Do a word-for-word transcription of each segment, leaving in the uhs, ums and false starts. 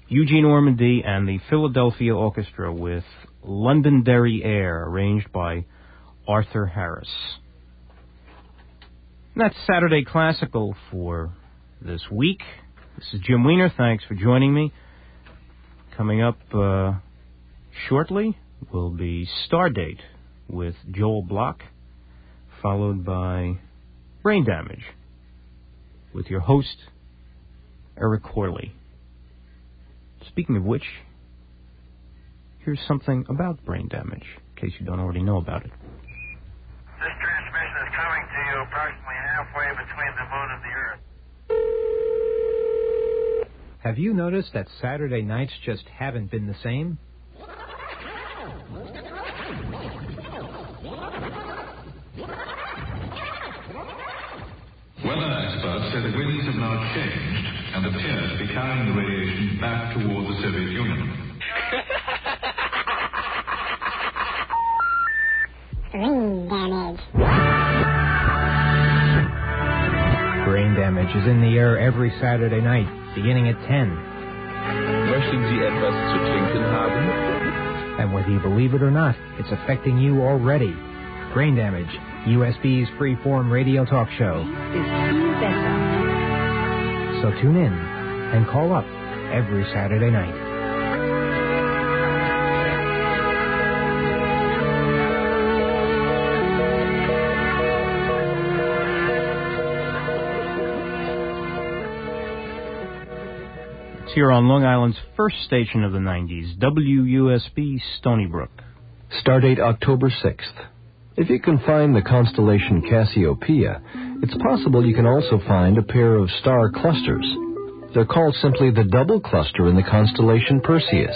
Eugene Ormandy and the Philadelphia Orchestra with Londonderry Air, arranged by Arthur Harris. And that's Saturday Classical for this week. This is Jim Weiner. Thanks for joining me. Coming up uh, shortly will be Stardate with Joel Block, followed by Brain Damage with your host, Eric Corley. Speaking of which, here's something about brain damage, in case you don't already know about it. This transmission is coming to you approximately halfway between the moon and the Earth. Have you noticed that Saturday nights just haven't been the same? Weather experts say the winds have now changed and appear to be carrying the radiation back toward the Soviet Union. Brain damage. Brain Damage is in the air every Saturday night, beginning at ten. Möchten Sie etwas zu trinken haben? And whether you believe it or not, it's affecting you already. Brain Damage, U S B's free-form radio talk show. So tune in and call up every Saturday night. It's here on Long Island's first station of the nineties, W U S B Stony Brook. Stardate October sixth. If you can find the constellation Cassiopeia, it's possible you can also find a pair of star clusters. They're called simply the double cluster in the constellation Perseus.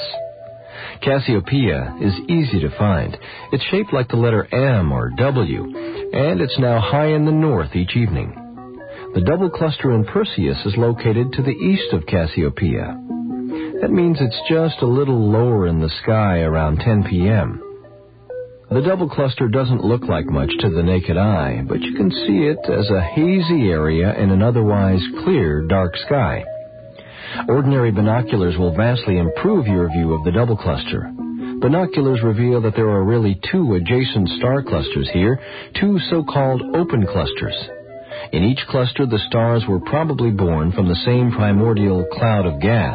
Cassiopeia is easy to find. It's shaped like the letter M or W, and it's now high in the north each evening. The double cluster in Perseus is located to the east of Cassiopeia. That means it's just a little lower in the sky around ten p.m. The double cluster doesn't look like much to the naked eye, but you can see it as a hazy area in an otherwise clear, dark sky. Ordinary binoculars will vastly improve your view of the double cluster. Binoculars reveal that there are really two adjacent star clusters here, two so-called open clusters. In each cluster, the stars were probably born from the same primordial cloud of gas.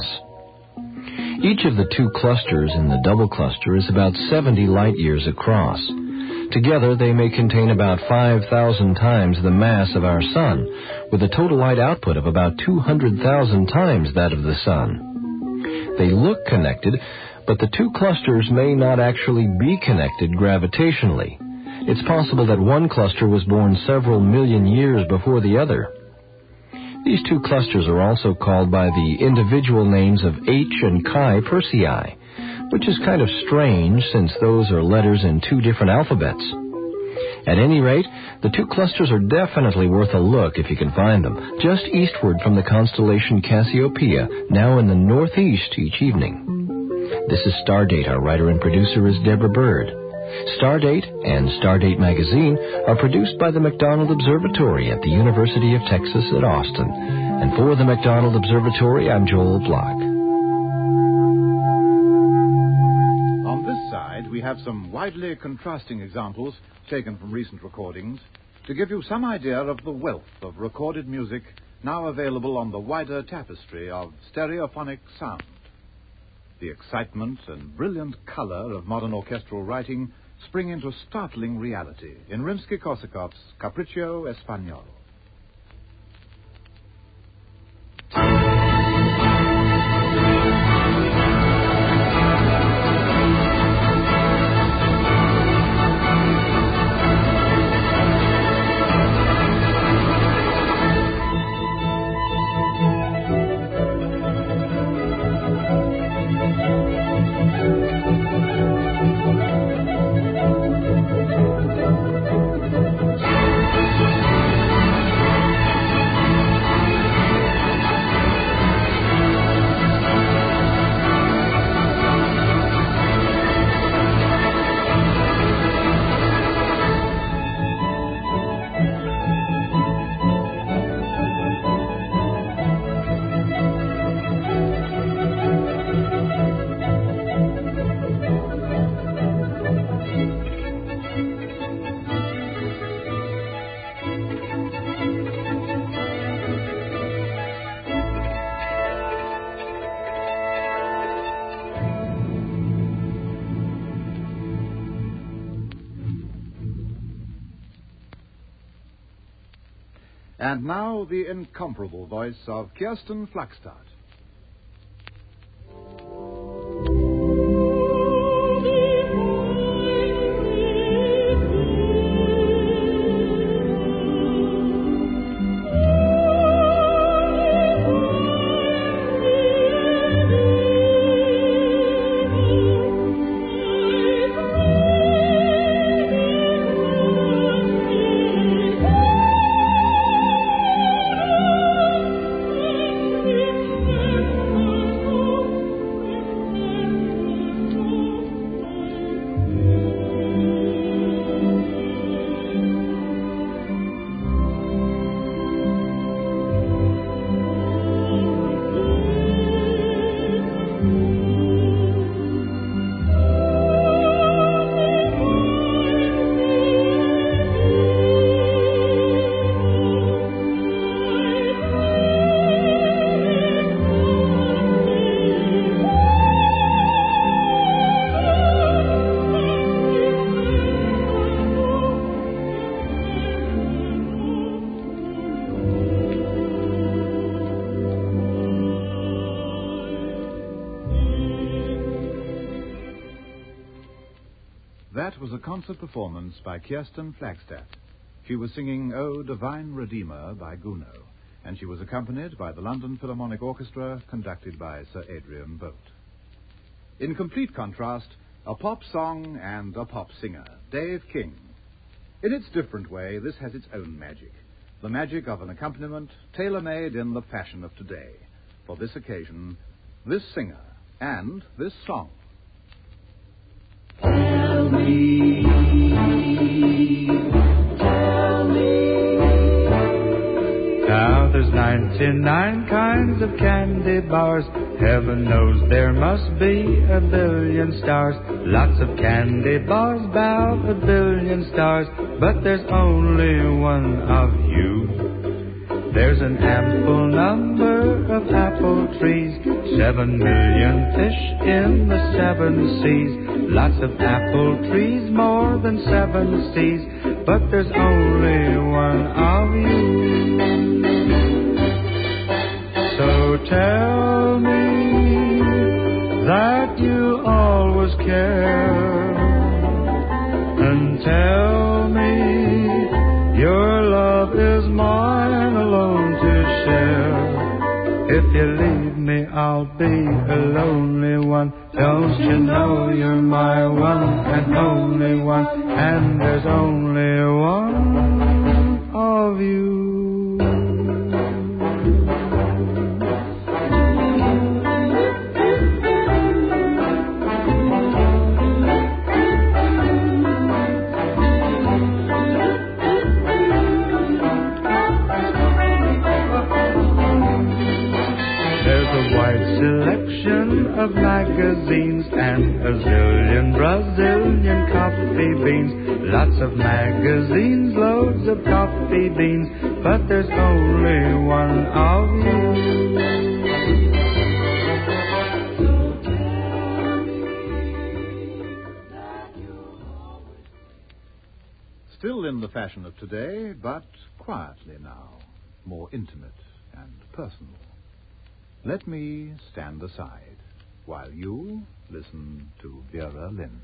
Each of the two clusters in the double cluster is about seventy light-years across. Together, they may contain about five thousand times the mass of our Sun, with a total light output of about two hundred thousand times that of the Sun. They look connected, but the two clusters may not actually be connected gravitationally. It's possible that one cluster was born several million years before the other. These two clusters are also called by the individual names of H and Chi Persei, which is kind of strange since those are letters in two different alphabets. At any rate, the two clusters are definitely worth a look if you can find them, just eastward from the constellation Cassiopeia, now in the northeast each evening. This is Stardate. Our writer and producer is Deborah Bird. Stardate and Stardate Magazine are produced by the McDonald Observatory at the University of Texas at Austin. And for the McDonald Observatory, I'm Joel Block. On this side, we have some widely contrasting examples taken from recent recordings to give you some idea of the wealth of recorded music now available on the wider tapestry of stereophonic sound. The excitement and brilliant color of modern orchestral writing spring into startling reality in Rimsky-Korsakov's Capriccio Espagnol. And now, the incomparable voice of Kirsten Flagstad. That was a concert performance by Kirsten Flagstad. She was singing O Divine Redeemer by Gounod, and she was accompanied by the London Philharmonic Orchestra, conducted by Sir Adrian Boult. In complete contrast, a pop song and a pop singer, Dave King. In its different way, this has its own magic, the magic of an accompaniment tailor-made in the fashion of today. For this occasion, this singer and this song. Tell me, tell me. Now there's ninety-nine kinds of candy bars. Heaven knows there must be a billion stars. Lots of candy bars, about a billion stars. But there's only one of you. There's an ample number of apple trees, seven million fish in the seven seas. Lots of apple trees, more than seven seas. But there's only one of you. So tell me that you always care, and tell me your love is mine alone to share. If you leave me, I'll be a lonely one. Don't you know you're my one and only one, and there's only one of you. Selection of magazines and a zillion Brazilian coffee beans. Lots of magazines, loads of coffee beans, but there's only one of you. Still in the fashion of today, but quietly now, more intimate and personal. Let me stand aside while you listen to Vera Lynn.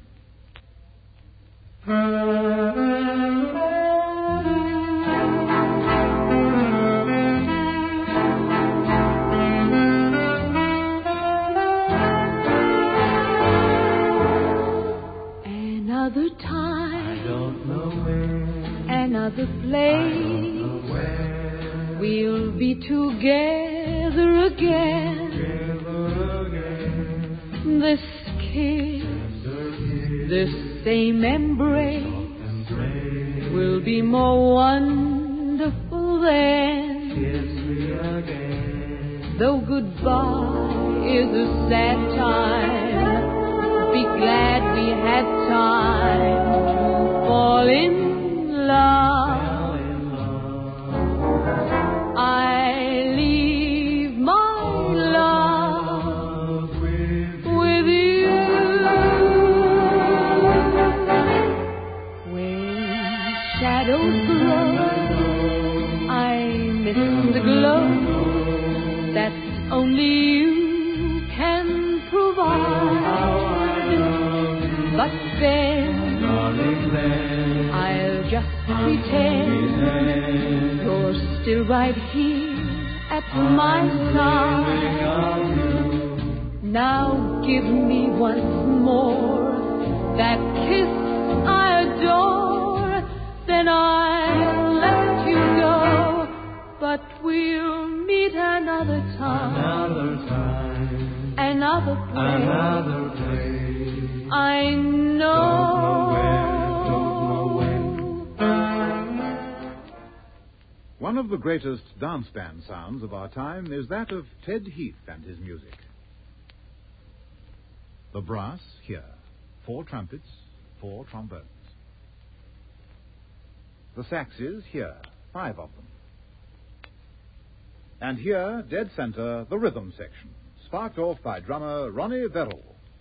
Another time, I don't know where, another place, I don't know where, we'll be together again. together again. This kiss, this same embrace, Embrace, will be more wonderful than. kiss me again. Though goodbye is a sad time, be glad we had time to fall in love. Fell in love. I leave my love with you. When shadows grow, I kiss the glow that only you can provide. But then I'll just pretend you're still right here at my side. Now give me once more that kiss I adore, then I'll let you go. But we'll meet another time, another time, another place. Another place. I know. Don't know where. One of the greatest dance band sounds of our time is that of Ted Heath and his music. The brass, here. Four trumpets, four trombones. The saxes, here. Five of them. And here, dead center, the rhythm section, sparked off by drummer Ronnie Verrill.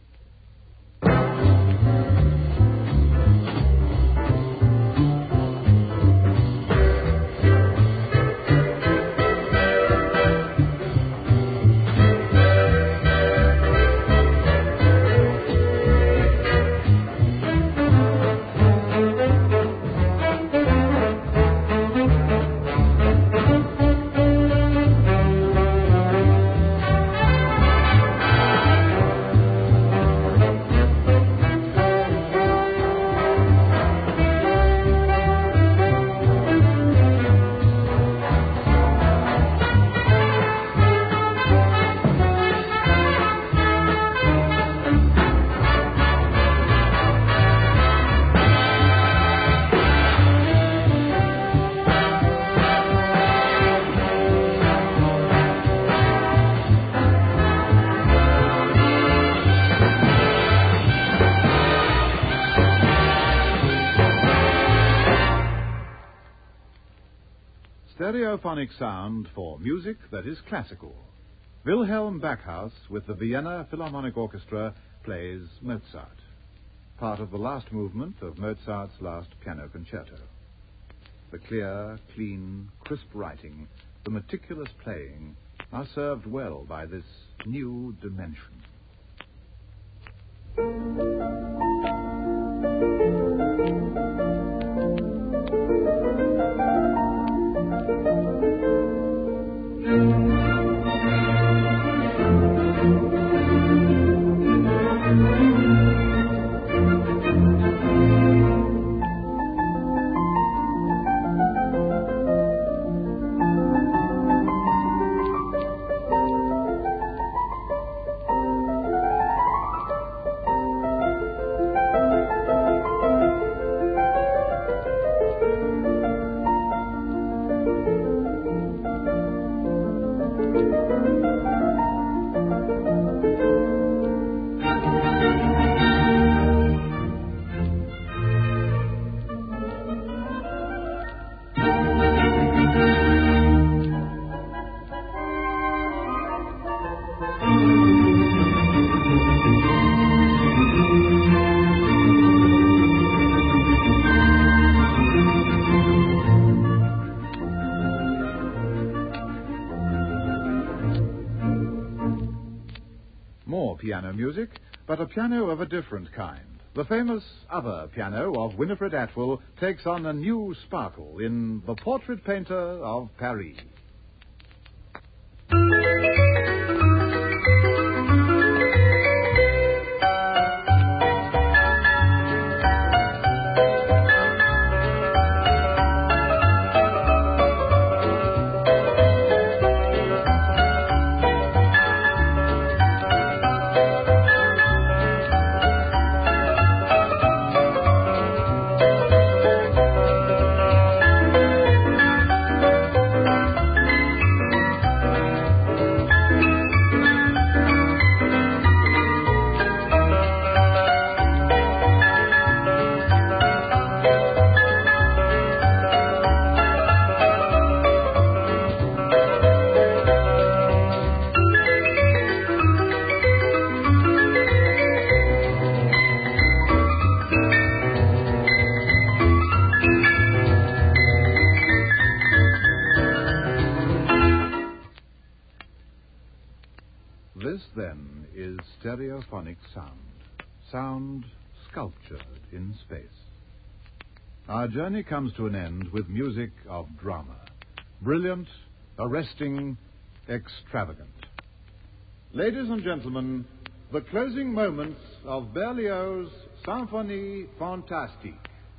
Stereophonic sound for music that is classical. Wilhelm Backhaus with the Vienna Philharmonic Orchestra plays Mozart, part of the last movement of Mozart's last piano concerto. The clear, clean, crisp writing, the meticulous playing are served well by this new dimension. Piano music, but a piano of a different kind. The famous Other piano of Winifred Atwell takes on a new sparkle in The Portrait Painter of Paris. then, is stereophonic sound. Sound sculptured in space. Our journey comes to an end with music of drama. Brilliant, arresting, extravagant. Ladies and gentlemen, the closing moments of Berlioz' Symphonie Fantastique.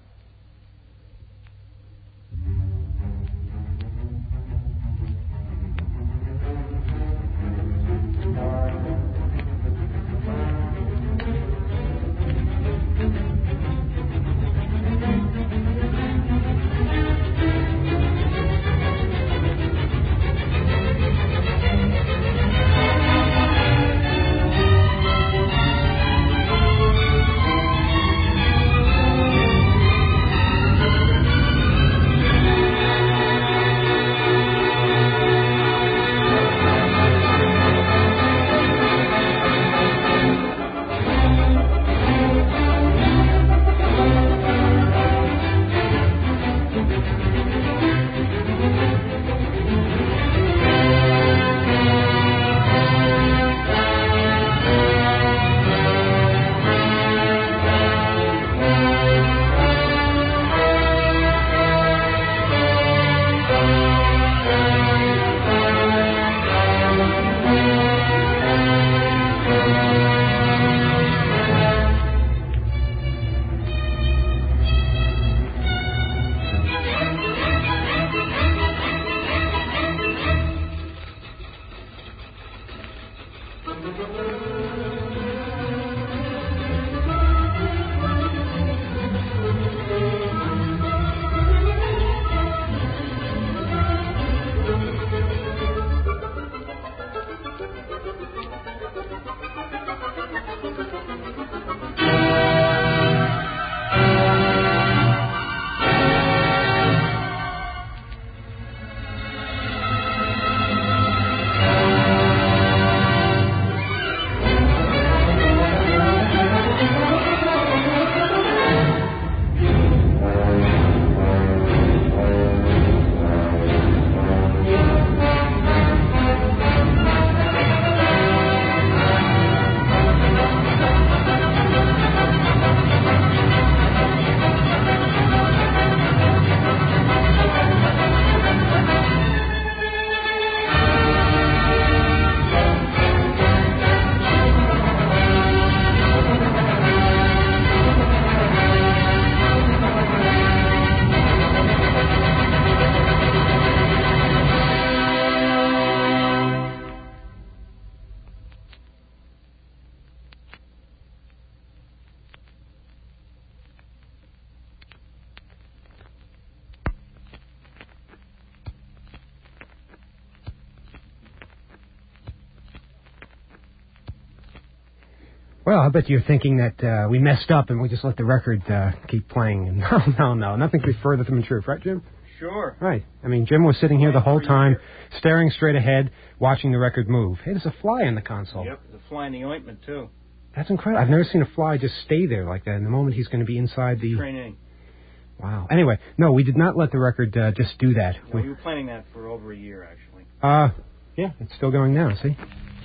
Well, I bet you're thinking that uh, we messed up and we just let the record uh, keep playing. No, no, no. Nothing could be further from the truth, right, Jim? Sure. Right. I mean, Jim was sitting here the whole time, staring straight ahead, watching the record move. Hey, there's a fly in the console. Yep, there's a fly in the ointment, too. That's incredible. I've never seen a fly just stay there like that. In the moment he's going to be inside the... Training. Wow. Anyway, no, we did not let the record uh, just do that. No, we were planning that for over a year, actually. Uh, yeah, it's still going now, see?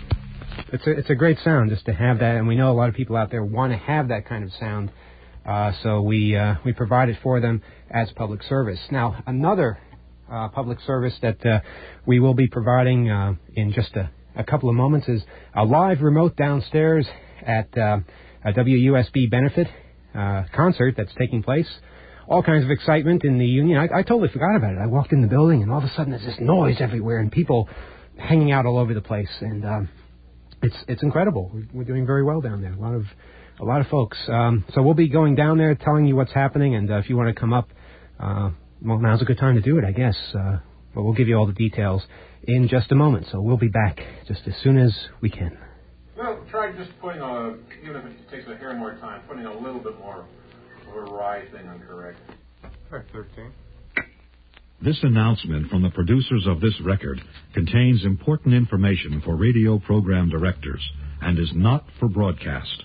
It's a, it's a great sound just to have that, and we know a lot of people out there want to have that kind of sound, uh, so we uh, we provide it for them as public service. Now, another uh, public service that uh, we will be providing uh, in just a, a couple of moments is a live remote downstairs at uh, a W U S B benefit uh, concert that's taking place. All kinds of excitement in the union. I, I totally forgot about it. I walked in the building, and all of a sudden there's this noise everywhere, and people hanging out all over the place, and... Um, It's it's incredible. We're doing very well down there. A lot of a lot of folks. Um, so we'll be going down there, telling you what's happening, and uh, if you want to come up, uh, well, now's a good time to do it, I guess. Uh, but we'll give you all the details in just a moment. So we'll be back just as soon as we can. Well, try just putting a, even if it takes a hair more time, putting a little bit more of a rye thing on correct. All right, thirteen. This announcement from the producers of this record contains important information for radio program directors and is not for broadcast.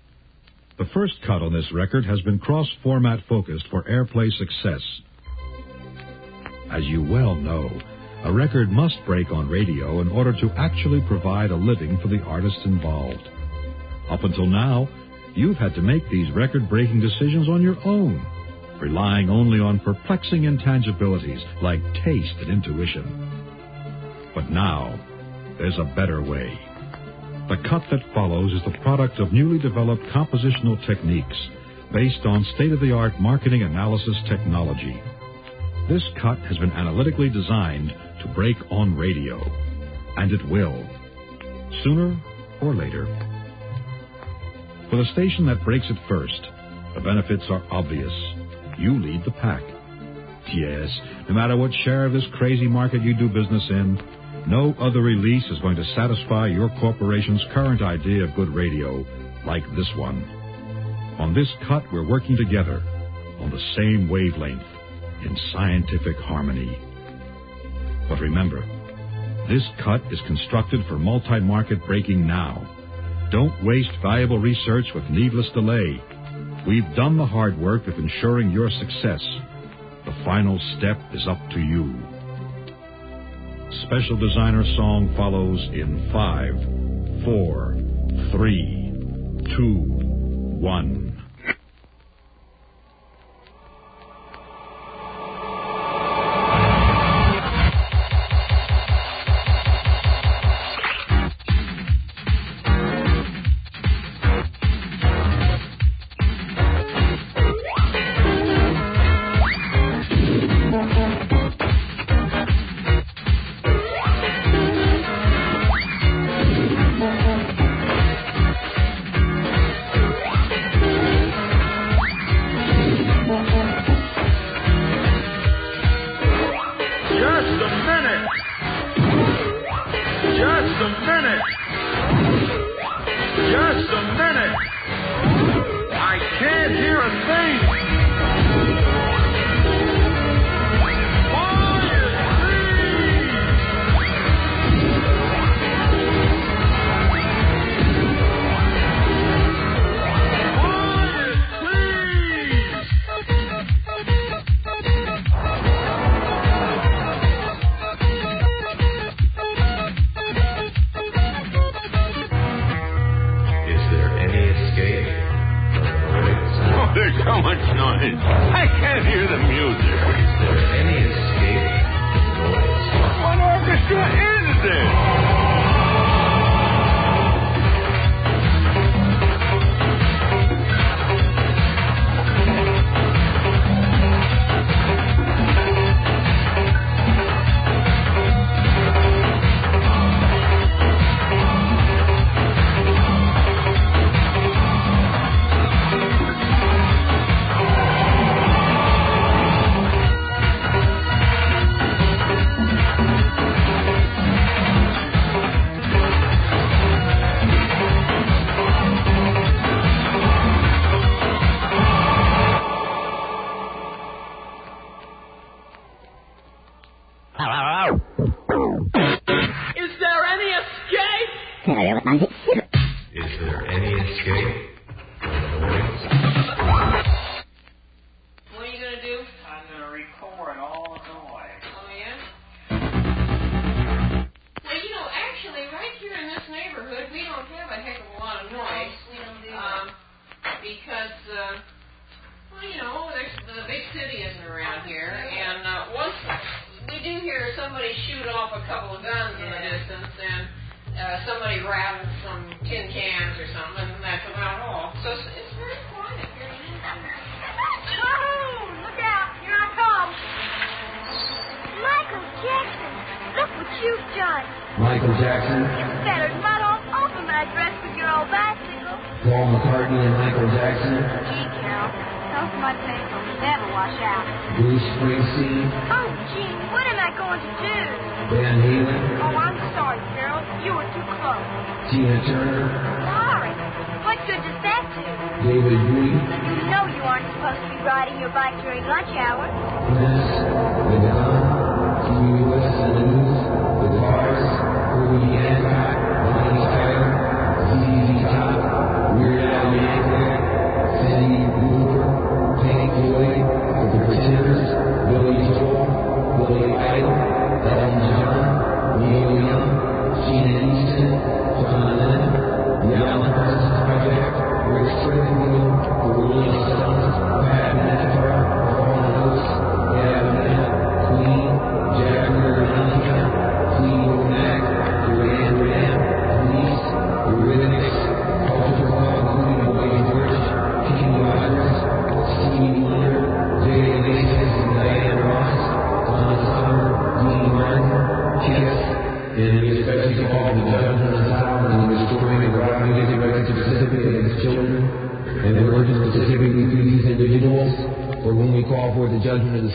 The first cut on this record has been cross-format focused for airplay success. As you well know, a record must break on radio in order to actually provide a living for the artists involved. Up until now, you've had to make these record-breaking decisions on your own, relying only on perplexing intangibilities like taste and intuition. But now, there's a better way. The cut that follows is the product of newly developed compositional techniques based on state-of-the-art marketing analysis technology. This cut has been analytically designed to break on radio, and it will, sooner or later. For the station that breaks it first, the benefits are obvious. You lead the pack. Yes, no matter what share of this crazy market you do business in, no other release is going to satisfy your corporation's current idea of good radio like this one. On this cut, we're working together on the same wavelength in scientific harmony. But remember, this cut is constructed for multi-market breaking now. Don't waste valuable research with needless delay. We've done the hard work of ensuring your success. The final step is up to you. Special designer song follows in five, four, three, two, one. Michael Jackson. You spattered mud all over my dress with your old bicycle. Paul McCartney and Michael Jackson. Gee, Carol, those mud stains will never wash out. Bruce Springsteen. Oh, gee, what am I going to do? Van Halen. Oh, I'm sorry, Carol. You were too close. Tina Turner. Sorry. What good does that do? David Bowie. You know you aren't supposed to be riding your bike during lunch hour. Prince. Madonna. Huey Lewis and the News. The Cars. Herbie Hancock. Bonnie Tyler. Z Z Top. Weird Al Yankovic. Cindy Lauper. Pink Floyd. The Pretenders. Billy Joel. Billy Idol. Elton John.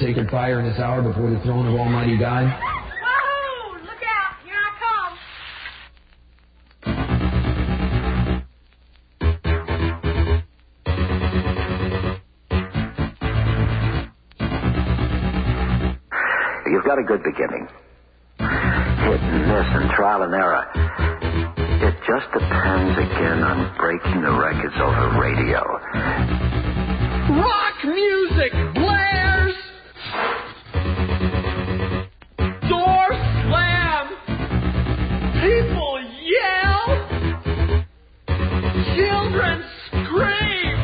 sacred fire in this hour before the throne of Almighty God? Wahoo! Look out! Here I come! You've got a good beginning. Hit and miss and trial and error. It just depends again on breaking the records over radio. Rock music blares. Doors slam. People yell. Children scream.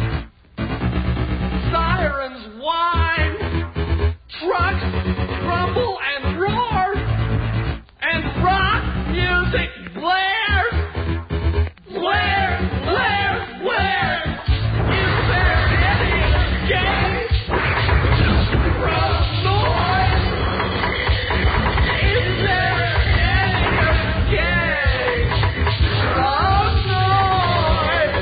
Sirens whine. Trucks rumble and roar. And rock music blares. Blares, blares, blares. Is there any escape from noise? Is there any escape from noise?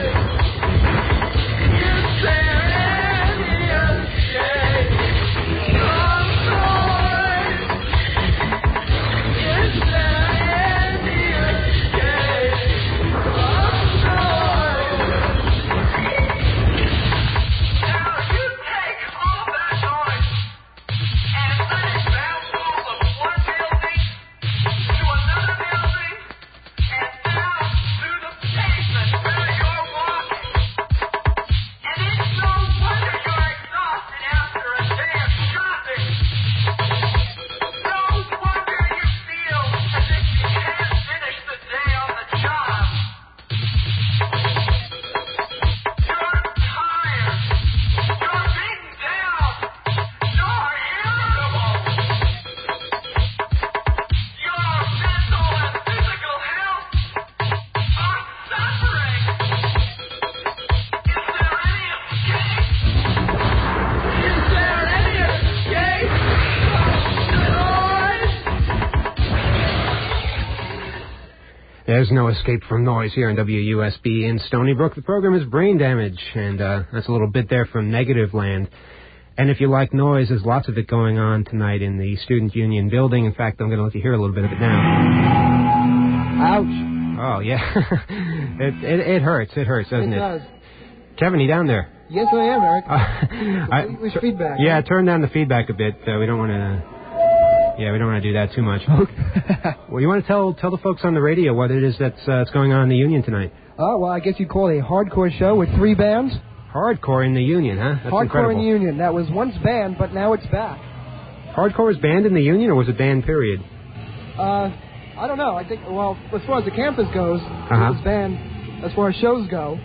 Is there any escape from noise? Is there any escape from noise? Now you take all that noise and let it bounce off of one building to another building and down through the pavement where you're walking. And it's no wonder you're exhausted after a day of shopping. No wonder you feel as if you can't finish the day on the job. You're tired. You're beaten down. You're irritable. Your mental and physical health are suffering. Is there any escape? Is there any escape from noise? There's no escape from noise here on W U S B in Stony Brook. The program is Brain Damage, and uh, that's a little bit there from Negative Land. And if you like noise, there's lots of it going on tonight in the Student Union building. In fact, I'm going to let you hear a little bit of it now. Ouch. Oh, yeah. it, it it hurts. It hurts, doesn't it? It does. Kevin, you down there? Yes, I am, Eric. Uh, I, Which feedback? Yeah, turn down the feedback a bit. Uh, we don't want to... Yeah, we don't want to do that too much. Well, you want to tell tell the folks on the radio what it is that's, uh, that's going on in the Union tonight? Oh, well, I guess you'd call it a hardcore show with three bands. Hardcore in the Union, huh? That's hardcore incredible. in the Union. That was once banned, but now it's back. Hardcore was banned in the Union, or was it banned, period? Uh, I don't know. I think, well, as far as the campus goes, Uh-huh. it was banned. As far as shows go,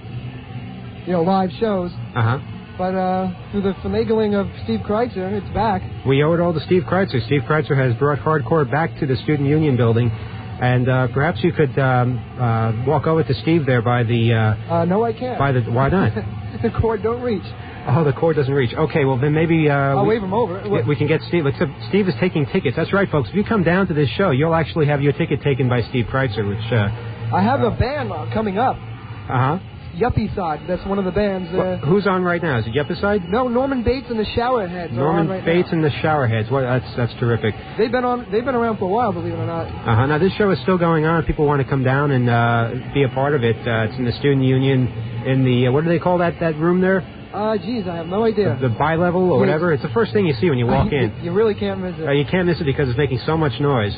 you know, live shows. Uh-huh. But uh, through the finagling of Steve Kreitzer, it's back. We owe it all to Steve Kreitzer. Steve Kreitzer has brought hardcore back to the Student Union building. And uh, perhaps you could um, uh, walk over to Steve there by the... Uh, Uh, no, I can't. by the why not? The cord don't reach. Oh, the cord doesn't reach. Okay, well, then maybe... Uh, I'll we, wave him over. we- We can get Steve. Except Steve is taking tickets. That's right, folks. If you come down to this show, you'll actually have your ticket taken by Steve Kreitzer, which... Uh, I have a band uh, coming up. uh-huh. Yuppie Side. That's one of the bands. Uh, Well, who's on right now? Is it Yuppicide? No, Norman Bates and the Showerheads are Norman on right Bates now. and the Showerheads. Well, that's that's terrific. They've been on. They've been around for a while, believe it or not. Uh-huh. Now, this show is still going on. People want to come down and uh, be a part of it. Uh, it's in the Student Union in the, uh, what do they call that, that room there? Uh, geez, I have no idea. The, the bi-level or Yes. whatever. It's the first thing you see when you walk in. You really can't miss it. Uh, you can't miss it because it's making so much noise.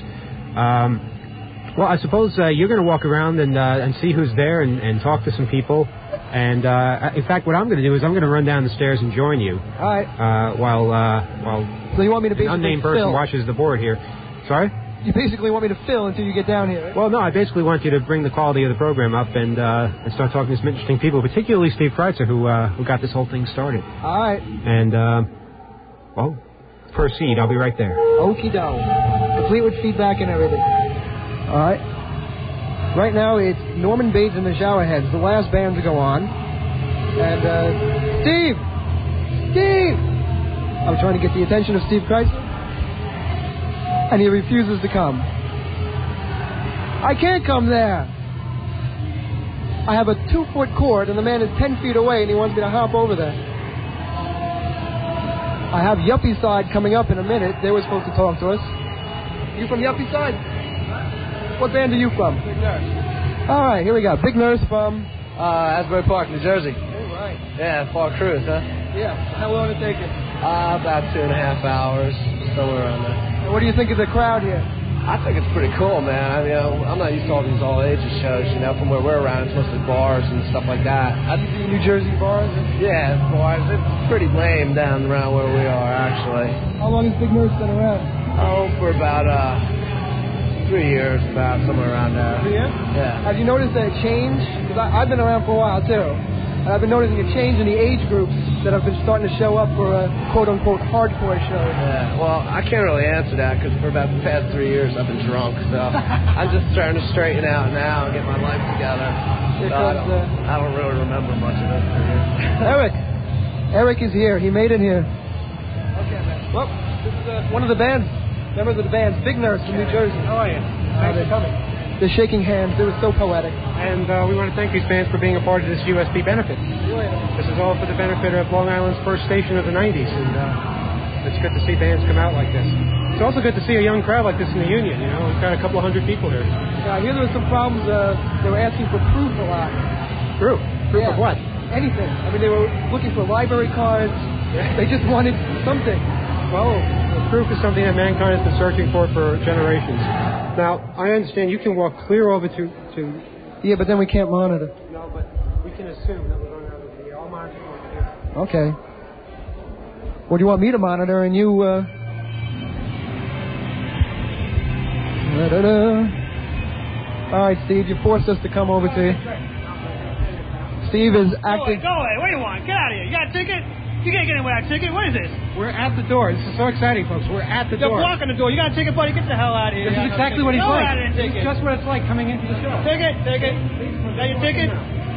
Um, well, I suppose uh, you're going to walk around and uh, and see who's there and, and talk to some people. And, uh, in fact, what I'm going to do is I'm going to run down the stairs and join you. All right. Uh, while, uh, while So you want me to an basically unnamed person fill? watches the board here. Sorry? You basically want me to fill until you get down here. Well, no, I basically want you to bring the quality of the program up and uh, and start talking to some interesting people, particularly Steve Kreitzer, who uh, who got this whole thing started. All right. And, uh, well, proceed. I'll be right there. Okie doke. Complete with feedback and everything. All right. Right now it's Norman Bates and the Showerheads, the last band to go on. And, uh, Steve! Steve! I'm trying to get the attention of Steve Kreitzer. And he refuses to come. I can't come there. I have a two-foot cord, and the man is ten feet away, and he wants me to hop over there. I have Yuppie Side coming up in a minute. They were supposed to talk to us. You from Yuppie Side? What band are you from? Big Nurse. All right, here we go. Big Nurse from? Uh, Asbury Park, New Jersey. All right. Yeah, far cruise, huh? Yeah. How long did it take you? Uh, about two and a half hours, somewhere around there. And what do you think of the crowd here? I think it's pretty cool, man. I mean, I'm not used to all these all-ages shows, you know, from where we're around. It's mostly bars and stuff like that. How do you see New Jersey bars? Yeah, bars. It's pretty lame down around where we are, actually. How long has Big Nurse been around? Oh, for about, uh, three years, about somewhere around there. Three years? Yeah. Have you noticed a change? Because I've been around for a while, too. And I've been noticing a change in the age groups that have been starting to show up for a quote-unquote hardcore show. Yeah, well, I can't really answer that because for about the past three years I've been drunk, so I'm just trying to straighten out now and get my life together. So I, don't, uh, I don't really remember much of those three years. Eric. Eric is here. He made it here. Okay, man. Well, this is uh, one of the bands, members of the band, Big Nurse from New Jersey. How are you? Thanks for coming. They're shaking hands. They were so poetic. And uh, we want to thank these bands for being a part of this U S B benefit. This is all for the benefit of Long Island's first station of the nineties, and uh, it's good to see bands come out like this. It's also good to see a young crowd like this in the Union. You know, we've got a couple of hundred people here. Yeah, I hear there were some problems. Uh, they were asking for proof a lot. Proof? Proof yeah. of what? Anything. I mean, they were looking for library cards. Yeah. They just wanted something. Well, proof is something that mankind has been searching for for generations. Now, I understand you can walk clear over to... to yeah, but then we can't monitor. No, but we can assume that we're going out of the... I'll monitor over here. Okay. Well, do you want me to monitor and you... Uh... Da-da-da. All right, Steve, you forced us to come over to you. Steve is acting... Go away, go away. What do you want? Get out of here. You got a ticket? You can't get in without a ticket. What is this? We're at the door. This is so exciting, folks. We're at the They're door. They're blocking the door. You got a ticket, buddy? Get the hell out of here. This is exactly no what he's no like. Out of This is just what it's like coming into the show. Ticket, ticket. Is that your ticket?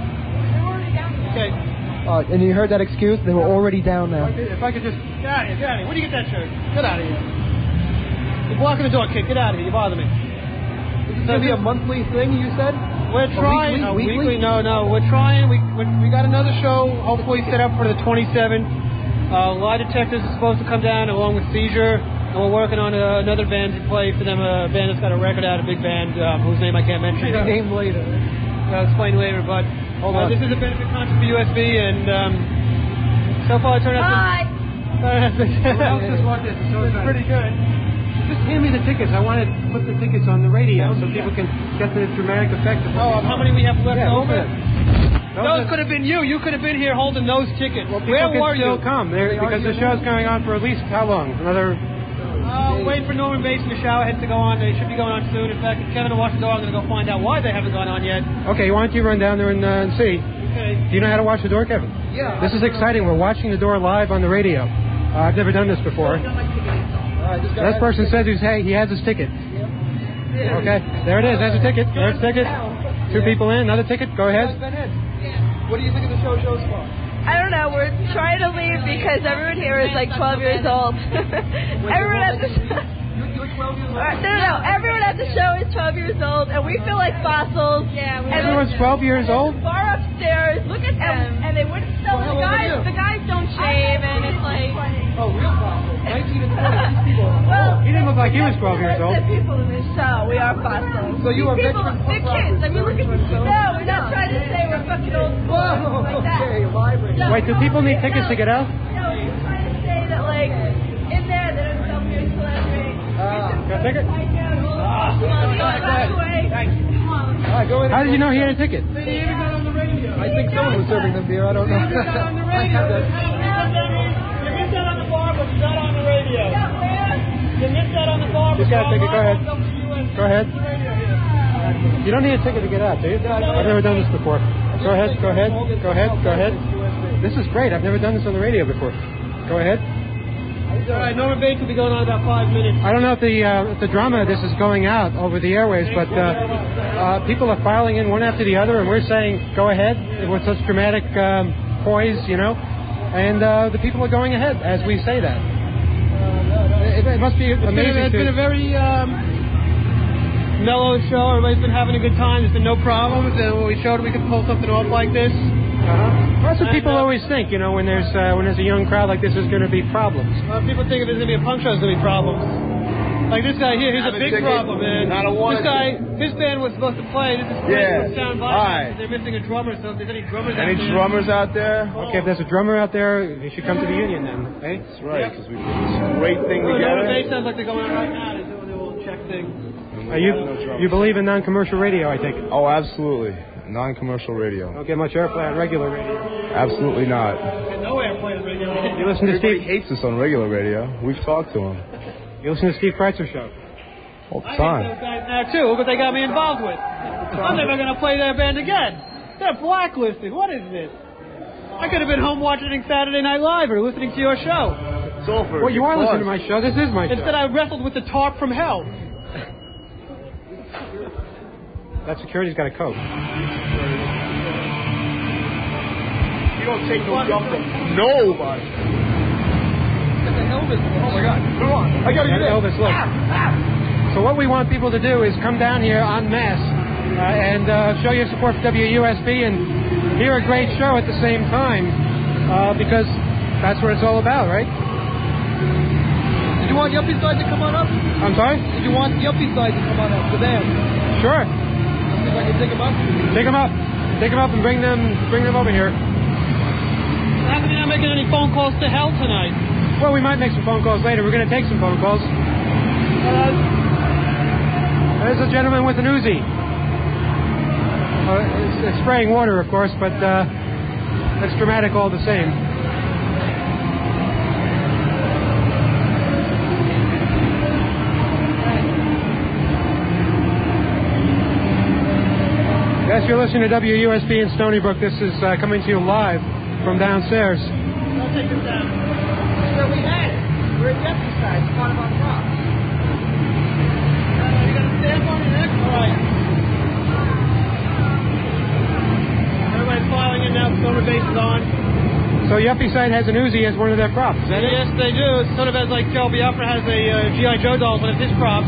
Okay. Uh, and you heard that excuse? They were already down now. If I could just... Get out of here. Get out of here. Where do you get that shirt? Get out of here. You're blocking the door, kid. Get out of here. You bother me. Is this going to be a monthly thing, you said? We're trying. A weekly? No, weekly? No, no. We're trying. We, we we got another show hopefully set up for the twenty-seventh. Uh, Lie Detectors is supposed to come down along with Seizure, and we're working on uh, another band to play for them, a band that's got a record out, a big band, um, whose name I can't mention. Yeah. Name later. I'll explain later, but Hold uh, on. this is a benefit concert for U S B, and um, so far it turned out Hi. to it's pretty good. Just hand me the tickets. I want to put the tickets on the radio so people can get the dramatic effect of Oh, how many we have left yeah, over? Those, those could have been you. You could have been here holding those tickets. Well, Where people were can still you? come They're, because the show's going on for at least how long? Another... Uh, waiting for Norman Bates and the Showerheads to go on. They should be going on soon. In fact, if Kevin and Washington are going to go find out why they haven't gone on yet. Okay, why don't you run down there and, uh, and see? Okay. Do you know how to watch the door, Kevin? Yeah. This is exciting. We're watching the door live on the radio. Uh, I've never done this before. Right, this, this person says he's, hey, he has his ticket. Yep. Okay, there it is. There's a ticket. There's a ticket. Two yeah. people in. Another ticket. Go ahead. What do you think of the show so far? I don't know. We're trying to leave because everyone here is like twelve years old. everyone at the show. You're twelve years old? Uh, no, no, no. Everyone at the show is twelve years old, and we feel like fossils. Yeah. Everyone's twelve years old? Bar upstairs. Look at them. And, and they wouldn't sell well, the guys. The guys don't shave, and it's like. Oh, real fossils. nineteen and twenty. These people. Well, he didn't look like he was twelve years old. The people in this show, we are fossils. So you are people, veterans. the kids. I mean, look at this. No, we're not trying to say we're fucking old school. Whoa, like that. okay, library. No, Wait, do people need tickets no, to get out? No, we're just trying to say that, like, in there, they don't sell beer celebrity. Ah, got a ticket? Ah, All right, go in. How did you know he had a ticket? They even got on the radio. I think someone was serving them beer. I don't know. You got on the radio. You missed that on the bar, but you got on the radio. You missed that on the bar, but Just got a ticket. Go ahead. Go ahead. You don't need a ticket to get out, do you? I've never done this before. Go ahead. Go ahead. Go ahead. Go ahead. This is great. I've never done this on the radio before. Go ahead. All right, Norman Bates will be going on in about five minutes. I don't know if the uh, if the drama of this is going out over the airways, but uh, uh, people are filing in one after the other, and we're saying, go ahead, with such dramatic um, poise, you know, and uh, the people are going ahead as we say that. It, it must be amazing. It's been a, it's to... been a very um, mellow show. Everybody's been having a good time. There's been no problems, and when we showed we could pull something off like this, Uh-huh. That's what And, people uh, always think, you know, when there's uh, when there's a young crowd like this, there's going to be problems. Uh, people think if there's going to be a punk show, there's going to be problems. Like this guy here, here's Have a a big ticket. problem, man. I don't want This it. guy, his band was supposed to play. This is Yeah. from Sound All Violence. right. They're missing a drummer, so if there's any drummers out Any there. drummers out there? Okay, if there's a drummer out there, you should come to the union then, eh? That's right, because we put this great thing Oh, together. Northern Bay sounds like they're going on right now. They're doing their little check thing. Uh, you you believe in non-commercial radio, I take it? Oh, absolutely. Non-commercial radio. Don't get much airplay on regular radio. Absolutely not. There's no airplay on radio. You listen to Everybody Steve? hates us on regular radio. We've talked to them You listen to Steve Kreitzer show? all the I hate time. those guys now too. Look what they got me involved with. I'm never going to play their band again. They're blacklisted. What is this? I could have been home watching Saturday Night Live or listening to your show. It's all for Well, you are fun. listening to my show. This is my show. Instead, I wrestled with the tarp from hell. That security's got a coat. You don't take no jump from nobody. Got the helmet. Oh my God! Come on! I gotta get Elvis, look. So what we want people to do is come down here en masse uh, and uh, show your support for W U S B and hear a great show at the same time uh, because that's what it's all about, right? Did you want Yuppie Side to come on up? I'm sorry? Did you want Yuppie Side to come on up, the band? Sure. See if I can dig them up. Take them up. Take them up and bring them bring them over here. How come you're not making any phone calls to hell tonight? Well, we might make some phone calls later. We're going to take some phone calls. Uh, there's a gentleman with an Uzi. Uh, it's, it's spraying water, of course, but uh, it's dramatic all the same. Yes, you're listening to W U S B in Stony Brook. This is uh, coming to you live from downstairs. I'll take this down. Where we at? We're at Yuppie Side, spot on the rock. You got a stamp on your neck? All right. Everybody's filing in now. Silver base is on. So Yuppie Side has an Uzi as one of their props. Is that it? Yes, they do. It's sort of as like Joe Biafra has a uh, G I. Joe doll, one of his props.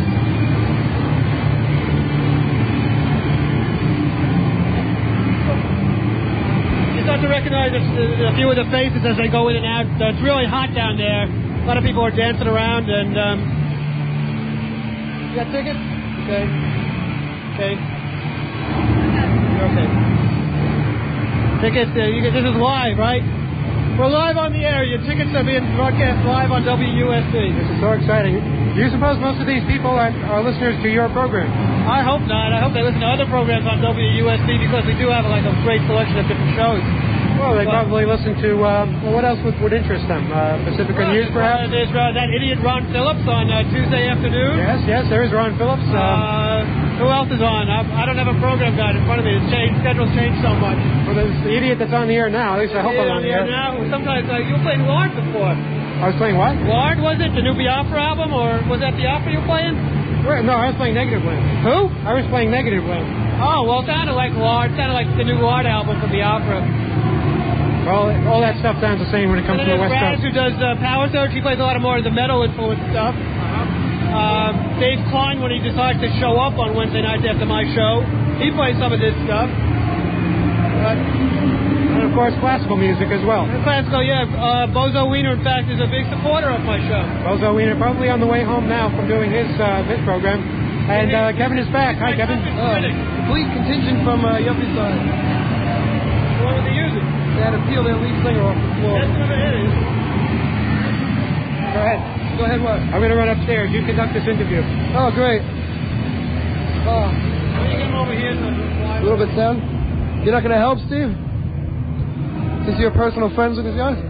You start to recognize a, a few of the faces as they go in and out. Uh, it's really hot down there. A lot of people are dancing around, and um, you got tickets? Okay. Okay. You're okay. Tickets. Uh, you get, this is live, right? We're live on the air. Your tickets are being broadcast live on W U S B. This is so exciting. Do you suppose most of these people are, are listeners to your program? I hope not. I hope they listen to other programs on W U S B because we do have like a great selection of different shows. Well, they But- probably listen to, uh, well, what else would, would interest them? Uh, Pacifica Well, News, uh, perhaps? there's uh, that idiot Ron Phillips on uh, Tuesday afternoon. Yes, yes, there is Ron Phillips. Uh, Uh, who else is on? I, I don't have a program guide in front of me. It's changed. Schedule's changed so much. well, there's the idiot that's on the air now. At least I hope I'm on the air. Now, sometimes uh, you were playing Lard before. I was playing what? Lard, was it? The new Biafra album? Or was that Biafra you were playing? Wait, no, I was playing Negative Land. Who? I was playing Negative Land. Oh, well, it sounded like Lard. It sounded like the new Lard album from Biafra. Well, all that stuff sounds the same when it comes And to then the there's West Raz, Coast. who does uh, Power Surge. He plays a lot of more of the metal influenced stuff. Uh, Dave Klein, when he decides to show up on Wednesday nights after my show, he plays some of this stuff. Uh, And, of course, classical music as well. and classical, yeah. Uh, Bozo Wiener, in fact, is a big supporter of my show. Bozo Wiener probably on the way home now from doing his uh, his program. And uh, Kevin is back. Hi, Kevin. Uh, complete contingent from uh, Yuppie Side. What was he using? They had to peel their lead singer off the floor. That's what it is. Go ahead. Go ahead, what? I'm going to run upstairs. You conduct this interview. Oh, great. Oh, When you get him over here, a little bit sound. You're not going to help, Steve? Since you're personal friends with these guys?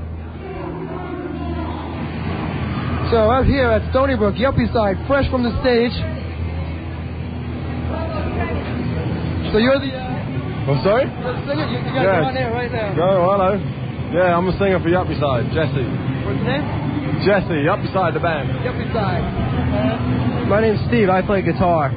So, out here at Stony Brook, Yuppie Side, fresh from the stage. So you're the, uh, I'm sorry? you're the singer? You, you guys Yes. are on there right now. Oh, hello. Yeah, I'm a singer for Yuppie Side, Jesse. What's the name? Jesse, Yuppie Side, the band. Yuppie Side. Uh, My name's Steve. I play guitar.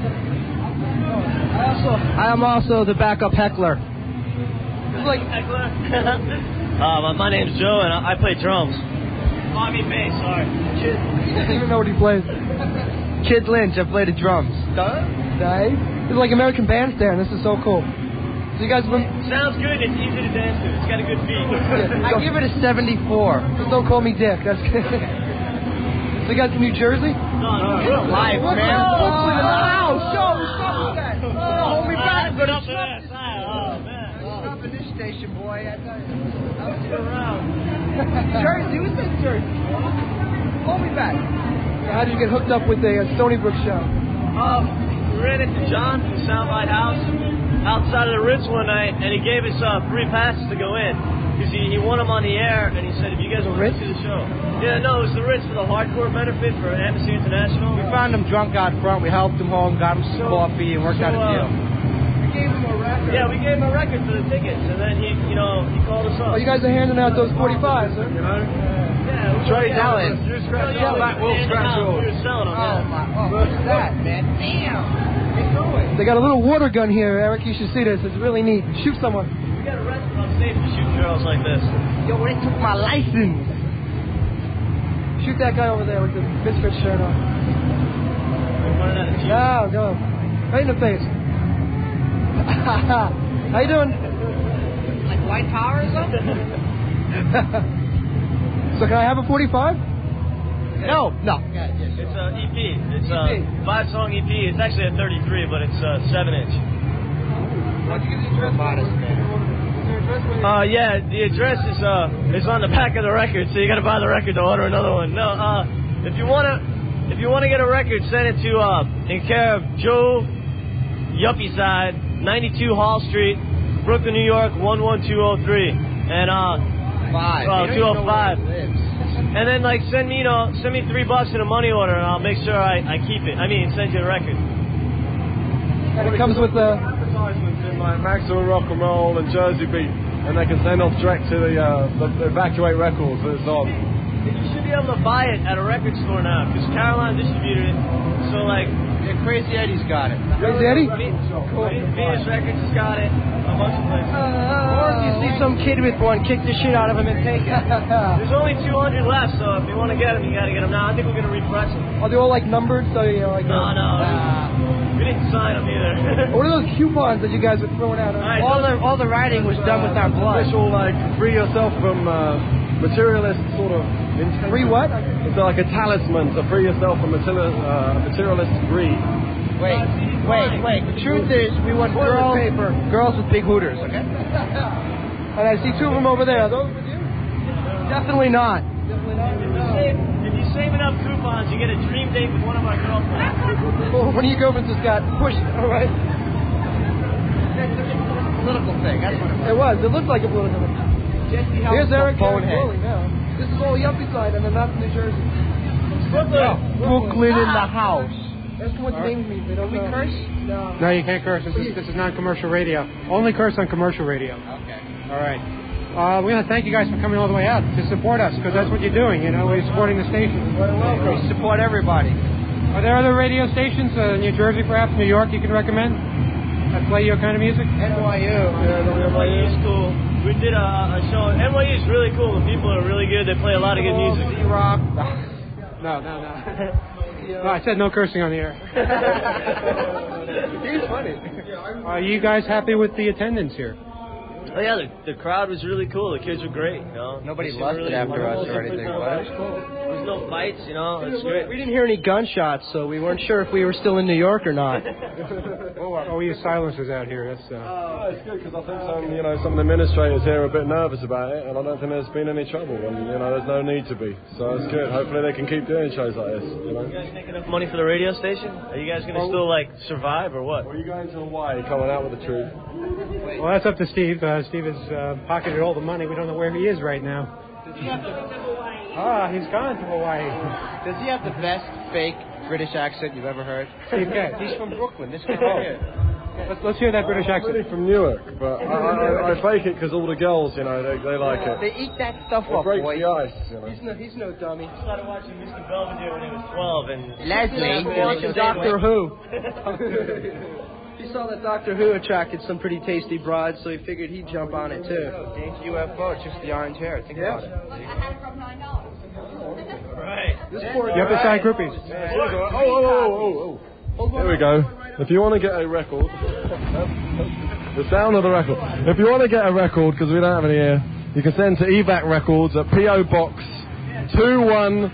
I also, I am also the backup heckler. it's like, Uh, my name's Joe, and I play drums. Oh, I mean bass, sorry. he doesn't even know what he plays. Kid Lynch. I play the drums. Nice. It's like American Bandstand. This is so cool. So you guys been... Sounds good. It's easy to dance to. It's got a good beat. I give it a seventy-four. Just don't call me Dick. That's good. So you guys from New Jersey? No, no, real life, Brooklyn. man. Brooklyn. Wow. Show me. Show me that. Oh, hold me back. Put up there. Oh, man. Stop in this station, boy. I tell you. I was around. Jersey. Who said Jersey? Hold me back. So how did you get hooked up with a uh, Stony Brook show? Um, we ran into John from Soundbite House outside of the Ritz one night, and he gave us uh, free passes to go in. Because he, he won them on the air, and he said, if you guys will come to the show. Yeah, no, it was the Ritz for the hardcore benefit for Amnesty International. We found him drunk out front. We helped him home, got him some So- coffee, and worked so, out a uh, deal. We gave him a record. Yeah, we gave him a record for the tickets, and then he, you know, he called us up. Oh, you guys are handing out those forty-fives, huh? You know? Yeah, we Trade yeah, Allen. we were scratching Trade all Allen. that. We'll scratch yours. We were selling them, Oh, yeah. my. Oh, what's that, man? Damn. They got a little water gun here, Eric. You should see this. It's really neat. Shoot someone. We got arrested on stage to shoot girls like this. Yo, they took my license. Shoot that guy over there with the Misfit shirt on. No, go. Right in the face. How you doing? Like white power or something? So can I have a forty-five? No, no. It's a E P. It's a five-song E P. It's actually a thirty-three, but it's a seven-inch. Why'd you give the address? Modest, man. Uh, yeah, the address is uh is on the back of the record, so you got to buy the record to order another one. No, uh, if you wanna if you wanna get a record, send it to uh in care of Joe Yuppie Side, ninety-two Hall Street, Brooklyn, New York, one one two zero three, and uh, Five. uh They two don't even oh know where five. he lives. And then like send me you know send me three bucks in a money order, and I'll make sure I, I keep it. I mean, send you the record. And it comes with the. Advertisements in like Maximum Rock and Roll and Jersey Beat, and they can send off direct to the, uh, the, the Evacuate Records that it's on. You should be able to buy it at a record store now, because Caroline distributed it. So like, Yeah, Crazy Eddie's got it. Crazy Eddie? Venus Records has got it. A bunch of places. Or if you see some kid with one, kick the shit out of him and take it. There's only two hundred left, so if you want to get them, you got to get them now. I think we're going to repress them. Are they all like numbered? So you know, like. No, uh, no. We didn't sign them either. What are those coupons that you guys were throwing out? Alright, All the all the writing was done with our blood. Special, like, free yourself from uh, materialist sort of intent. Free what? It's like a talisman to free yourself from material, uh, materialist greed. Wait, wait, wait. The truth is, we want Toilet girls, paper. girls with big hooters, okay? And I see two of them over there. Are those with you? Definitely not. Definitely not. If you save, if you save enough coupons, you get a dream date with one of our girlfriends. Well, one of your girlfriends just got pushed. All right. Political thing. That's what it It was. It looked like a political thing. Jesse Here's Eric Bonehead. Eric now. This is all Yuppie side, and then that's New Jersey. Brooklyn. Brooklyn in the house. That's what the names mean. They don't we know. curse? No. No, you can't curse. This is, this is non-commercial radio. Only curse on commercial radio. Okay. All right. Uh, we want to thank you guys for coming all the way out to support us, because that's what you're doing. You know, we're supporting the station. We support everybody. Are there other radio stations, uh, New Jersey, perhaps New York, you can recommend that play your kind of music? N Y U. N Y U is cool. We did a, a show. N Y U is really cool. The people are really good. They play a lot of good music. Z-Rock. No, no, no. No, I said no cursing on the air. He's funny. Are you guys happy with the attendance here? Oh yeah, the, the crowd was really cool. The kids were great. You know, Nobody They seemed lusted really after cool. us or anything, No, but- it was cool. There was no fights. You know, it's great. We didn't hear any gunshots, so we weren't sure if we were still in New York or not. Oh, we use silencers out here. That's uh... Oh, it's good because I think some, you know, some of the administrators here are a bit nervous about it, and I don't think there's been any trouble, and you know, there's no need to be. So it's good. Hopefully, they can keep doing shows like this. You know. You guys make enough money for the radio station? Are you guys gonna still like survive or what? Or are you going to Hawaii, coming out with the truth? Well, that's up to Steve. Uh, Steve has uh, pocketed all the money. We don't know where he is right now. Ah, he's gone to Hawaii. Does he have the best fake British accent you've ever heard? Steve K. He's from Brooklyn. This guy right here. Let's, let's hear that British I'm accent. really from Newark, but I, I, I fake it because all the girls, you know, they, they like it. They eat that stuff It up, breaks boy. the ice, you know. He's no, he's no dummy. I started watching Mister Belvedere when he was twelve, and Leslie, watching Doctor Who. He saw that Doctor Who attracted some pretty tasty broads, so he figured he'd jump on it too. Dainty U F O, just the orange hair. Think Yeah. about it. right. This poor You have to side groupies. Oh, oh, oh, oh, oh. Here we go. If you want to get a record... The sound of the record. If you want to get a record, because we don't have any here, you can send to Evac Records at P O Box two one.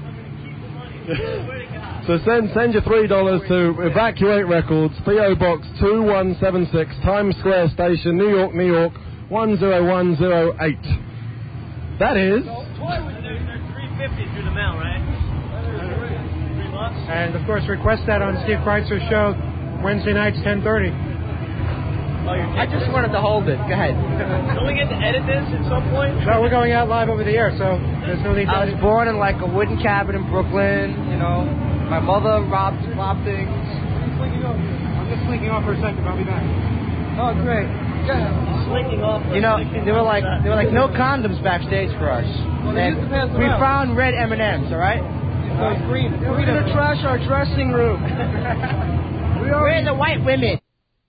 So send send your three dollars to Evacuate Records, P O Box two one seven six, Times Square Station, New York, New York one zero one zero eight. That is. three fifty through the mail, right? Three bucks. And of course, request that on Steve Kreitzer's show Wednesday nights, ten thirty. I just wanted to hold it. Go ahead. Don't we get to edit this at some point? No, we're going out live over the air, so there's no need to. I was born in like a wooden cabin in Brooklyn. You know, my mother robbed robbed things. I'm just slinking off for a second. I'll be back. Oh, great. Slinking off. You know, there were like there were like no condoms backstage for us. And we found red M and M's. All right. Uh, green. We're gonna trash our dressing room. We're the white women.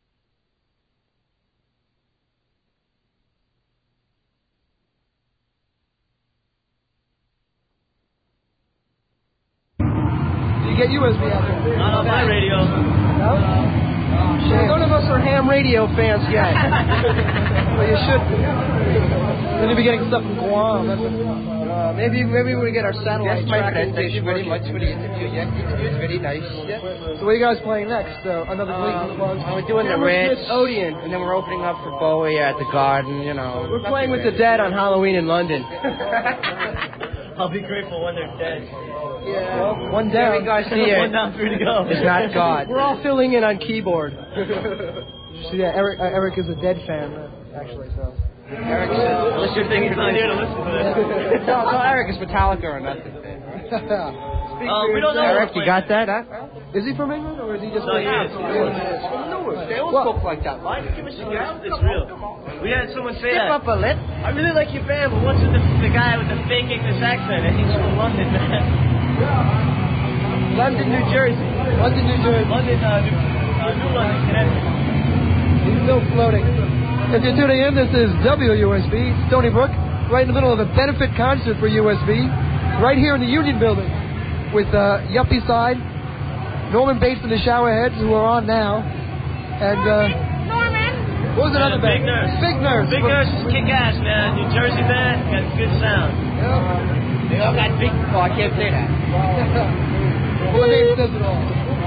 Get U S B out there. Not on my radio. No? Oh, shit. None of us are ham radio fans yet. Well, you should be. Then you'll be getting stuff from Guam. That's a, uh, maybe maybe we get our satellite Yes, my tracking friend. Thank you very much for the interview. Yes, the interview is very nice. Yeah. So what are you guys playing next? Uh, another Gleason plug? We're doing the Ritz, Odeon, and then we're opening up for Bowie at the Garden. You know. We're playing with the Dead on Halloween in London. I'll be grateful when they're dead. Yeah. Well, one down. Jerry Garcia. One down, three to go. It's not God. We're all filling in on keyboard. So yeah, Eric uh, Eric is a Dead fan, uh, actually. So. Eric says, unless you're thinking he's not here to listen to this. no, no, Eric is Metallica or nothing. Uh, we don't know. Eric, you got that? Huh? Is he from England or is he just? No, he is. They all spoke like that. Why give us a guess? It's real. We had someone say Skip that. up a lip. I really like your band, but what's with the, the guy with the fake English accent? And he's from London, man. London, New Jersey. London, New Jersey. London, uh, New, uh, New London, Connecticut. He's still floating. If you're tuning in, this is W U S B, Stony Brook, right in the middle of a benefit concert for U S B, right here in the Union Building, with uh, Yuppie Side, Norman Bates and the Showerheads, who are on now, and uh, Norman. What was another Big band? Nurse. Big Nurse. Big Nurse is kick ass, man. New Jersey band, got good sound. Yep. They all got big. Oh, I can't say that. Well, the name says it all.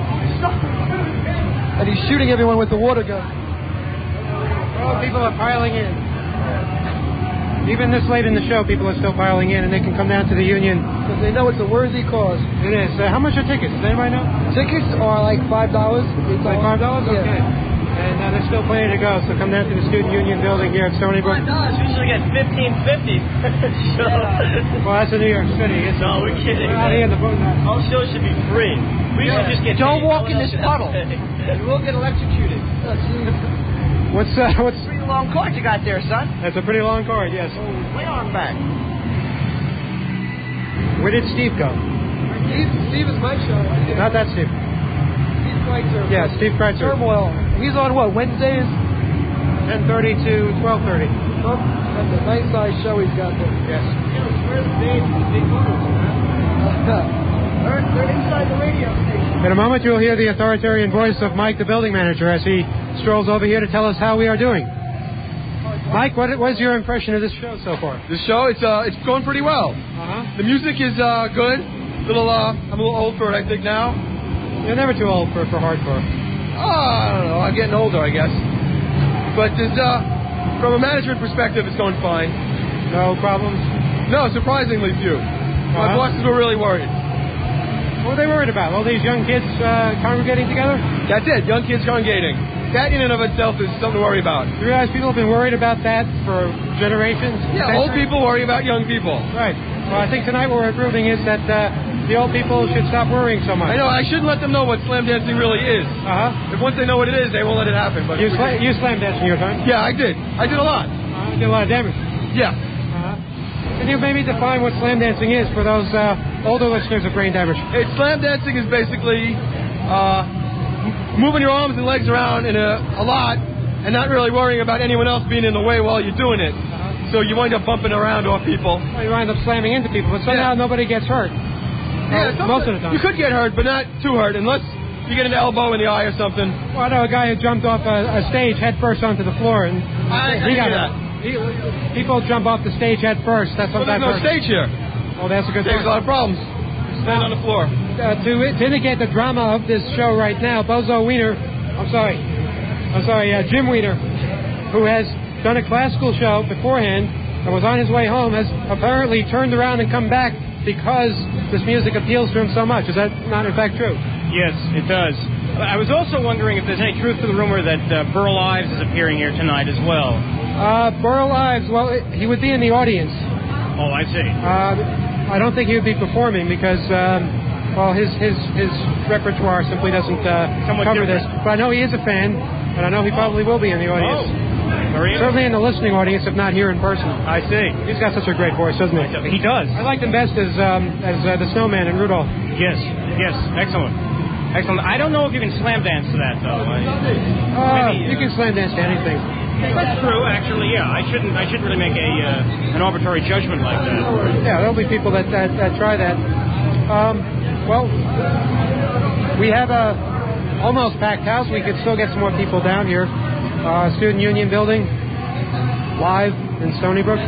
And he's shooting everyone with the water gun. Oh, people are piling in. Even this late in the show, people are still piling in, and they can come down to the Union. Because they know it's a worthy cause. It is. Uh, how much are tickets? Does anybody know? Tickets are like five dollars. Like five dollars? Yeah. Okay. And uh, there's still plenty to go, so come down to the Student Union building here at Stony Brook. Five dollars. We usually get fifteen fifty. So. Well, that's in New York City. It's no, we're kidding. Out here in the boat. All shows should be free. We Yeah. should just get. Don't paid. walk No in one this else puddle. should have to pay. You will get electrocuted. What's uh, what's? Pretty long cord you got there, son. That's a pretty long cord, yes. Way on back. Where did Steve go? Steve, Steve is my show. Not that Steve. Steve Kreitzer. Yeah, Steve Kreitzer. Turmoil. He's on what, Wednesdays? ten thirty to twelve thirty. Oh, that's a nice size show he's got there. Yes. Where's the big, big bubbles, man? They're, they're inside the radio station. In a moment, you'll hear the authoritarian voice of Mike, the building manager, as he strolls over here to tell us how we are doing. Mike, what was your impression of this show so far? This show, it's uh, it's going pretty well. Uh-huh. The music is uh, good. Little, uh, I'm a little old for it, I think now. You're never too old for for hardcore. Oh, I don't know. I'm getting older, I guess. But there's, uh, from a management perspective, it's going fine. No problems? No, surprisingly few. My Uh-huh. bosses were really worried. What were they worried about? All these young kids uh, congregating together? That's it. Young kids congregating. That in and of itself is something to worry about. You realize people have been worried about that for generations? Yeah, old centuries? people worry about young people. Right. Well, I think tonight what we're proving is that uh, the old people should stop worrying so much. I know. I shouldn't let them know what slam dancing really is. Uh-huh. If once they know what it is, they won't let it happen. But You, sla- you slam danced in your time? Yeah, I did. I did a lot. Uh, you did a lot of damage. Yeah. Uh-huh. Can you maybe define what slam dancing is for those uh, older listeners of Brain Damage? It's slam dancing is basically uh, m- moving your arms and legs around in a, a lot and not really worrying about anyone else being in the way while you're doing it. Uh-huh. So you wind up bumping around off people. Well, you wind up slamming into people, but somehow Yeah. nobody gets hurt. Yeah, Uh, most of the time. You could get hurt, but not too hurt, unless you get an elbow in the eye or something. Well, I know a guy who jumped off a, a stage head first onto the floor, and I, I he got hear it. that. He, people jump off the stage head first. That's Well, sometimes there's no stage here. Oh, that's a good There's point. a lot of problems. Stand on the floor. Uh, to, to indicate the drama of this show right now, Bozo Wiener, I'm sorry, I'm sorry, uh, Jim Wiener, who has done a classical show beforehand and was on his way home, has apparently turned around and come back because this music appeals to him so much. Is that not in fact true? Yes, it does. I was also wondering if there's any truth to the rumor that uh, Burl Ives is appearing here tonight as well. Uh, Burl Ives, well, it, he would be in the audience. Oh, I see. Uh, I don't think he would be performing because, um, well, his his his repertoire simply doesn't uh, cover this. But I know he is a fan, and I know he probably will be in the audience. Oh, very Certainly in the listening audience, if not here in person. I see. He's got such a great voice, doesn't he? He does. I liked him best as um, as uh, the Snowman in Rudolph. Yes, yes, excellent. Excellent. I don't know if you can slam dance to that, though. I, Uh, maybe, you can slam dance to anything. That's true, actually. Yeah, I shouldn't. I shouldn't really make a uh, an arbitrary judgment like that. Yeah, there'll be people that that, that try that. Um, well, we have a almost packed house. We could still get some more people down here. Uh, Student Union Building, live in Stony Brook.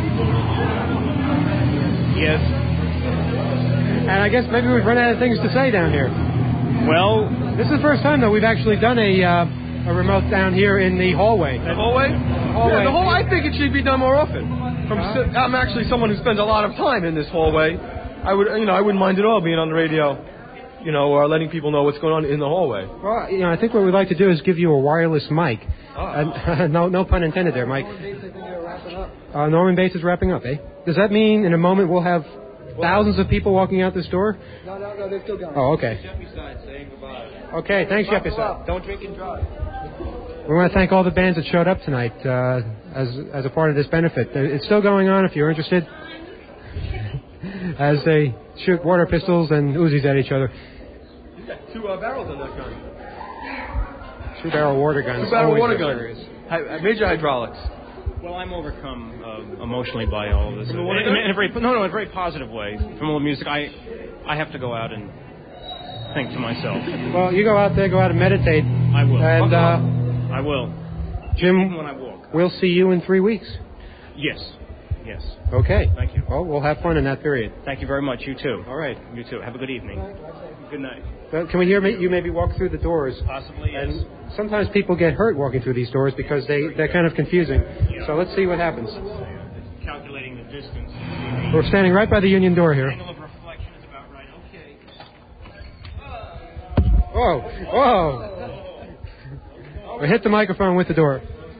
Yes. And I guess maybe we've run out of things to say down here. Well, this is the first time that we've actually done a uh, a remote down here in the hallway. The hallway? hallway. Yeah, the hall. I think it should be done more often. From, si- I'm actually someone who spends a lot of time in this hallway. I would, you know, I wouldn't mind at all being on the radio, you know, or letting people know what's going on in the hallway. Well, you know, I think what we'd like to do is give you a wireless mic. Oh. Uh, no, no pun intended there, Mike. Uh, Norman Bates is wrapping up, eh? Does that mean in a moment we'll have thousands of people walking out this door? No, no, no, they're still going. Oh, okay. Okay, thanks, Shepard. Don't drink and drive. We want to thank all the bands that showed up tonight uh, as as a part of this benefit. It's still going on if you're interested. As they shoot water pistols and Uzis at each other. You got two uh, barrels on that gun. Two barrel water guns. Two barrel Always water hilarious. guns. Hi- major hydraulics. Well, I'm overcome uh, emotionally by all of this. From the In, water in, gun? in a very, no, no, in a very positive way. From all the music, I, I have to go out and think to myself. Well, you go out there, go out and meditate. I will. And uh, I will. Jim, Even when I walk. we'll see you in three weeks. Yes. Yes. Okay. Thank you. Well, we'll have fun in that period. Thank you very much. You too. All right. You too. Have a good evening. Good night. Uh, can we hear me, you maybe walk through the doors? Possibly, yes. And sometimes people get hurt walking through these doors because they, they're kind of confusing. Yeah. So let's see what happens. Calculating the distance. We're standing right by the Union door here. Angle of reflection is about right. Okay. Whoa, whoa. We hit the microphone with the door.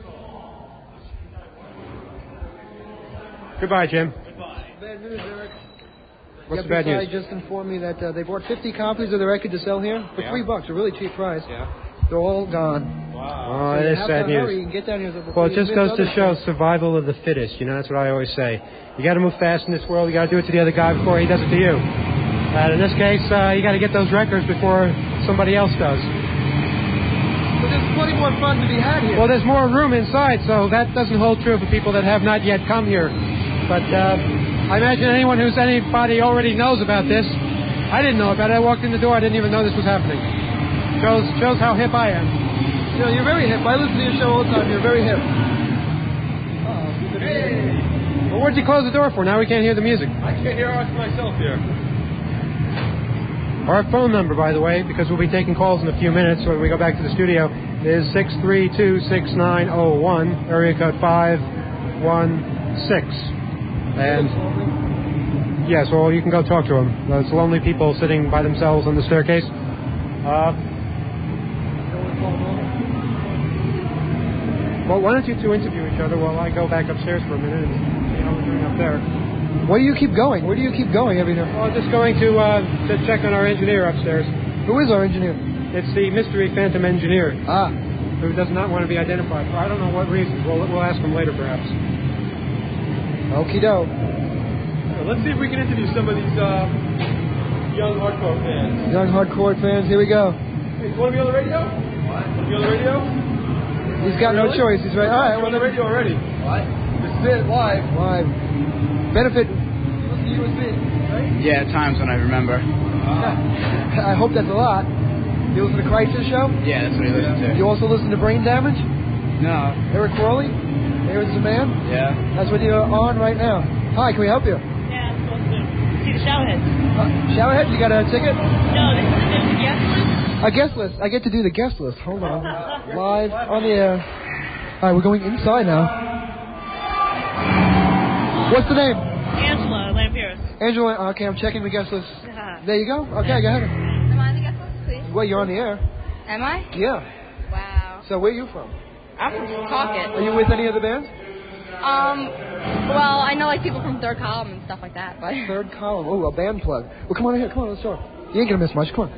Goodbye, Jim. Bad news, Eric. What's the F bad S I news? just informed me that uh, they bought fifty copies of the record to sell here for Yeah. three bucks, a really cheap price. Yeah. They're all gone. Oh, So it you is have sad to hurry news. and get down here before Well, it you just miss goes to other show stuff. survival of the fittest. You know, that's what I always say. You got to move fast in this world. You got to do it to the other guy before he does it to you. And in this case, uh, you got to get those records before somebody else does. But there's plenty more fun to be had here. Well, there's more room inside, so that doesn't hold true for people that have not yet come here. But uh, I imagine anyone who's anybody already knows about this. I didn't know about it. I walked in the door. I didn't even know this was happening. Shows shows how hip I am. You know, you're very hip. I listen to your show all the time. You're very hip. Well, what'd you close the door for? Now we can't hear the music. I can't hear myself here. Our phone number, by the way, because we'll be taking calls in a few minutes when we go back to the studio, is six three two, six nine zero one, area code five one six. And, yes, well, you can go talk to them. Those lonely people sitting by themselves on the staircase. Uh, well, why don't you two interview each other while I go back upstairs for a minute and see how we're doing up there. Where do you keep going? Where do you keep going every day? Well, just going to, uh, to check on our engineer upstairs. Who is our engineer? It's the mystery phantom engineer. Ah. Who does not want to be identified for I don't know what reasons. We'll, we'll ask him later, perhaps. Okie doke. Let's see if we can interview some of these uh, young hardcore fans. Young hardcore fans, here we go. Hey, you want to be on the radio? What? Want to be on the radio? He's got no Really? choice. He's right. All right, You're well, on the then- radio already. What? This is it, live. Live. Benefit. Listen to U S B, right? Yeah, at times when I remember. I hope that's a lot. You listen to Crisis Show? Yeah, that's what I listen to. You also listen to Brain Damage? No. Eric Worley? Here's the man? Yeah. That's what you're on right now. Hi, can we help you? Yeah, I'm supposed to see the Showerheads. Uh, Showerhead, you got a ticket? No, this is the guest list. A guest list. I get to do the guest list. Hold on. Live on the air. All right, we're going inside now. What's the name? Angela Lampiris. Angela. Okay, I'm checking the guest list. There you go. Okay, go ahead. Am I on the guest list, please? Well, you're on the air. Am I? Yeah. Wow. So where are you from? I'm from Pawtucket. Are you with any of the bands? Um, well, I know like people from Third Column and stuff like that, but. Third Column. Oh, a band plug. Well, come on in here. Come on, let's talk. You ain't gonna miss much. Come on.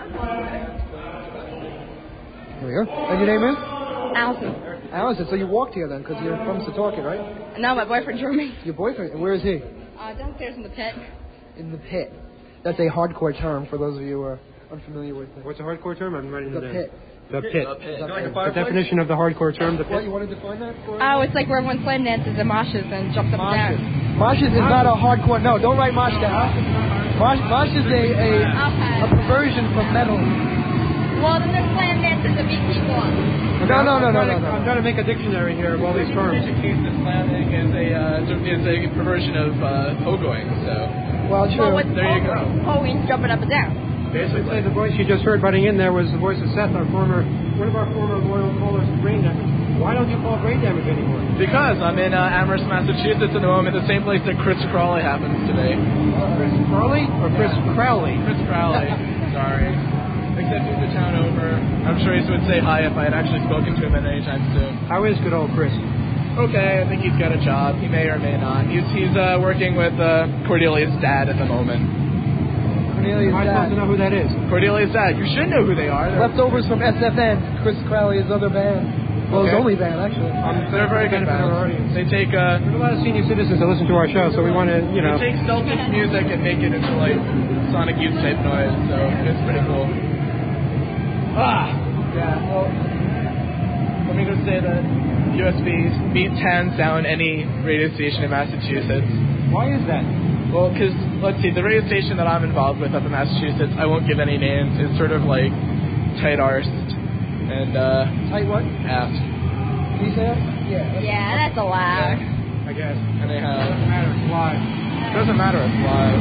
Here we go. And your name is? Allison. Allison. So you walked here then, because you're from Setauket, right? No, my boyfriend drew me. Your boyfriend. And where is he? Uh, downstairs in the pit. In the pit. That's a hardcore term for those of you who are unfamiliar with it. What's a hardcore term? I'm writing The it down. pit. The pit. The pit. Is that like a The fireplace? definition of the hardcore term, the pit. What, you want to define that for Oh, it's like where everyone slam dances and moshes and jumps up and down. Moshes is not a hardcore. No, don't write mosh down. Mosh, mosh is a, a, a perversion from metal. Well, then there's slam dances that beat people up. No, no, no, no, no, no. I'm trying to make a dictionary here of all these terms. Slamming is a, uh, is a perversion of uh, pogoing, so. Well, Well, what's there you go. Hoeing jumping up and down. Basically. Say the voice you just heard butting in there was the voice of Seth, our former, one of our former loyal callers, Brain Damage. Why don't you call Brain Damage anymore? Because I'm in uh, Amherst, Massachusetts, and I'm in the same place that Chris Crawley happens to be. Chris Crawley or Chris Crowley? Chris Crowley. Sorry. Except he's the town over. I'm sure he would say hi if I had actually spoken to him at any time soon. How is good old Chris? Okay, I think he's got a job. He may or may not. He's he's uh, working with uh, Cordelia's dad at the moment. Cordelia's Am I dad. supposed to know who that is? Cordelia's dad. You should know who they are. They're, Leftovers from S F N, Chris Crowley's other band. Well, his Okay. only band, actually. um, they're very good bands. They take uh, There's a lot of senior citizens that listen to our show, so we want to, you know. they take Celtic music and make it into like sonic youth type noise. So it's pretty cool. Ah, yeah. Well, let me just say that U S B beats hands down any radio station in Massachusetts. Why is that? Well, because, let's see, the radio station that I'm involved with up in Massachusetts, I won't give any names, is sort of like tight-arsed and, uh... Tight what? Ass. Can you say that? Yeah. Yeah, that's allowed. I guess. And they have... Doesn't matter, it's live. Doesn't matter, it's live.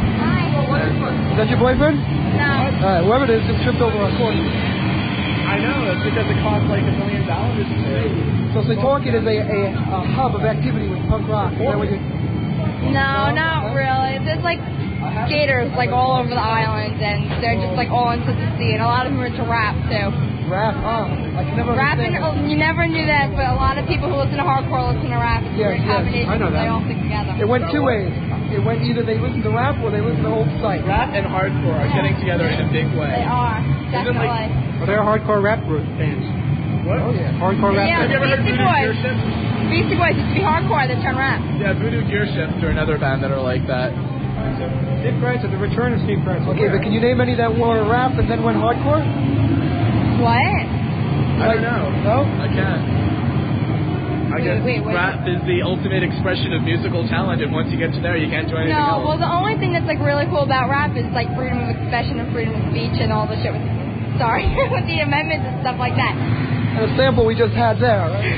Is that your boyfriend? No. Alright, whoever it is just tripped over our cord. I know, it's because it costs like a million dollars to So Setauket is a, a, a hub of activity with punk rock. Is that what you... No, not really. There's like skaters like all over the island, and they're just like all into the scene. A lot of them are into rap too. Rap, oh, I can never Rap and understand oh, you never knew that, but a lot of people who listen to hardcore listen to rap. It's a Yes, weird yes, combination. I know that. They all stick together. It went two ways. It went either they listen to rap or they listen to old sight. Rap and hardcore are getting together in a big way. They are definitely. Well, they're hardcore rap group bands. What? Oh, yeah. Hardcore rap Yeah, Have you ever heard Beastie Voodoo Boys. Gear Shift? Beastie Boys used to be hardcore, then turn rap. Yeah, Voodoo Gear Shift are another band that are like that. Steve Kreitzer, the return of Steve Kreitzer. Okay, but can you name any that were rap and then went hardcore? What? I don't know. No? I can't. I Wait, guess wait, wait. rap is the ultimate expression of musical talent, and once you get to there, you can't do anything No, else. well, the only thing that's like really cool about rap is like freedom of expression and freedom of speech and all the shit with, sorry, with the amendments and stuff like that. And a sample we just had there, right?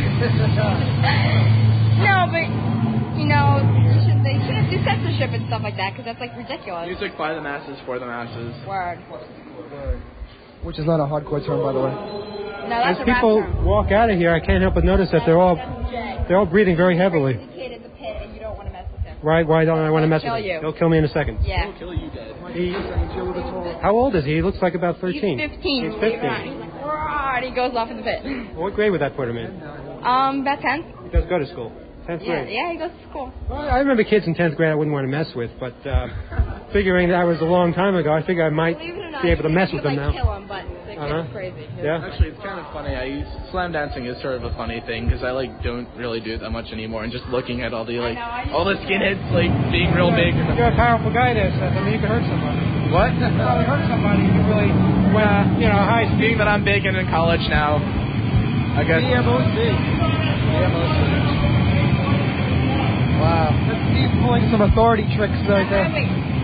No, but you know, you should, they shouldn't do censorship and stuff like that because that's like ridiculous. Music by the masses for the masses. Word. Which is not a hardcore term, by the way. No, As that's a rap people term. walk out of here, I can't help but notice that they're all they're all breathing very heavily. Indicated the pit, and you don't want to mess with him. Right? Why don't I want to mess He'll with kill him? you. He'll kill me in a second. Yeah. He'll kill you dead. He, how old is he? He looks like about thirteen. He's fifteen. He's believe it or fifteen. not. He's like, "Roar," and he goes off in the pit. What grade would that put him in? Um, about tenth. He does go to school. Tenth Yeah, grade. yeah, he goes to school. Well, I remember kids in tenth grade I wouldn't want to mess with, but uh, figuring that was a long time ago, I figure I might Believe it or not, be able to you mess could, with them like, now. kill him, but the Uh-huh. kid's crazy. Yeah. Actually, it's kind of funny. I use slam dancing is sort of a funny thing because I like don't really do it that much anymore. And just looking at all the like all the skinheads like being real big. And You're a powerful guy there, Seth. I mean, you can hurt somebody. What? You can probably hurt somebody. You can really, well, you know, high Being that I'm big and in college now, I guess. B M O C. Wow. That's Steve pulling some authority tricks right there.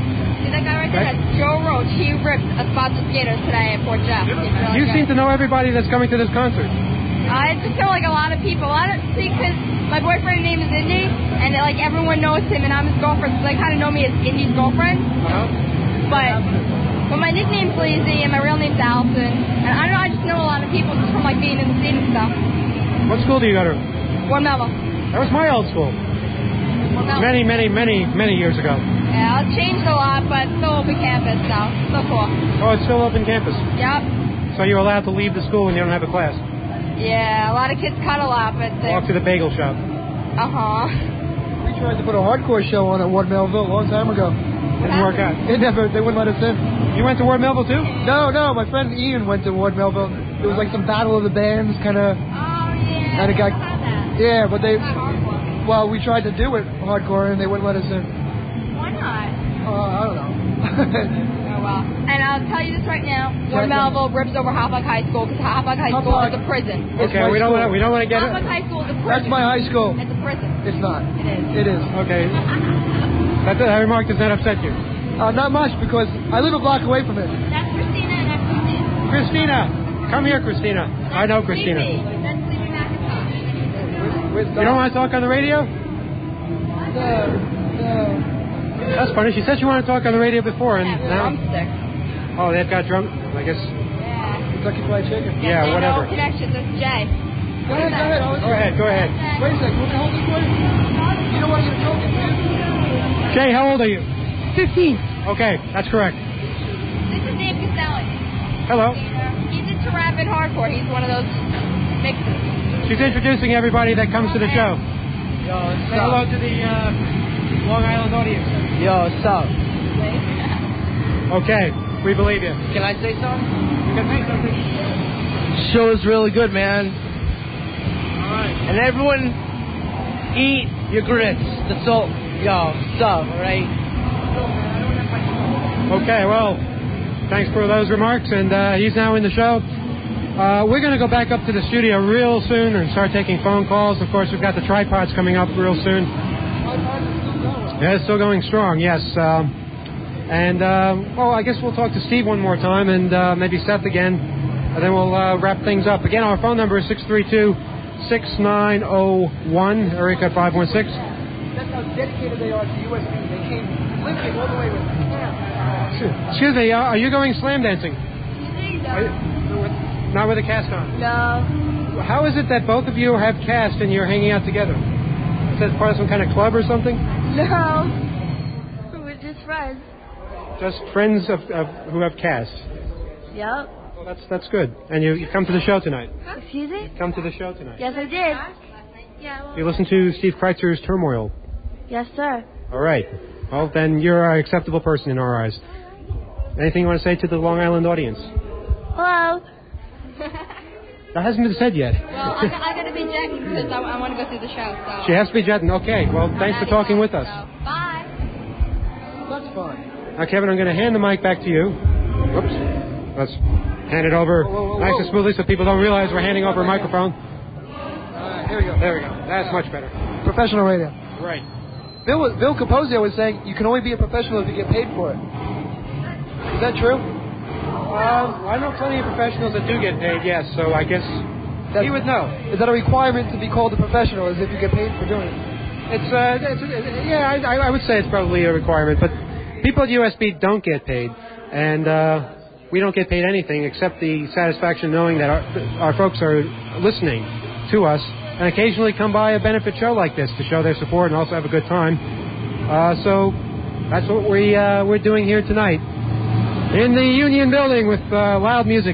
See that guy right there? That's Joe Roach. He ripped a sponsor skater today at Fort Jeff. You seem to know everybody that's coming to this concert. Uh, it's just feel like a lot of people. A lot of, see, because my boyfriend's name is Indy, and like everyone knows him, and I'm his girlfriend, so they kind of know me as Indy's girlfriend. Uh-huh. But, but my nickname's Lazy, and my real name's Allison. And I don't know, I just know a lot of people just from like being in the scene and stuff. What school do you go to? Ward Melville. That was my old school. Many, many, many, many years ago. Yeah, it's changed a lot, but still open campus, so still cool. Oh, it's still open campus? Yep. So you're allowed to leave the school when you don't have a class? Yeah, a lot of kids cut a lot, but... Walk to the bagel shop. Uh-huh. We tried to put a hardcore show on at Ward Melville a long time ago. Didn't work out. It never, they wouldn't let us in. You went to Ward Melville too? No, no, my friend Ian went to Ward Melville. It was like some battle of the bands kind of... Oh, yeah. And it got, yeah, but they... Hardcore. Well, we tried to do it hardcore and they wouldn't let us in. Why not? Uh, I don't know. Oh, well. And I'll tell you this right now. Ward Melville rips over Hoplock High School because Hoplock High School Hoplock. is a prison. Okay, we don't want to, we don't want to get it. Hoplock High School is a prison. That's my high school. It's a prison. It's not. It is. It is. Okay. That, that remark does not upset you? Uh, not much because I live a block away from it. That's Christina and that's Christina. Christina! Come here, Christina. I know Christina. That's Stevie McIntosh. You don't want to talk on the radio? No, no. That's funny. She said she wanted to talk on the radio before, and Yeah, now... drumstick. Oh, they've got drum... I guess... Yeah. Kentucky Fried Chicken. Yeah, They whatever. know connections. It's Jay. Go ahead, go ahead. Go ahead, go ahead. Wait a second. Can I hold this for you? You don't want to get a token, do you? Jay, how old are you? fifteen. Okay, that's correct. This is Dave Castelli. Hello. He's into rap and hardcore. He's one of those mixes. She's introducing everybody that comes to the show. Yo, what's Say hello to the uh, Long Island audience. Yo, what's up? Okay, we believe you. Can I say something? You can say something. Show is really good, man. All right. And everyone, eat your grits. The salt, yo, stuff, right? Okay, well, thanks for those remarks, and uh, he's now in the show. Uh, we're going to go back up to the studio real soon and start taking phone calls. Of course, we've got the tripods coming up real soon. Yeah, it's still going strong, yes. Um, and, uh, well, I guess we'll talk to Steve one more time and uh, maybe Seth again, and then we'll uh, wrap things up. Again, our phone number is six three two, six nine zero one, area code five one six. That's how dedicated they are to U S B. They came limping all the way with yeah. Excuse me, uh, are you going slam dancing? Are you- with- not with a cast on? No. How is it that both of you have cast and you're hanging out together? Is that part of some kind of club or something? No. We're just friends. Just friends of, of who have cast. Yep. Well, that's that's good. And you, you come to the show tonight. Excuse me? Come to the show tonight. Yes, I did. Yeah. You listen to Steve Kreitzer's Turmoil. Yes, sir. All right. Well, then you're an acceptable person in our eyes. Anything you want to say to the Long Island audience? Hello. That hasn't been said yet. Well, I, I gotta be jetting because I, I want to go through the show. So. She has to be jetting. Okay. Well, thanks for talking with us. So, bye. That's fine. Now, Kevin, I'm going to hand the mic back to you. Whoops. Let's hand it over Whoa, whoa, whoa, nice whoa. and smoothly so people don't realize we're handing over a microphone. Uh, here we go. There we go. That's much better. Professional radio. Right. Bill, was- Bill Capozio was saying you can only be a professional if you get paid for it. Is that true? Um, I know plenty of professionals that do get paid, yes, so I guess That's, he would know. Is that a requirement to be called a professional, is if you get paid for doing it? It's, uh, it's, uh, yeah, I, I would say it's probably a requirement, but people at U S B don't get paid, and uh, we don't get paid anything except the satisfaction knowing that our, our folks are listening to us and occasionally come by a benefit show like this to show their support and also have a good time. Uh, so that's what we, uh, we're doing here tonight. In the Union Building with uh, loud music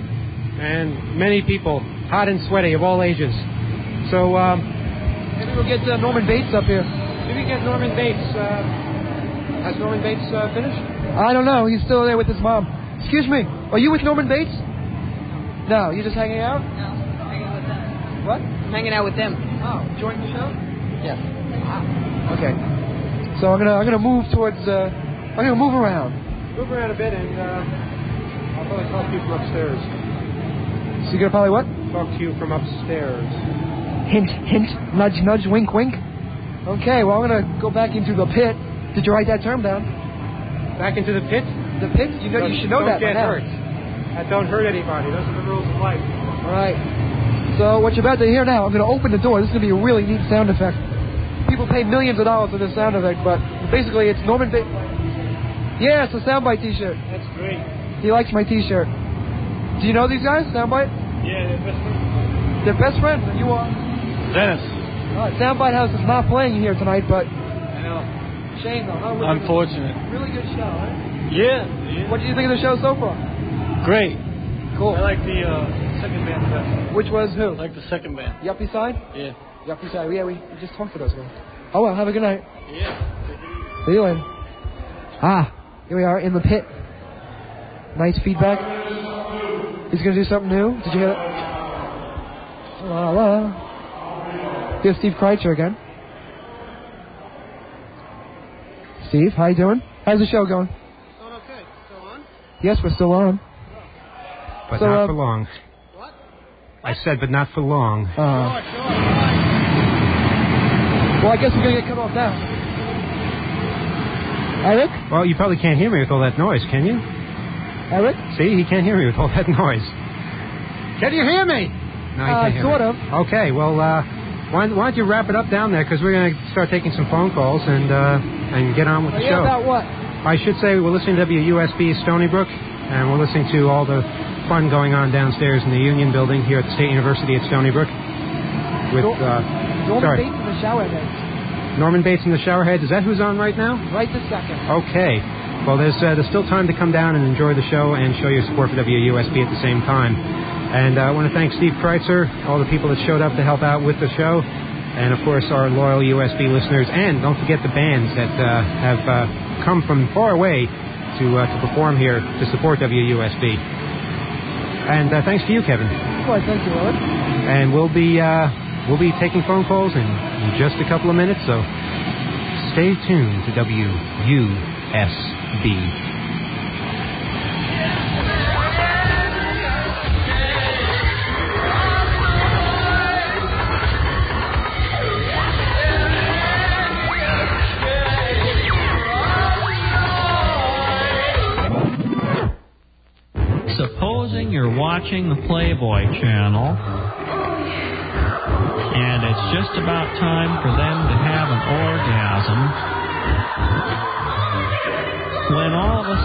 and many people, hot and sweaty, of all ages. So, um, maybe we'll get uh, Norman Bates up here. Maybe we get Norman Bates. Uh, has Norman Bates uh, finished? I don't know. He's still there with his mom. Excuse me. Are you with Norman Bates? No. You just hanging out? No, I'm hanging with them. What? I'm hanging out with them. Oh, enjoying the show? Yes. Okay. So I'm gonna I'm gonna move towards. Uh, I'm gonna move around. Move around a bit, and uh, I'll probably talk to you from upstairs. So you're gonna probably what? Talk to you from upstairs. Hint, hint, nudge, nudge, wink, wink. Okay, well I'm gonna go back into the pit. Did you write that term down? Back into the pit? The pit? You know, you should know don't that by get now. hurt. That don't hurt anybody. Those are the rules of life. All right. So what you're about to hear now, I'm going to open the door. This is going to be a really neat sound effect. People pay millions of dollars for this sound effect, but basically it's Norman Bates. Yeah, it's a Soundbite T-shirt. That's great. He likes my T-shirt. Do you know these guys, Soundbite? Yeah, they're best friends. They're best friends, and you are? Dennis. All right, Soundbite House is not playing here tonight, but... I know. Shame, though. Huh? Really Unfortunate. Good, really good show, right? Yeah, yeah. What did you think of the show so far? Great. Cool. I like the uh, second band best. Which was who? I like the second band. Yuppie Side? Yeah. Yuppie Side. Yeah, we, we just talked to those guys. Oh, well, have a good night. Yeah. See you later. Ah, here we are in the pit. Nice feedback. He's going to do something new. Did you hear that? La la. Here's Steve Kreitzer again. Steve, how you doing? How's the show going? Going okay. Still on? Yes, we're still on. But So, not uh, for long. What? I said, but not for long. Uh, well, I guess we're going to get cut off now. Eric? Well, you probably can't hear me with all that noise, can you? Eric? See, he can't hear me with all that noise. Can you hear me? No, he Uh, can't hear sort me. of. Okay, well, uh, why, why don't you wrap it up down there, because we're going to start taking some phone calls and uh, and get on with Oh, the yeah, show. about what? I should say we're listening to W U S B Stony Brook, and we're listening to all the fun going on downstairs in the Union Building here at the State University at Stony Brook. With uh, Norman sorry, Bates in the Showerheads. Norman Bates and the Showerheads. Is that who's on right now? Right this second. Okay. Well, there's uh, there's still time to come down and enjoy the show and show your support for W U S B at the same time. And uh, I want to thank Steve Kreitzer, all the people that showed up to help out with the show, and of course our loyal U S B listeners. And don't forget the bands that uh, have uh, come from far away to uh, to perform here to support W U S B. And uh, thanks to you, Kevin. Why, thank you, Ellen. And we'll be uh, we'll be taking phone calls in, in just a couple of minutes. So stay tuned to W U S B. Supposing you're watching the Playboy Channel, and it's just about time for them to have an orgasm, when all of a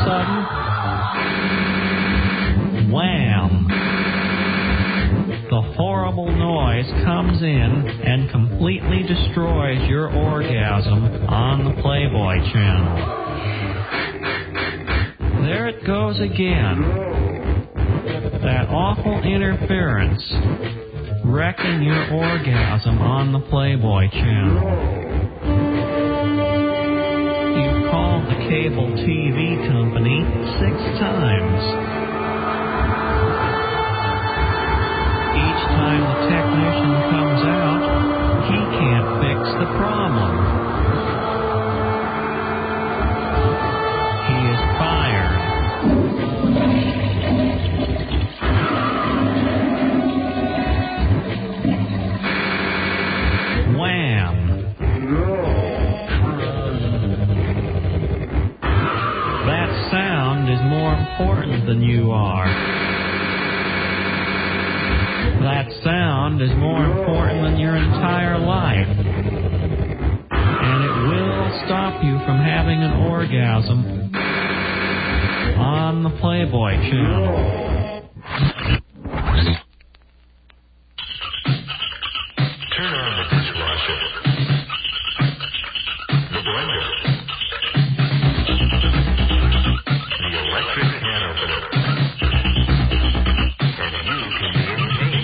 sudden, wham, the horrible noise comes in and completely destroys your orgasm on the Playboy Channel. There it goes again. That awful interference wrecking your orgasm on the Playboy Channel. You've called the cable T V company six times. Each time the technician comes out, he can't fix the problem. He is fired. Wham! That sound is more important than you are. That sound is more important than your entire life. And it will stop you from having an orgasm on the Playboy Channel. Turn on the dishwasher, the blender, the electric can opener, and you can be entertained.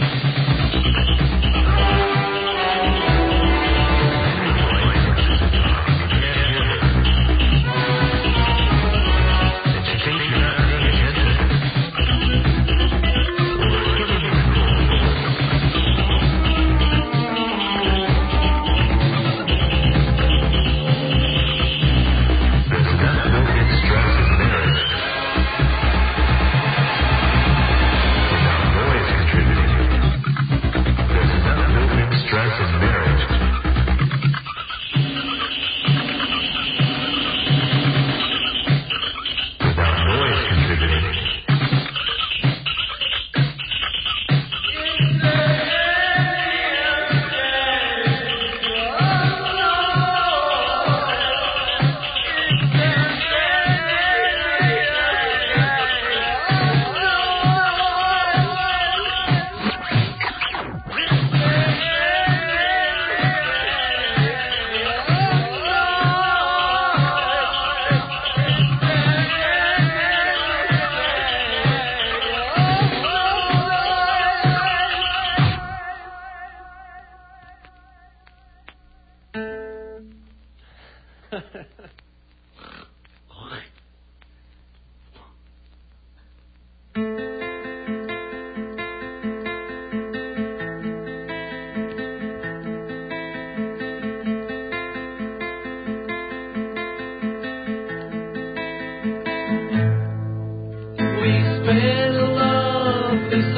In case you're not paying attention,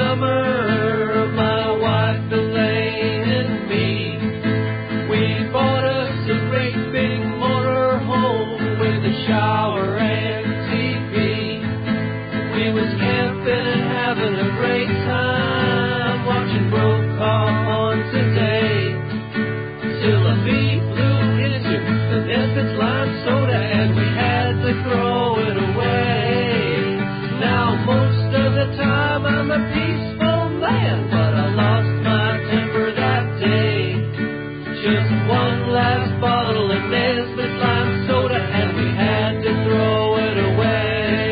summer of my wife Elaine and me. We bought us a great big motor home with a shower and T V. We was camping and having a great time, watching Brokaw on Today. Till a bee flew into the Nesbitt's lime soda and we had to throw it away. Now most of the time I'm a peaceful man, but I lost my temper that day. Just one last bottle of Nesbitt's lime soda and we had to throw it away.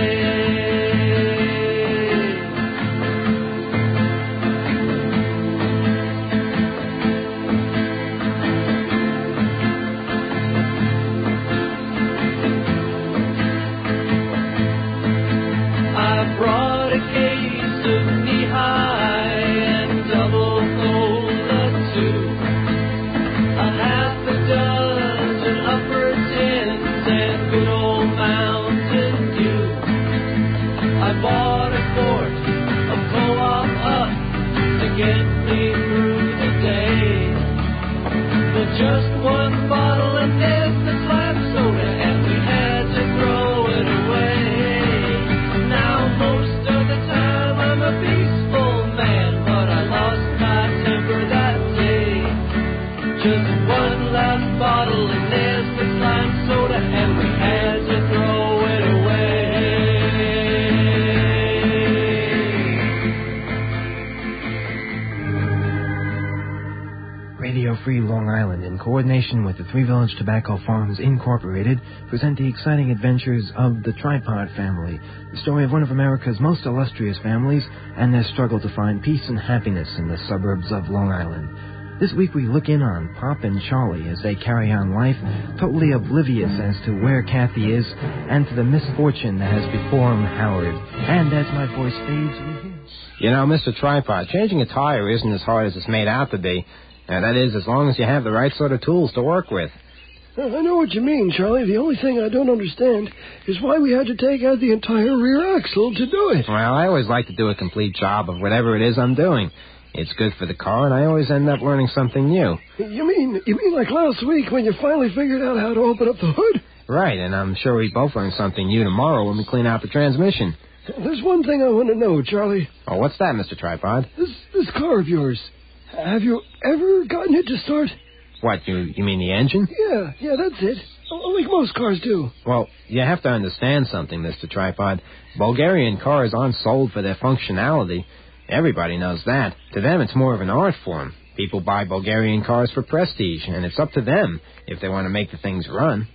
I brought a case of knee-high and double cola too, a half a dozen upper tins and good old Mountain Dew. I bought a quart of co-op up to get me through the day, but just one bottle of Nesbitt's lime soda and we had to throw it away. Now most of the time I'm a peaceful man, but I lost my temper that day. Just one last bottle of Nesbitt's lime soda and we had to throw it away. Radio Free Long Island, in coordination with the Three Village Tobacco Farms Incorporated, present the exciting adventures of the Tripod family, the story of one of America's most illustrious families and their struggle to find peace and happiness in the suburbs of Long Island. This week we look in on Pop and Charlie as they carry on life, totally oblivious as to where Kathy is and to the misfortune that has befallen Howard. And as my voice fades, we hear... You know, Mister Tripod, changing a tire isn't as hard as it's made out to be. And that is, as long as you have the right sort of tools to work with. I know what you mean, Charlie. The only thing I don't understand is why we had to take out the entire rear axle to do it. Well, I always like to do a complete job of whatever it is I'm doing. It's good for the car, and I always end up learning something new. You mean, you mean like last week when you finally figured out how to open up the hood? Right, and I'm sure we both learn something new tomorrow when we clean out the transmission. There's one thing I want to know, Charlie. Oh, what's that, Mister Tripod? This this car of yours, have you ever gotten it to start? What, you you mean the engine? Yeah, yeah, that's it. Like most cars do. Well, you have to understand something, Mister Tripod. Bulgarian cars aren't sold for their functionality. Everybody knows that. To them, it's more of an art form. People buy Bulgarian cars for prestige, and it's up to them if they want to make the things run.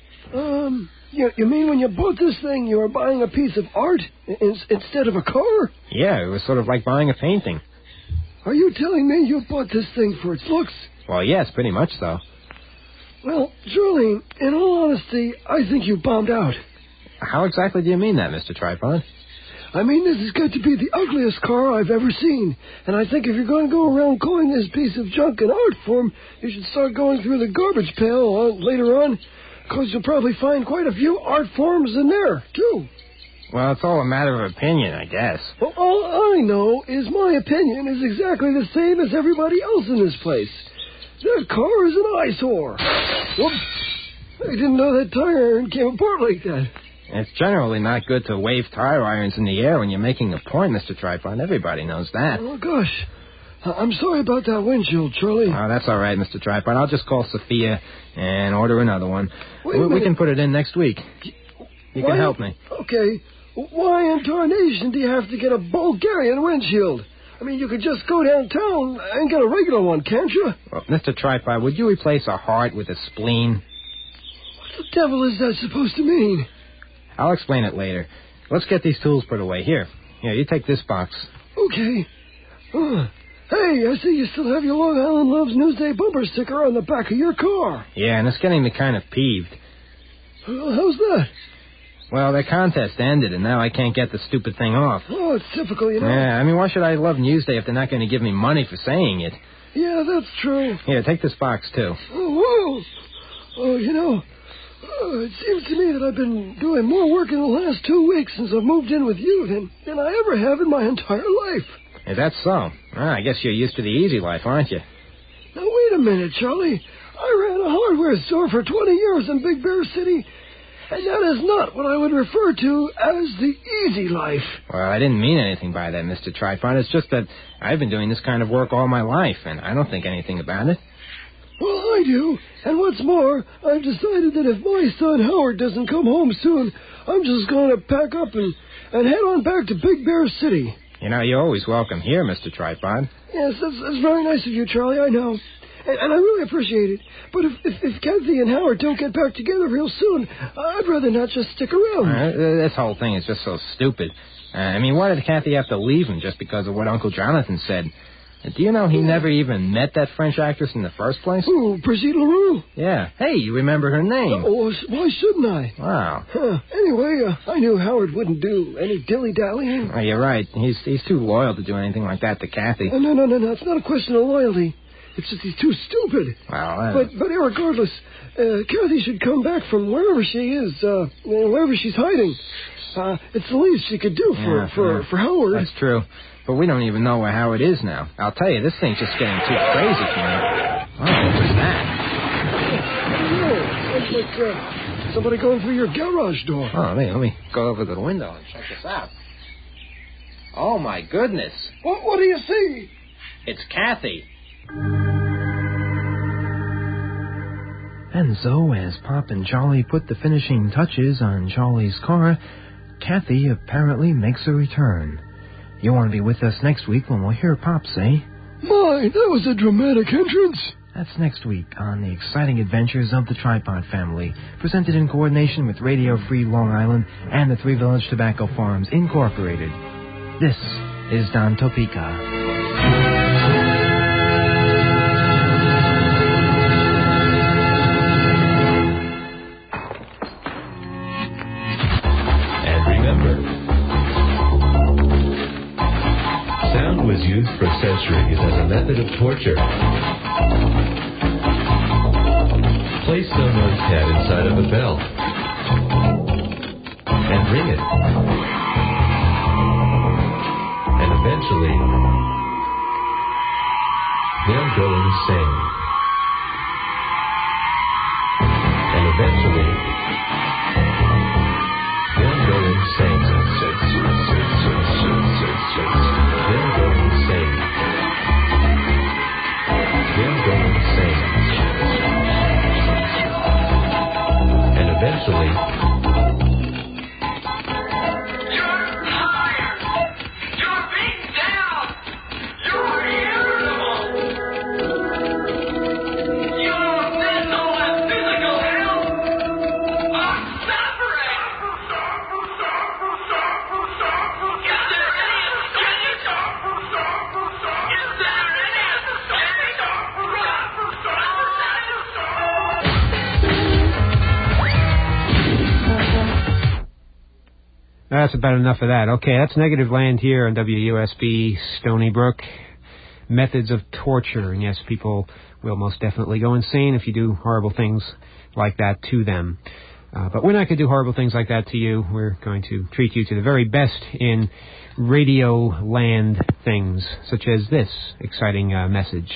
Um, you, you mean when you bought this thing, you were buying a piece of art in, instead of a car? Yeah, it was sort of like buying a painting. Are you telling me you bought this thing for its looks? Well, yes, pretty much so. Well, Charlie, in all honesty, I think you bombed out. How exactly do you mean that, Mister Tripod? I mean, this has got to be the ugliest car I've ever seen. And I think if you're going to go around calling this piece of junk an art form, you should start going through the garbage pail uh, later on, because you'll probably find quite a few art forms in there, too. Well, it's all a matter of opinion, I guess. Well, all I know is my opinion is exactly the same as everybody else in this place. That car is an eyesore. Whoops. I didn't know that tire iron came apart like that. It's generally not good to wave tire irons in the air when you're making a point, Mister Tripod. Everybody knows that. Oh, gosh. I'm sorry about that windshield, Charlie. Oh, that's all right, Mister Tripod. I'll just call Sophia and order another one. Wait a we, we minute. can put it in next week. You Why- can help me. Okay. Why in tarnation do you have to get a Bulgarian windshield? I mean, you could just go downtown and get a regular one, can't you? Well, Mister Tripod, would you replace a heart with a spleen? What the devil is that supposed to mean? I'll explain it later. Let's get these tools put away. Here. Here, you take this box. Okay. Uh, hey, I see you still have your Long Island Loves Newsday bumper sticker on the back of your car. Yeah, and it's getting me kind of peeved. Uh, how's that? Well, the contest ended, and now I can't get the stupid thing off. Oh, it's typical, you know. Yeah, I mean, why should I love Newsday if they're not going to give me money for saying it? Yeah, that's true. Here, take this box, too. Oh, whoa. Oh, you know, uh, it seems to me that I've been doing more work in the last two weeks since I've moved in with you than, than I ever have in my entire life. Is that so? Well, I guess you're used to the easy life, aren't you? Now, wait a minute, Charlie. I ran a hardware store for twenty years in Big Bear City, and that is not what I would refer to as the easy life. Well, I didn't mean anything by that, Mister Tripod. It's just that I've been doing this kind of work all my life, and I don't think anything about it. Well, I do. And what's more, I've decided that if my son Howard doesn't come home soon, I'm just going to pack up and, and head on back to Big Bear City. You know, you're always welcome here, Mister Tripod. Yes, that's, that's very nice of you, Charlie, I know. And, and I really appreciate it. But if, if, if Kathy and Howard don't get back together real soon, I'd rather not just stick around. Uh, this whole thing is just so stupid. Uh, I mean, why did Kathy have to leave him just because of what Uncle Jonathan said? Do you know he never even met that French actress in the first place? Who, Brigitte Leroux? Yeah. Hey, you remember her name. Oh, why shouldn't I? Wow. Huh. Anyway, uh, I knew Howard wouldn't do any dilly-dallying. Oh, you're right. He's he's too loyal to do anything like that to Kathy. Oh, no, no, no, no. It's not a question of loyalty. It's just he's too stupid. Well, uh... But, but regardless, uh, Kathy should come back from wherever she is, uh, wherever she's hiding. Uh, it's the least she could do for, yeah, for, yeah. for Howard. That's true. But we don't even know where Howard is now. I'll tell you, this thing's just getting too crazy for me. Oh, what was that? Oh, sounds like uh, somebody going through your garage door. Oh, let me, let me go over to the window and check this out. Oh, my goodness. What, what do you see? It's Kathy. And so, as Pop and Charlie put the finishing touches on Charlie's car, Kathy apparently makes a return. You'll want to be with us next week when we'll hear Pop say, My, that was a dramatic entrance. That's next week on the exciting adventures of the Tripod family, presented in coordination with Radio Free Long Island and the Three Village Tobacco Farms, Incorporated. This is Don Topica. Was used for centuries as a method of torture. Place someone's head inside of a bell and ring it. And eventually, they'll go insane. And eventually, they'll go insane. They'll go insane. They'll go insane. And eventually... You're tired! You're beaten down! You're irritable! Your mental and physical health are suffering! Is there any escape? Is there any That's about enough of that. Okay, that's Negative Land here on W U S B Stony Brook. Methods of torture. And yes, people will most definitely go insane if you do horrible things like that to them. Uh, but we're not going to do horrible things like that to you. We're going to treat you to the very best in radio land things, such as this exciting uh, message.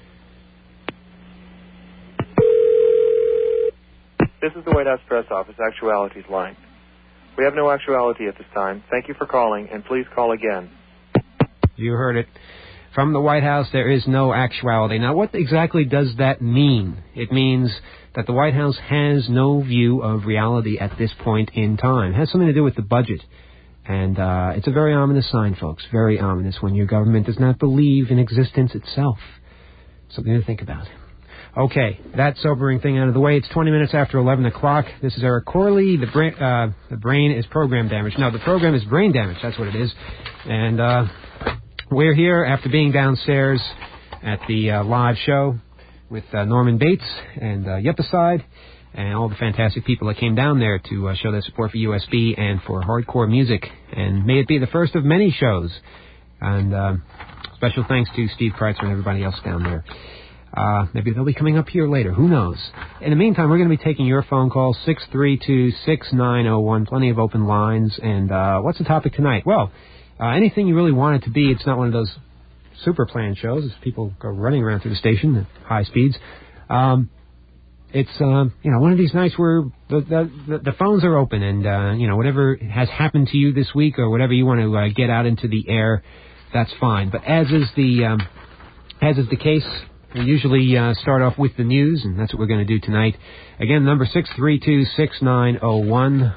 This is the White House Press Office Actualities line. We have no actuality at this time. Thank you for calling, and please call again. You heard it. From the White House, there is no actuality. Now, what exactly does that mean? It means that the White House has no view of reality at this point in time. It has something to do with the budget. And uh, it's a very ominous sign, folks. Very ominous when your government does not believe in existence itself. Something to think about. Okay, that sobering thing out of the way. It's twenty minutes after eleven o'clock. This is Eric Corley. The brain, uh, the brain is program damage. No, the program is brain damage. That's what it is. And uh, we're here after being downstairs at the uh, live show with uh, Norman Bates and uh, Yepicide and all the fantastic people that came down there to uh, show their support for U S B and for hardcore music. And may it be the first of many shows. And uh, special thanks to Steve Kreitzer and everybody else down there. Uh, maybe they'll be coming up here later. Who knows? In the meantime, we're going to be taking your phone call, six three two, six nine zero one. Plenty of open lines. And uh, what's the topic tonight? Well, Uh, anything you really want it to be. It's not one of those super planned shows as people go running around through the station at high speeds. Um, it's, um, you know, one of these nights where the, the, the phones are open and, uh, you know, whatever has happened to you this week or whatever you want to uh, get out into the air, that's fine. But as is the, um, as is the case, we usually uh, start off with the news, and that's what we're going to do tonight. Again, number six three two, six nine zero one.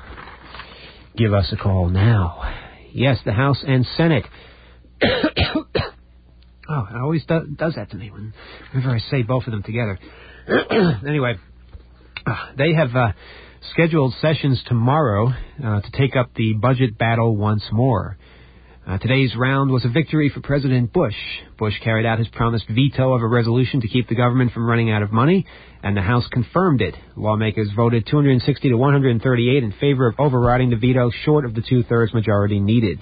Give us a call now. Yes, the House and Senate. Oh, it always do, does that to me when, whenever I say both of them together. Anyway, uh, they have uh, scheduled sessions tomorrow uh, to take up the budget battle once more. Uh, today's round was a victory for President Bush. Bush carried out his promised veto of a resolution to keep the government from running out of money, and the House confirmed it. Lawmakers voted two hundred sixty to one hundred thirty-eight in favor of overriding the veto, short of the two-thirds majority needed.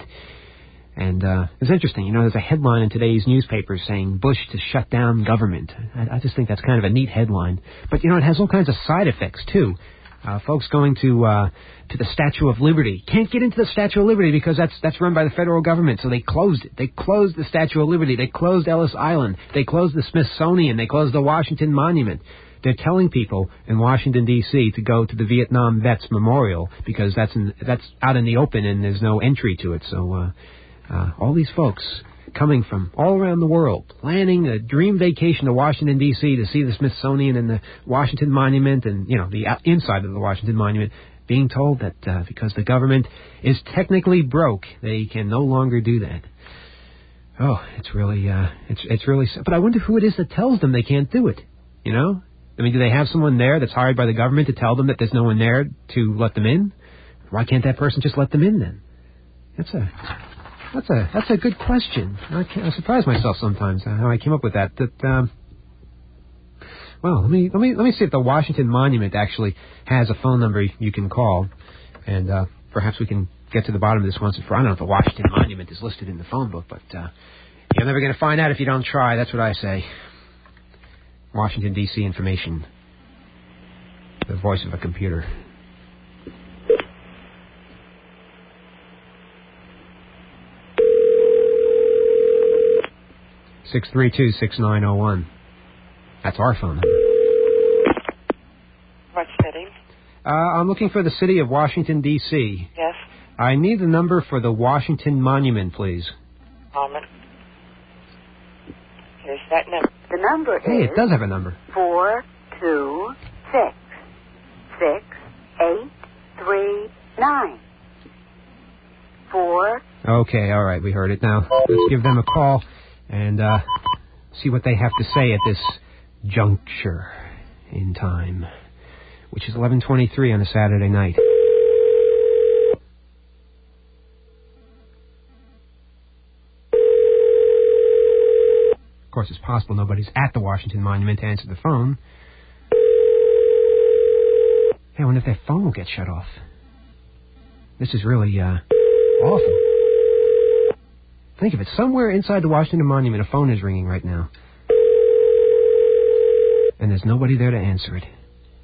And uh, it's interesting, you know, there's a headline in today's newspapers saying Bush to shut down government. I, I just think that's kind of a neat headline. But, you know, it has all kinds of side effects, too. Uh, folks going to uh, to the Statue of Liberty can't get into the Statue of Liberty because that's that's run by the federal government, so they closed it. They closed the Statue of Liberty. They closed Ellis Island. They closed the Smithsonian. They closed the Washington Monument. They're telling people in Washington, D C to go to the Vietnam Vets Memorial because that's in, that's out in the open and there's no entry to it. So uh, uh, all these folks coming from all around the world, planning a dream vacation to Washington, D C to see the Smithsonian and the Washington Monument and, you know, the inside of the Washington Monument, being told that uh, because the government is technically broke, they can no longer do that. Oh, it's really, uh, it's it's really, but I wonder who it is that tells them they can't do it, you know? I mean, do they have someone there that's hired by the government to tell them that there's no one there to let them in? Why can't that person just let them in then? That's a... That's a that's a good question. I, I surprise myself sometimes how I came up with that. That um, well, let me let me let me see if the Washington Monument actually has a phone number you can call, and uh, perhaps we can get to the bottom of this once and for all. I don't know if the Washington Monument is listed in the phone book, but uh, you're never going to find out if you don't try. That's what I say. Washington D C information. The voice of a computer. six three two, six nine zero one. That's our phone number. What's fitting? Uh, I'm looking for the city of Washington, D C Yes. I need the number for the Washington Monument, please. Moment. Here's that number. The number Hey, is... it does have a number. Four, two, six, six, eight, three, nine. Four... Okay, all right, we heard it now. Let's give them a call and uh, see what they have to say at this juncture in time, which is eleven twenty-three on a Saturday night. Of course, it's possible nobody's at the Washington Monument to answer the phone. Hey, I wonder if their phone will get shut off. This is really uh, awful. Think of it. Somewhere inside the Washington Monument, a phone is ringing right now. And there's nobody there to answer it.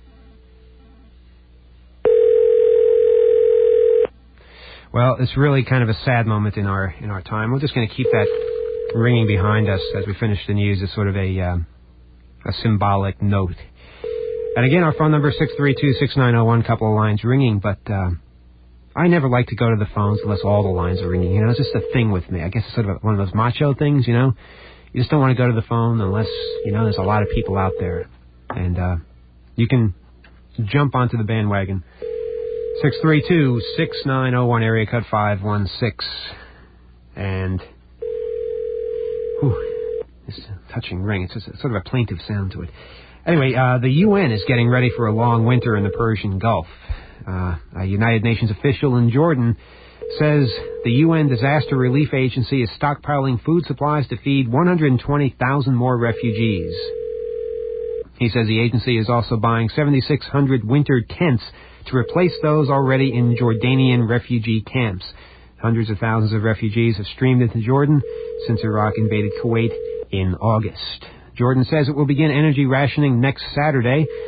Well, it's really kind of a sad moment in our in our time. We're just going to keep that ringing behind us as we finish the news as sort of a um, a symbolic note. And again, our phone number is six three two, six nine zero one, couple of lines ringing, but uh, I never like to go to the phones unless all the lines are ringing. You know, it's just a thing with me. I guess it's sort of one of those macho things, you know. You just don't want to go to the phone unless, you know, there's a lot of people out there. And uh, you can jump onto the bandwagon. six three two, six nine zero one, area code five one six. And, whew, this touching ring. It's just a, sort of a plaintive sound to it. Anyway, uh, the U N is getting ready for a long winter in the Persian Gulf. Uh, a United Nations official in Jordan says the U N Disaster Relief Agency is stockpiling food supplies to feed one hundred twenty thousand more refugees. He says the agency is also buying seventy-six hundred winter tents to replace those already in Jordanian refugee camps. Hundreds of thousands of refugees have streamed into Jordan since Iraq invaded Kuwait in August. Jordan says it will begin energy rationing next Saturday.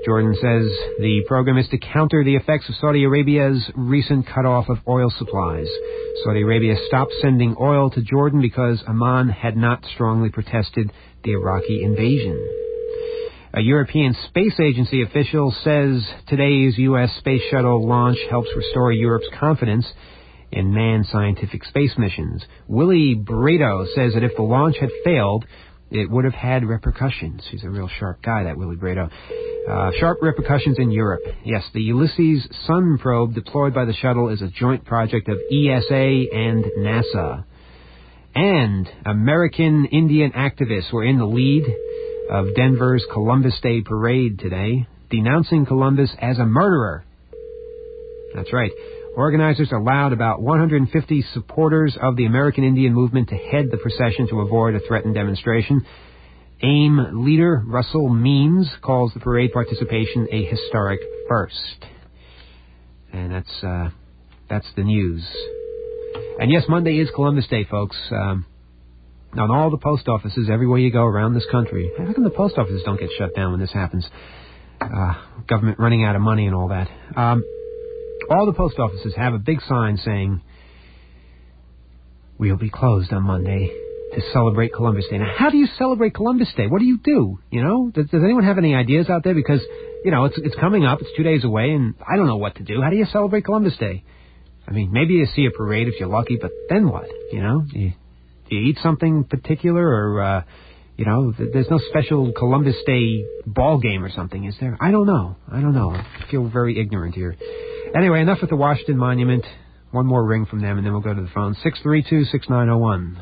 Jordan says the program is to counter the effects of Saudi Arabia's recent cutoff of oil supplies. Saudi Arabia stopped sending oil to Jordan because Amman had not strongly protested the Iraqi invasion. A European Space Agency official says today's U S space shuttle launch helps restore Europe's confidence in manned scientific space missions. Willie Brado says that if the launch had failed, it would have had repercussions. He's a real sharp guy, that Willie Brado. Uh, sharp repercussions in Europe. Yes, the Ulysses Sun probe deployed by the shuttle is a joint project of E S A and NASA. And American Indian activists were in the lead of Denver's Columbus Day parade today, denouncing Columbus as a murderer. That's right. Organizers allowed about one hundred fifty supporters of the American Indian movement to head the procession to avoid a threatened demonstration. AIM leader Russell Means calls the parade participation a historic first. And that's uh, that's the news. And yes, Monday is Columbus Day, folks. Um, on all the post offices, everywhere you go around this country. How come the post offices don't get shut down when this happens? Uh, government running out of money and all that. Um, all the post offices have a big sign saying, "We'll be closed on Monday to celebrate Columbus Day." Now, how do you celebrate Columbus Day? What do you do? You know, does, does anyone have any ideas out there? Because, you know, it's it's coming up. It's two days away, and I don't know what to do. How do you celebrate Columbus Day? I mean, maybe you see a parade if you're lucky, but then what? You know, do you, do you eat something particular, or uh, you know, th- there's no special Columbus Day ball game or something, is there? I don't know. I don't know. I feel very ignorant here. Anyway, enough with the Washington Monument. One more ring from them, and then we'll go to the phone. six three two, six nine zero one.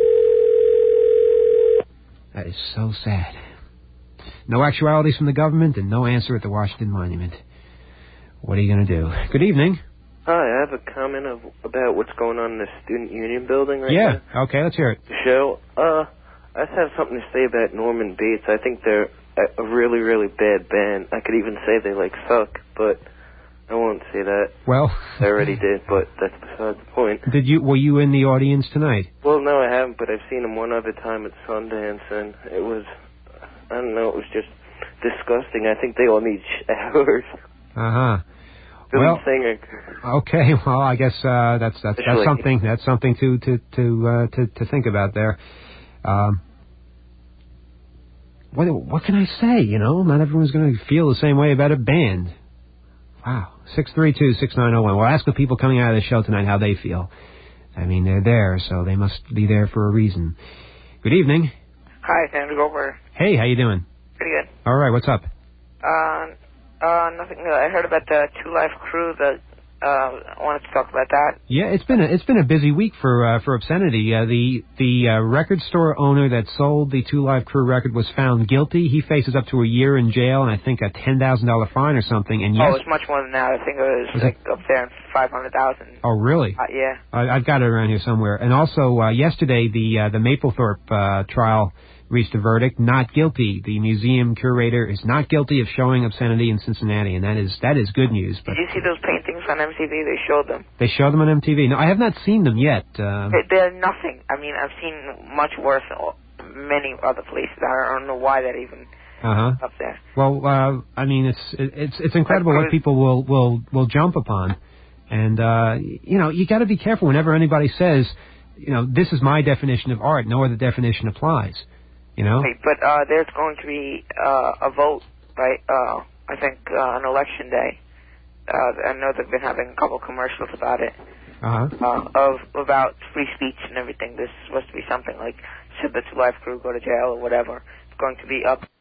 That is so sad. No actualities from the government and no answer at the Washington Monument. What are you going to do? Good evening. Hi, I have a comment of, about what's going on in the Student Union building right yeah, now. okay, let's hear it. The show. Uh, I just have something to say about Norman Bates. I think they're a, a really, really bad band. I could even say they, like, suck, but I won't say that. Well, I already did, but that's beside the point. Did you? Were you in the audience tonight? Well, no, I haven't, but I've seen them one other time at Sundance, and it was, I don't know, it was just disgusting. I think they all need showers. Uh-huh. Billy Well, Singer. Okay, well, I guess uh, that's that's that's Actually- something that's something to to to uh, to, to think about there. Um, what what can I say? You know, not everyone's going to feel the same way about a band. Wow, six three two six nine zero one. We'll ask the people coming out of the show tonight how they feel. I mean, they're there, so they must be there for a reason. Good evening. Hi, it's Andrew Goldberg. Hey, how you doing? Pretty good. All right, what's up? Uh, uh, nothing new. I heard about the Two Life Crew. That uh, I wanted to talk about that. Yeah, it's been a it's been a busy week for uh, for obscenity. Uh, the the uh, record store owner that sold the Two Live Crew record was found guilty. He faces up to a year in jail and I think a ten thousand dollar fine or something. And yes, Oh, it's much more than that. I think it was, Was like up there in five hundred thousand. oh really? Uh, yeah. I, I've got it around here somewhere. And also uh, yesterday the uh, the Maplethorpe uh, trial reached a verdict, not guilty. The museum curator is not guilty of showing obscenity in Cincinnati, and that is that is good news. But Did you see those paintings on M T V? They showed them. they showed them on M T V. No, I have not seen them yet. Uh, They, they're nothing. I mean, I've seen much worse in many other places. I don't know why that even uh huh. up there. Well, uh, I mean, it's it's it's incredible what people will will will jump upon, and uh, you know, you got to be careful whenever anybody says, you know, this is my definition of art. No other definition applies. You know. Right, but uh, there's going to be uh, a vote, right? Uh, I think uh, on election day. Uh, I know they've been having a couple commercials about it. Uh-huh. Uh, of about free speech and everything. This is supposed to be something like, should the Two Life Crew go to jail or whatever? It's going to be up.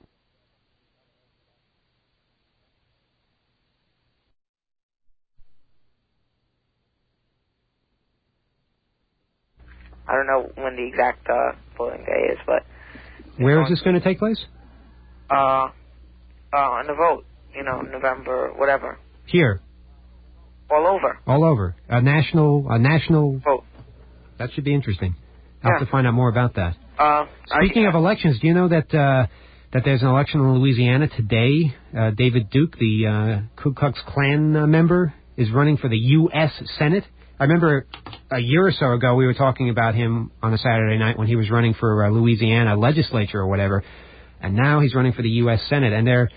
I don't know when the exact uh, voting day is, but Where is this going to take place? uh, uh, on the vote, you know, November, whatever, Here, all over. all over. A national, a national vote. That should be interesting. I'll Yeah. have to find out more about that. Uh, Speaking of elections, do you know that uh, that there's an election in Louisiana today? Uh, David Duke, the uh, Ku Klux Klan uh, member, is running for the U S Senate. I remember a year or so ago we were talking about him on a Saturday night when he was running for uh, Louisiana legislature or whatever, and now he's running for the U S Senate. And they're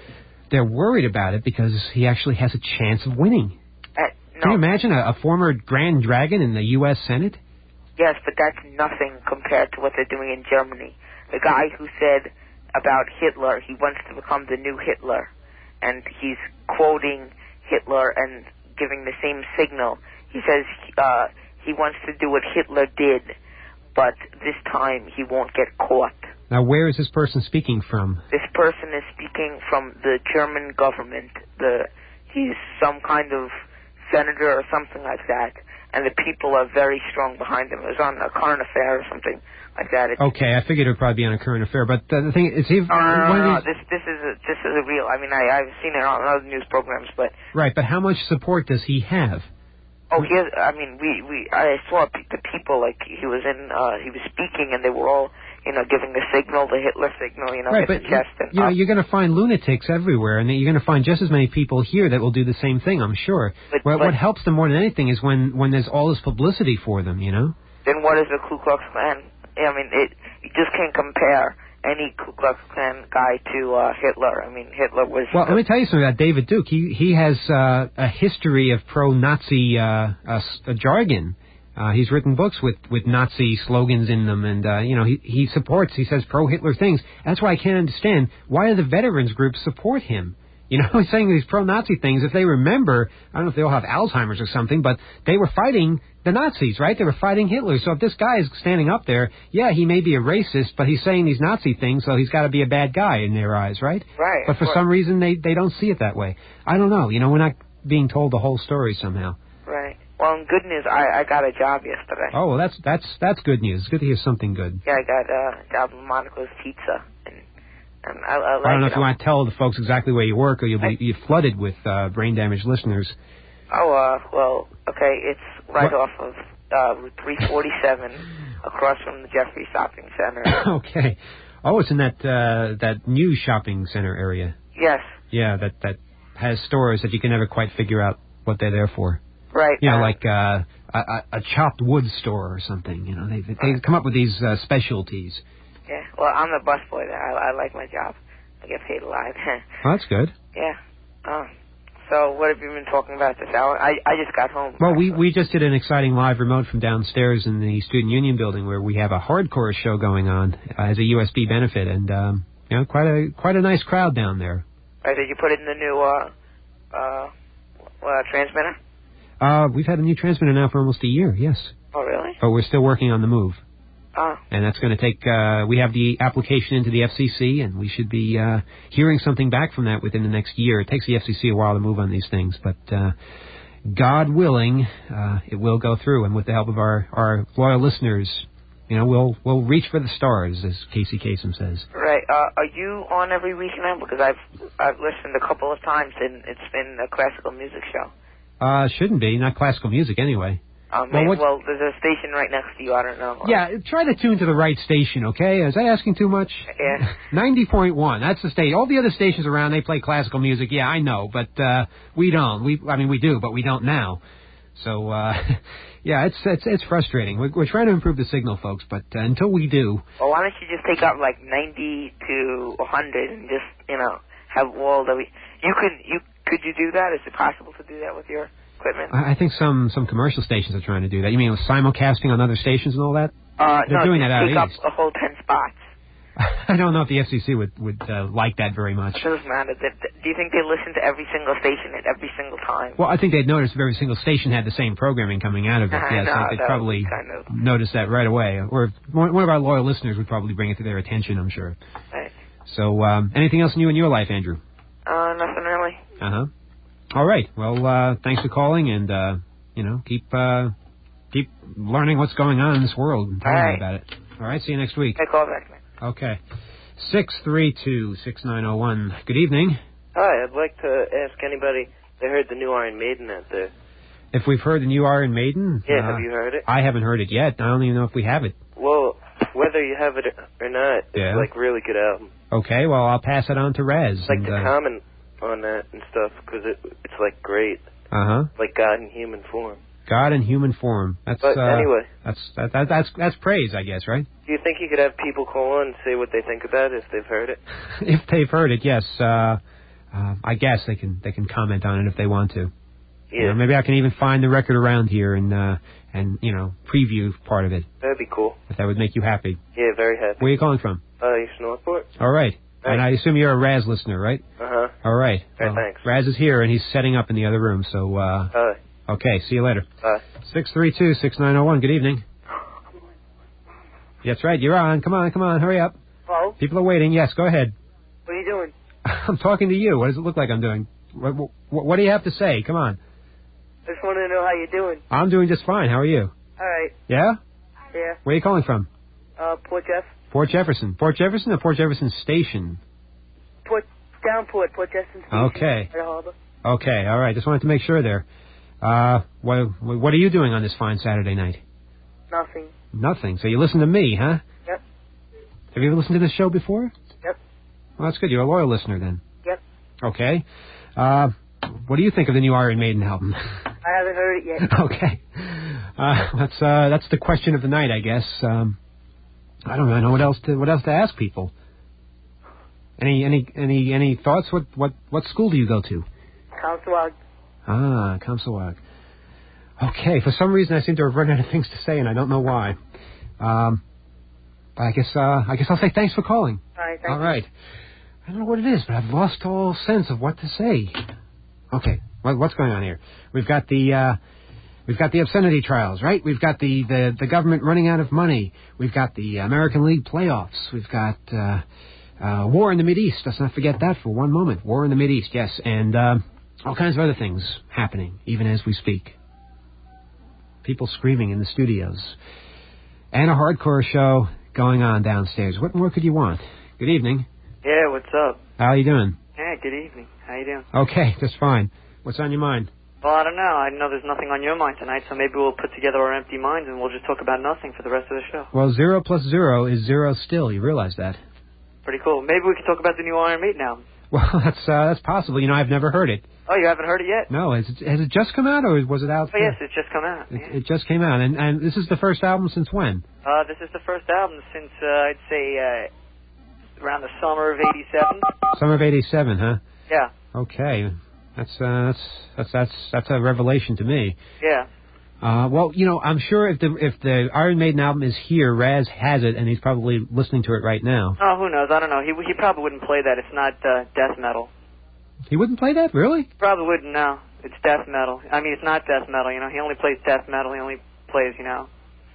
they're worried about it because he actually has a chance of winning. Uh, no. Can you imagine a, a former Grand Dragon in the U S Senate? Yes, but that's nothing compared to what they're doing in Germany. The guy who said about Hitler, he wants to become the new Hitler, and he's quoting Hitler and giving the same signal. He says uh, he wants to do what Hitler did, but this time he won't get caught. Now, where is this person speaking from? This person is speaking from the German government. The he's some kind of senator or something like that, and the people are very strong behind him. It was on a current affair or something like that. It's, okay, I figured it would probably be on a current affair, but uh, the thing is, he. No, no, no, one no, of these... this this is a, this is a real. I mean, I I've seen it on other news programs, but right. But how much support does he have? oh, he has. I mean, we we I saw pe- the people like he was in. Uh, he was speaking, and they were all, you know, giving the signal, the Hitler signal, you know, right, hit but the chest and you know, up. you're going to find lunatics everywhere, and you're going to find just as many people here that will do the same thing, I'm sure. But, what, but, what helps them more than anything is when, when there's all this publicity for them, you know? Then what is the Ku Klux Klan? I mean, it you just can't compare any Ku Klux Klan guy to uh, Hitler. I mean, Hitler was... Well, let me tell you something about David Duke. He he has uh, a history of pro-Nazi uh, uh, uh, jargon. Uh, he's written books with, with Nazi slogans in them, and, uh, you know, he, he supports, he says pro-Hitler things. That's why I can't understand, why do the veterans groups support him? You know, he's saying these pro-Nazi things. If they remember, I don't know if they all have Alzheimer's or something, but they were fighting the Nazis, right? They were fighting Hitler. So if this guy is standing up there, yeah, he may be a racist, but he's saying these Nazi things, so he's got to be a bad guy in their eyes, right? Right. But for some reason, they, they don't see it that way. I don't know. You know, we're not being told the whole story somehow. Right. Well, in good news, I, I got a job yesterday. Oh, well, that's that's that's good news. It's good to hear something good. Yeah, I got uh, a job at Monica's Pizza, and, and I, I like I don't know it. if you want to tell the folks exactly where you work, or you'll be you're flooded with uh, brain-damaged listeners. Oh, uh, well, okay, it's right What? off of uh, Route three forty-seven, across from the Jeffrey Shopping Center. Okay. Oh, it's in that uh, that new shopping center area. Yes. Yeah, that that has stores that you can never quite figure out what they're there for. Right. You know, uh, like uh, a, a, a chopped wood store or something. You know, they they come up with these uh, specialties. Yeah, well, I'm the busboy there. I, I like my job. I get paid a lot. Oh, that's good. Yeah. Uh, so what have you been talking about this hour? I, I just got home. Well, we, we just did an exciting live remote from downstairs in the Student Union building where we have a hardcore show going on uh, as a U S B benefit, and um, you know, quite a quite a nice crowd down there. Right, did you put it in the new uh, uh, uh, transmitter? Uh, we've had a new transmitter now for almost a year, yes. Oh, really? But we're still working on the move. Oh. And that's going to take, uh, we have the application into the F C C, and we should be uh, hearing something back from that within the next year. It takes the F C C a while to move on these things, but uh, God willing, uh, it will go through. And with the help of our, our loyal listeners, you know, we'll we'll reach for the stars, as Casey Kasem says. Right. Uh, are you on every week now? Because I've I've listened a couple of times, and it's been a classical music show. Uh, shouldn't be, not classical music anyway. Um, Well, well, what- well, there's a station right next to you. I don't know. Yeah, try to tune to the right station, okay? Is that asking too much? Yeah. ninety point one, that's the station. All the other stations around, they play classical music. Yeah, I know, but uh, we don't. We, I mean, we do, but we don't now. So, uh, yeah, it's it's it's frustrating. We're, we're trying to improve the signal, folks, but uh, until we do... Well, why don't you just take out like ninety to one hundred and just, you know, have all the... You could, you, could you do that? Is it possible to do that with your equipment? I I think some, some commercial stations are trying to do that. You mean with simulcasting on other stations and all that? Uh, They're no, doing just that out take up east. a whole ten spots. I don't know if the F C C would, would uh, like that very much. It doesn't matter. Th- th- Do you think they listen to every single station at every single time? Well, I think they'd notice if every single station had the same programming coming out of it. I Yes, know, they'd that probably would kind of... notice that right away. Or one one of our loyal listeners would probably bring it to their attention, I'm sure. Right. So, um, anything else new in your life, Andrew? Uh, nothing really. Uh-huh. All right. Well, uh, thanks for calling, and, uh, you know, keep uh, keep learning what's going on in this world and telling All me right. about it. All right, see you next week. Hey, call back, man. Okay. six three two, six nine zero one. Good evening. Hi, I'd like to ask anybody, they heard the new Iron Maiden out there. If we've heard the new Iron Maiden... Yeah, uh, have you heard it? I haven't heard it yet. I don't even know if we have it. Well, whether you have it or not, it's Yeah. like really good album. Okay, well, I'll pass it on to Rez. Like and, to uh, comment on that and stuff, because it, it's like great. Uh-huh. Like God in human form. God in human form. That's But uh, anyway. That's that, that, that's that's praise, I guess, right? Do you think you could have people call in and say what they think about it if they've heard it? If they've heard it, yes. Uh, uh, I guess they can they can comment on it if they want to. Yeah. You know, maybe I can even find the record around here and uh, and you know preview part of it. That'd be cool. If that would make you happy. Yeah, very happy. Where are you calling from? Uh, East Northport. All right. And I assume you're a Raz listener, right? Uh-huh. All right. Hey, Well, thanks. Raz is here, and he's setting up in the other room, so... Uh, Hi. Okay, see you later. Bye. six three two, six nine zero one, good evening. That's right, you're on. Come on, come on, hurry up. Hello? People are waiting. Yes, go ahead. What are you doing? I'm talking to you. What does it look like I'm doing? What, what, what do you have to say? Come on. I just wanted to know how you're doing. I'm doing just fine. How are you? All right. Yeah? Yeah. Where are you calling from? Uh, Port Jeff. Port Jefferson. Port Jefferson or Port Jefferson Station? Port, Downport, Port Jefferson Station. Okay. At the harbor. Okay, all right. Just wanted to make sure there. Uh, what, what are you doing on this fine Saturday night? Nothing. Nothing. So you listen to me, huh? Yep. Have you ever listened to this show before? Yep. Well, that's good. You're a loyal listener then. Yep. Okay. Uh, what do you think of the new Iron Maiden album? I haven't heard it yet. Okay. Uh, that's uh, that's the question of the night, I guess. Um, I don't really know what else to what else to ask people. Any any any any thoughts? What what what school do you go to? Councilwag. Ah, Comsawag. Okay. For some reason, I seem to have run out of things to say, and I don't know why. Um, but I guess uh, I guess I'll say thanks for calling. All right. Thank All you. right. I don't know what it is, but I've lost all sense of what to say. Okay, what, what's going on here? We've got the uh, we've got the obscenity trials, right? We've got the, the, the government running out of money. We've got the American League playoffs. We've got uh, uh, war in the Mideast. Let's not forget that for one moment. War in the Mideast, yes, and uh, all kinds of other things happening even as we speak. People screaming in the studios, and a hardcore show going on downstairs. What more could you want? Good evening. Yeah, what's up? How are you doing? Yeah, good evening. How you doing? Okay, just fine. What's on your mind? Well, I don't know. I know there's nothing on your mind tonight, so maybe we'll put together our empty minds and we'll just talk about nothing for the rest of the show. Well, zero plus zero is zero still. You realize that? Pretty cool. Maybe we can talk about the new Iron Maiden album. Well, that's uh, that's possible. You know, I've never heard it. Oh, you haven't heard it yet? No, has it, has it just come out, or was it out? Oh, yes, it's just come out. It, Yeah. it just came out, and and this is the first album since when? Uh, this is the first album since, uh, I'd say, uh, around the summer of eighty-seven. Summer of eighty-seven, huh? Yeah. Okay, that's uh, that's that's that's that's a revelation to me. Yeah. Uh, well, you know, I'm sure if the if the Iron Maiden album is here, Raz has it, and he's probably listening to it right now. Oh, who knows? I don't know. He he probably wouldn't play that. It's not uh, death metal. He wouldn't play that, really? Probably wouldn't, no. It's death metal. I mean, it's not death metal, you know. He only plays death metal. He only plays, you know,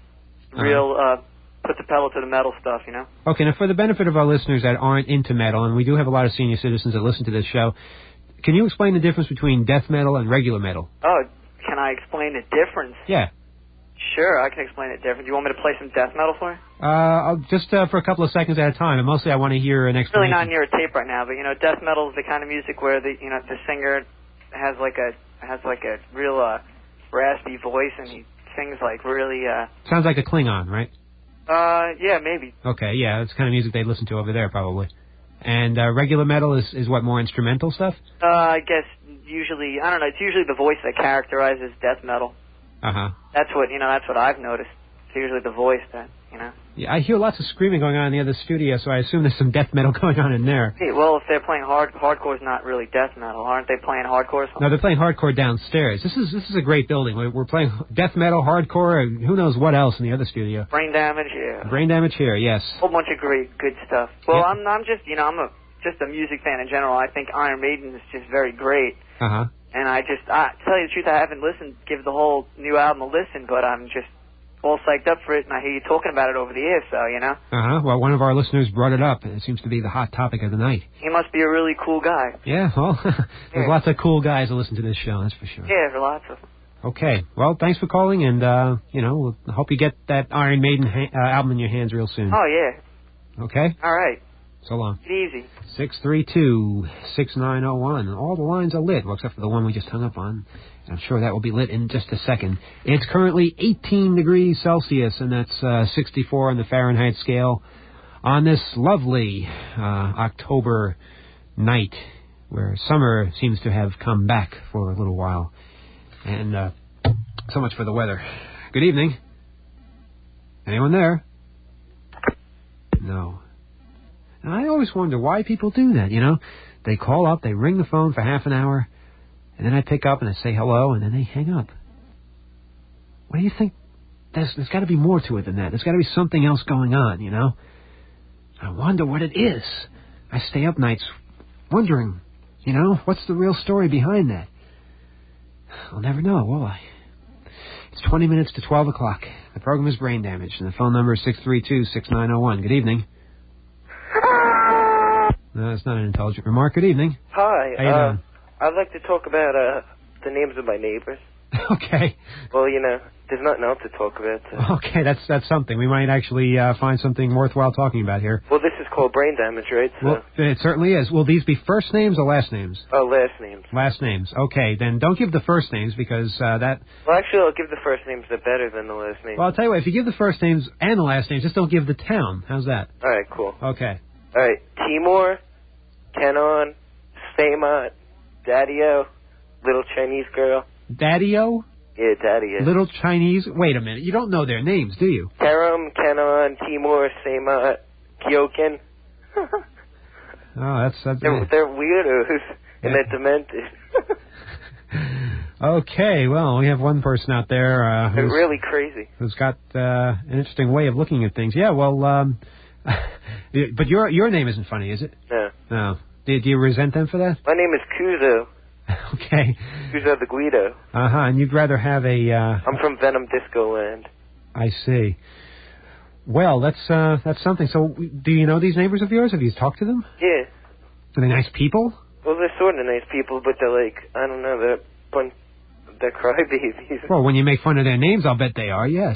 real, uh, put the pedal to the metal stuff, you know. Okay, now for the benefit of our listeners that aren't into metal, and we do have a lot of senior citizens that listen to this show, can you explain the difference between death metal and regular metal? Oh, can I explain the difference? Yeah. Sure, I can explain it different. Do you want me to play some death metal for you? Uh, I'll just uh, for a couple of seconds at a time, and mostly I want to hear an It's really explanation. not near a tape right now, but, you know, death metal is the kind of music where the, you know, the singer has like a, has like a real, uh, raspy voice, and he sings like really, uh, Sounds like a Klingon, right? uh, yeah, maybe. Okay, yeah, that's the kind of music they listen to over there, probably. And uh, regular metal is, is what, more instrumental stuff? Uh, I guess usually, I don't know, it's usually the voice that characterizes death metal. Uh-huh. That's what, you know, that's what I've noticed. It's usually the voice that, you know. Yeah, I hear lots of screaming going on in the other studio, so I assume there's some death metal going on in there. Hey, well, if they're playing hard, hardcore's not really death metal, aren't they playing hardcore? No, they're playing hardcore downstairs. This is this is a great building. We're, we're playing death metal, hardcore, and who knows what else in the other studio. Brain damage, yeah. Brain damage here, yes. A whole bunch of great, good stuff. Well, Yeah. I'm, I'm just, you know, I'm a just a music fan in general. I think Iron Maiden is just very great. Uh huh. And I just, I, to tell you the truth, I haven't listened, give the whole new album a listen, but I'm just all psyched up for it, and I hear you talking about it over the air, so, you know. Uh huh. Well, one of our listeners brought it up, and it seems to be the hot topic of the night. He must be a really cool guy. Yeah, well, there's Yeah. lots of cool guys that listen to this show, that's for sure. Yeah, there are lots of them. Okay. Well, thanks for calling, and, uh, you know, we'll hope you get that Iron Maiden ha- uh, album in your hands real soon. Oh, yeah. Okay? All right. So long. It's easy. six three two, six nine zero one. All the lines are lit, well, except for the one we just hung up on. I'm sure that will be lit in just a second. It's currently eighteen degrees Celsius, and that's uh, sixty-four on the Fahrenheit scale on this lovely uh, October night where summer seems to have come back for a little while. And uh, so much for the weather. Good evening. Anyone there? No. And I always wonder why people do that, you know. They call up, they ring the phone for half an hour, and then I pick up and I say hello, and then they hang up. What do you think? There's, there's got to be more to it than that. There's got to be something else going on, you know? I wonder what it is. I stay up nights wondering, you know, what's the real story behind that? I'll never know, will I? It's twenty minutes to twelve o'clock. The program is Brain Damage, and the phone number is six three two, six nine zero one. Good evening. No, that's not an intelligent remark. Good evening. Hi. How you uh, doing? I'd like to talk about uh, the names of my neighbors. Okay. Well, you know, there's nothing else to talk about. So. Okay, that's that's something. We might actually uh, find something worthwhile talking about here. Well, this is called Brain Damage, right? So. Well, it certainly is. Will these be first names or last names? Oh, last names. Last names. Okay, then don't give the first names because uh, that... Well, actually, I'll give the first names. They're better than the last names. Well, I'll tell you what. If you give the first names and the last names, just don't give the town. How's that? All right, cool. Okay. All right, Timor, Kenon, Staymont, Daddy-O, Little Chinese Girl. Daddy-O? Yeah, Daddy-O. Little Chinese... Wait a minute. You don't know their names, do you? Karam, Kenon, Timor, Staymont, Kyokin. Oh, that's... that's They're, they're weirdos, and they're demented. Okay, well, we have one person out there uh, They're who's, really crazy. who's got uh, an interesting way of looking at things. Yeah, well, um, but your your name isn't funny, is it? No. No. Do, do you resent them for that? My name is Kuzo. Okay. Kuzo the Guido. Uh-huh, and you'd rather have a... Uh, I'm from Venom Disco Land. I see. Well, that's uh, that's something. So, do you know these neighbors of yours? Have you talked to them? Yeah. Are they nice people? Well, they're sort of nice people, but they're like, I don't know, they're bun- they're crybabies. Well, when you make fun of their names, I'll bet they are, yes.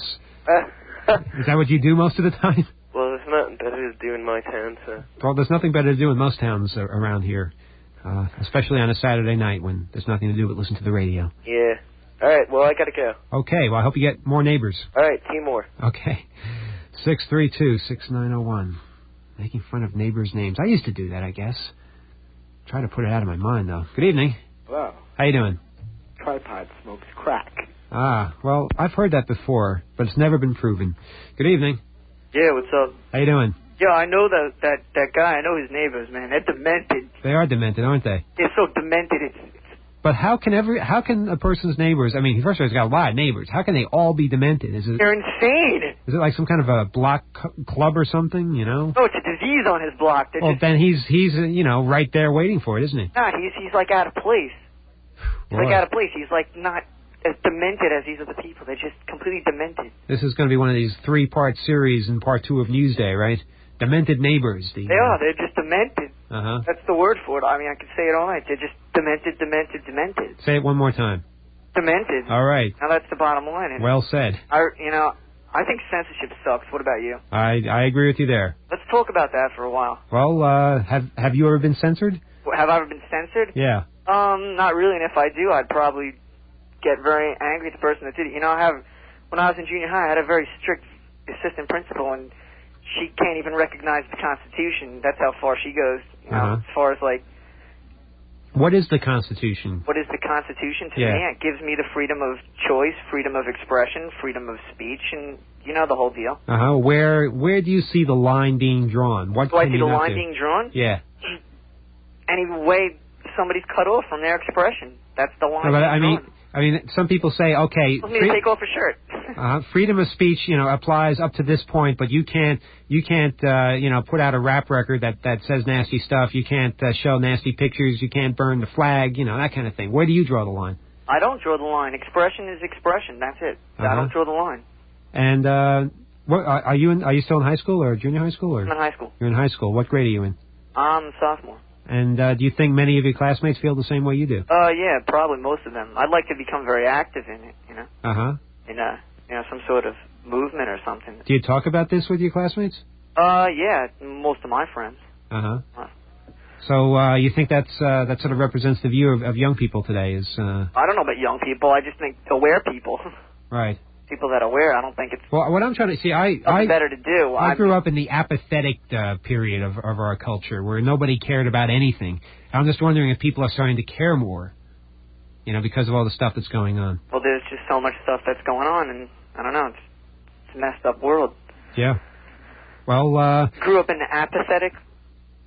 Is that what you do most of the time? Well, there's nothing better to do in my town, so... Well, there's nothing better to do in most towns uh, around here, uh, especially on a Saturday night when there's nothing to do but listen to the radio. Yeah. All right, well, I gotta go. Okay, well, I hope you get more neighbors. All right, Timor. Okay. six three two, six nine zero one. Making fun of neighbors' names. I used to do that, I guess. Try to put it out of my mind, though. Good evening. Hello. How you doing? Tripod smokes crack. Ah, well, I've heard that before, but it's never been proven. Good evening. Yeah, what's up? How you doing? Yeah, I know that that that guy. I know his neighbors, man. They're demented. They are demented, aren't they? They're so demented. It's, it's But how can every how can a person's neighbors? I mean, first of all, he's got a lot of neighbors. How can they all be demented? Is it they're insane. is it like some kind of a block c- club or something? You know? No, it's a disease on his block. They're Well, just then he's he's uh, you know right there waiting for it, isn't he? not. He's he's like out of place. He's Boy. like out of place. He's like not as demented as these other people. They're just completely demented. This is going to be one of these three-part series in part two of Newsday, right? Demented neighbors. The, They are. They're just demented. Uh huh. That's the word for it. I mean, I could say it all night. They're just demented, demented, demented. Say it one more time. Demented. All right. Now that's the bottom line. And Well said. I, you know, I think censorship sucks. What about you? I I agree with you there. Let's talk about that for a while. Well, uh, have have you ever been censored? Have I ever been censored? Yeah. Um, not really. And if I do, I'd probably get very angry at the person that did it. You know, I have when I was in junior high, I had a very strict assistant principal, and she can't even recognize the Constitution. That's how far she goes. You know, Uh-huh. as far as like, What is the Constitution? what is the Constitution to Yeah. me? It gives me the freedom of choice, freedom of expression, freedom of speech, and you know the whole deal. Uh huh. Where where do you see the line being drawn? What Do I can see you the not line do? being drawn? Yeah. Any way somebody's cut off from their expression, that's the line No, but being I mean, drawn. I mean, some people say, okay, Tells me to free- take off a shirt. uh, freedom of speech, you know, applies up to this point, but you can't, you can't, uh, you know, put out a rap record that that says nasty stuff. You can't uh, show nasty pictures. You can't burn the flag. You know, that kind of thing. Where do you draw the line? I don't draw the line. Expression is expression. That's it. I Uh-huh. don't draw the line. And uh, what are are you in? Are you still in high school or junior high school? Or I'm in high school. You're in high school. What grade are you in? I'm a sophomore. And uh, do you think many of your classmates feel the same way you do? Uh, yeah, probably most of them. I'd like to become very active in it, you know, Uh huh. in a, you know, some sort of movement or something. Do you talk about this with your classmates? Uh, yeah, most of my friends. Uh huh. Uh. So uh, you think that's uh, that sort of represents the view of, of young people today? Is uh, I don't know about young people. I just think aware people, right? people that are aware. I don't think it's Well, what I'm trying to see, I nothing I, better to do. I I'm- grew up in the apathetic uh, period of, of our culture where nobody cared about anything. I'm just wondering if people are starting to care more, you know, because of all the stuff that's going on. Well, there's just so much stuff that's going on, and I don't know. It's, it's a messed up world. Yeah. Well, uh, Grew up in the apathetic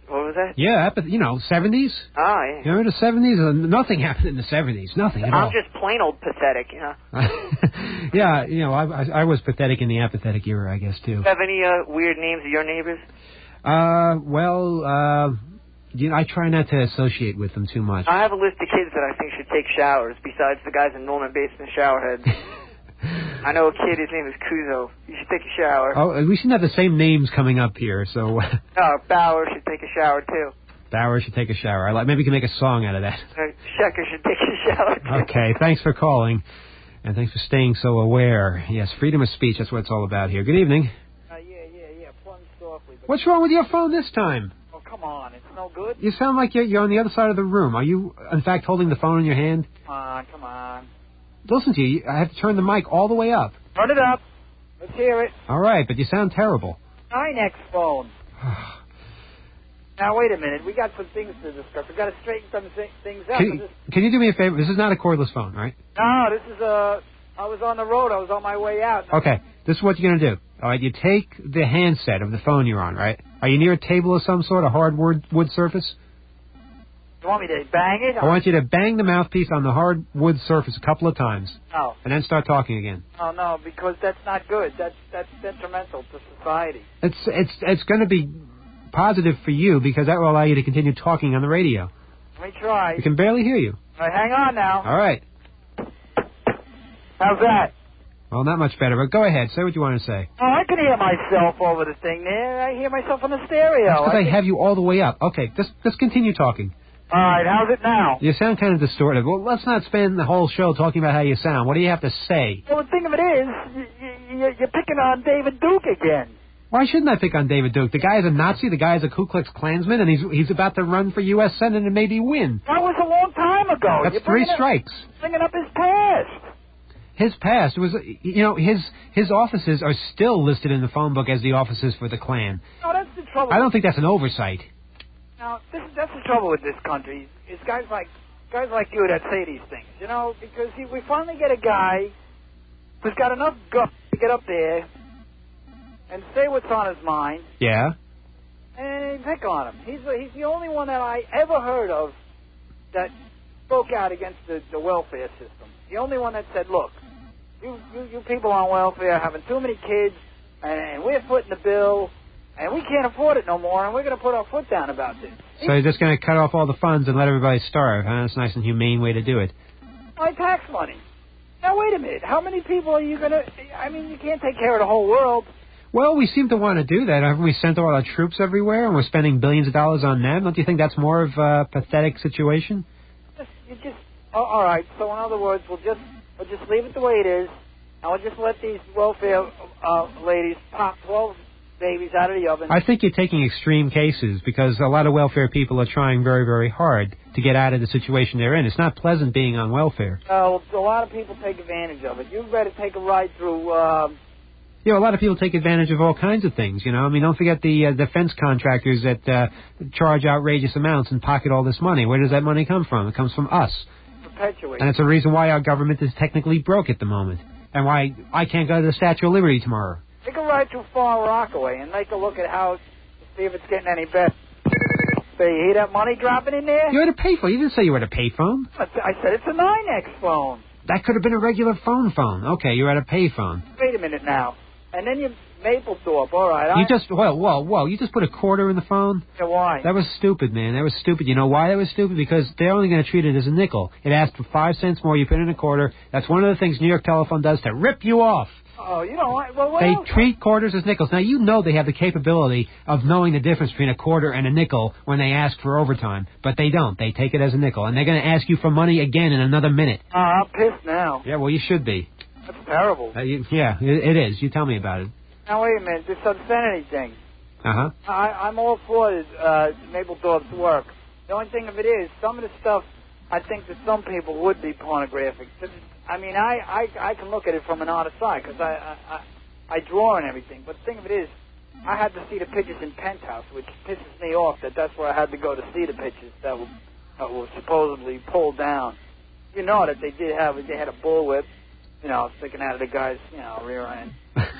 What was that? Yeah, apath- you know, seventies. Ah, yeah. You remember the seventies? Uh, nothing happened in the seventies. Nothing at I'm all. just plain old pathetic, you know. Yeah, you know, I, I, I was pathetic in the apathetic era, I guess, too. Do you have any uh, weird names of your neighbors? Uh, well, uh, you know, I try not to associate with them too much. I have a list of kids that I think should take showers besides the guys in Norman Basement Showerheads. I know a kid, his name is Kuzo. You should take a shower. Oh, we seem to have the same names coming up here, so... Oh, Bauer should take a shower, too. Bauer should take a shower. I like, maybe we can make a song out of that. Uh, Shecker should take a shower, too. Okay, thanks for calling, and thanks for staying so aware. Yes, freedom of speech, that's what it's all about here. Good evening. Uh, yeah, yeah, yeah. Plunge softly. But What's wrong with your phone this time? oh, come on. It's no good. You sound like you're, you're on the other side of the room. Are you, in fact, holding the phone in your hand? Come on, come on. Listen to you. I have to turn the mic all the way up. Turn it up. Let's hear it. All right, but you sound terrible. Nine X phone. Now, wait a minute. We got some things to discuss. we got to straighten some thi- things out. Can, This- can you do me a favor? This is not a cordless phone, right? No, this is uh I was on the road. I was on my way out. Okay, this is what you're going to do. All right, you take the handset of the phone you're on, right? Are you near a table of some sort, a hard wood, wood surface? You want me to bang it? I want you to bang the mouthpiece on the hard wood surface a couple of times, No. and then start talking again. Oh, no, because that's not good. That's that's detrimental to society. It's it's it's going to be positive for you because that will allow you to continue talking on the radio. Let me try. We can barely hear you. All right, hang on now. All right. How's that? Well, not much better, but go ahead. Say what you want to say. Oh, I can hear myself over the thing there. I hear myself on the stereo. That's because I, think- have you all the way up. Okay, just just continue talking. All right, how's it now? You sound kind of distorted. Well, let's not spend the whole show talking about how you sound. What do you have to say? Well, the thing of it is, you, you, you're picking on David Duke again. Why shouldn't I pick on David Duke? The guy is a Nazi, the guy is a Ku Klux Klansman, and he's he's about to run for U S Senate and maybe win. That was a long time ago. That's You're three bringing up- strikes. Bringing up his past. His past was, you know, his his offices are still listed in the phone book as the offices for the Klan. No, that's the trouble. I don't think that's an oversight. Now, this, that's the trouble with this country. Is guys like guys like you that say these things, you know, because he, we finally get a guy who's got enough guts to get up there and say what's on his mind, Yeah? and pick on him. He's the, he's the only one that I ever heard of that spoke out against the, the welfare system. The only one that said, look, you, you, you people on welfare are having too many kids, and we're footing the bill, and we can't afford it no more, and we're going to put our foot down about this. So you're just going to cut off all the funds and let everybody starve, huh? That's a nice and humane way to do it. My tax money. Now, wait a minute. How many people are you going to... I mean, you can't take care of the whole world. Well, we seem to want to do that. Haven't we sent all our troops everywhere, and we're spending billions of dollars on them? Don't you think that's more of a pathetic situation? Just, you just... Oh, all right. So, in other words, we'll just we'll just leave it the way it is, and we'll just let these welfare uh, ladies pop twelve babies out of the oven. I think you're taking extreme cases because a lot of welfare people are trying very, very hard to get out of the situation they're in. It's not pleasant being on welfare. Well, a lot of people take advantage of it. You better take a ride through... Uh, You know, a lot of people take advantage of all kinds of things, you know. I mean, don't forget the uh, defense contractors that uh, charge outrageous amounts and pocket all this money. Where does that money come from? It comes from us. perpetuate. And it's a reason why our government is technically broke at the moment. And why I can't go to the Statue of Liberty tomorrow. Take a ride through Far Rockaway and take a look at how, see if it's getting any better. So you hear that money dropping in there? You're at a payphone. You didn't say you were at a payphone. I said it's a nine X phone. That could have been a regular phone phone. Okay, you're at a payphone. Wait a minute now. And then you Maplethorpe, all right. You I, just, whoa, whoa, whoa, you just put a quarter in the phone? Yeah, why? That was stupid, man. That was stupid. You know why that was stupid? Because they're only going to treat it as a nickel. It asked for five cents more. You put in a quarter. That's one of the things New York Telephone does to rip you off. Oh, you know, well, what They else? treat quarters as nickels. Now, you know they have the capability of knowing the difference between a quarter and a nickel when they ask for overtime. But they don't. They take it as a nickel. And they're going to ask you for money again in another minute. Oh, I'm pissed now. Yeah, well, you should be. That's terrible. Uh, you, yeah, it, it is. You tell me about it. Now, wait a minute. This obscenity thing. Uh-huh. I, I'm all for uh, Maplethorpe's work. The only thing of it is, some of the stuff I think that some people would be pornographic. I mean, I, I, I can look at it from an honest side because I, I, I, I draw and everything. But the thing of it is, I had to see the pictures in Penthouse, which pisses me off that that's where I had to go to see the pictures that were, that were supposedly pulled down. You know that they did have, they had a bullwhip. you know, sticking out of the guy's, you know, rear end.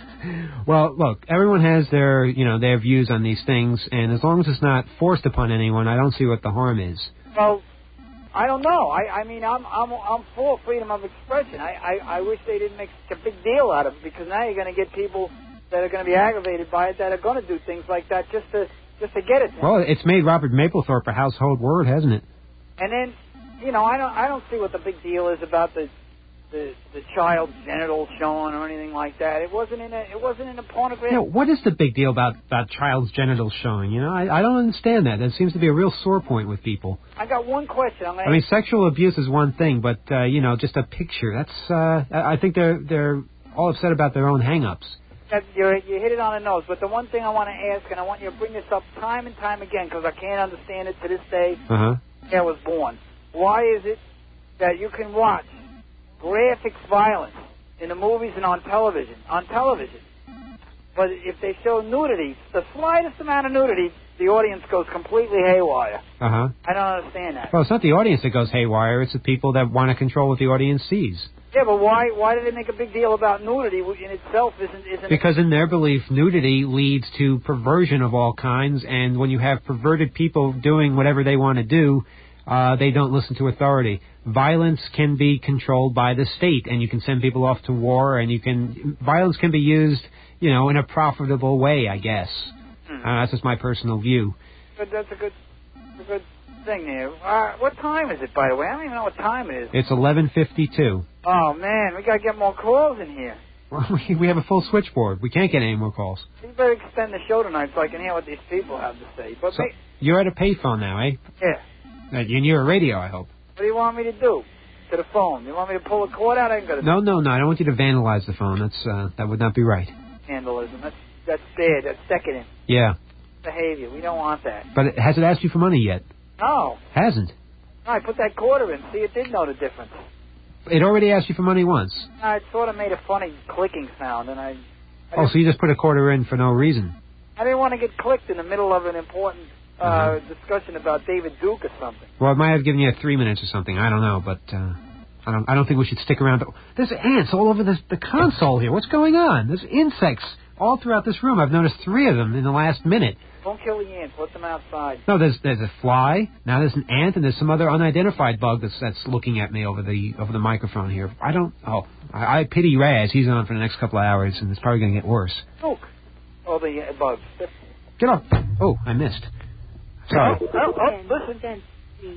Well, look, everyone has their, you know, their views on these things, and as long as it's not forced upon anyone, I don't see what the harm is. Well, I don't know. I, I mean, I'm I'm I'm for freedom of expression. I, I, I wish they didn't make such a big deal out of it, because now you're going to get people that are going to be aggravated by it that are going to do things like that just to just to get it. Well, it's made Robert Mapplethorpe a household word, hasn't it? And then, you know, I don't I don't see what the big deal is about the the the child's genitals showing or anything like that. It wasn't in a it wasn't in a pornographic. You know, what is the big deal about about child's genitals showing? You know, I, I don't understand that. That seems to be a real sore point with people. I got one question. I'm gonna I mean, sexual abuse is one thing, but uh, you know, just a picture. That's uh, I I think they're they're all upset about their own hang-ups. That you're, you hit it on the nose. But the one thing I want to ask, and I want you to bring this up time and time again, because I can't understand it to this day. Uh huh. I was born. Why is it that you can watch graphic violence in the movies and on television, on television, but if they show nudity, the slightest amount of nudity, the audience goes completely haywire? Uh huh. I don't understand that. Well, it's not the audience that goes haywire. It's the people that want to control what the audience sees. Yeah, but why why do they make a big deal about nudity, which in itself isn't isn't? Because in their belief, nudity leads to perversion of all kinds, and when you have perverted people doing whatever they want to do, uh, they don't listen to authority. Violence can be controlled by the state, and you can send people off to war, and you can violence can be used, you know, in a profitable way, I guess. Hmm. Uh, that's just my personal view. But that's a good a good thing there. Uh, what time is it, by the way? I don't even know what time it is. It's eleven fifty-two. Oh man, we gotta get more calls in here. Well, we, we have a full switchboard. We can't get any more calls. You better extend the show tonight so I can hear what these people have to say. But So, may- you're at a payphone now, eh? yeah, Uh, And you're a radio, I hope. what do you want me to do to the phone? You want me to pull a cord out? I ain't gonna No, no, no. I don't want you to vandalize the phone. That's uh, that would not be right. vandalism. That's that's bad. That's decadent Yeah, behavior. We don't want that. but it, has it asked you for money yet? No. Hasn't. No, I put that quarter in. See, it did know the difference. It already asked you for money once. No, it sort of made a funny clicking sound, and I I, Oh, so you just put a quarter in for no reason? I didn't want to get clicked in the middle of an important uh, Uh-huh. discussion about David Duke or something. Well, it might have given you three minutes or something. I don't know, but uh, I don't. I don't think we should stick around. There's ants all over this, the console here. What's going on? There's insects all throughout this room. I've noticed three of them in the last minute. Don't kill the ants. Let them outside. No, there's there's a fly. Now there's an ant, and there's some other unidentified bug that's that's looking at me over the over the microphone here. I don't. Oh, I, I pity Raz. He's on for the next couple of hours, and it's probably going to get worse. Duke. Oh, the uh, bugs. Get up. Oh, I missed. Sorry. Oh, oh, oh, listen. Cents, please.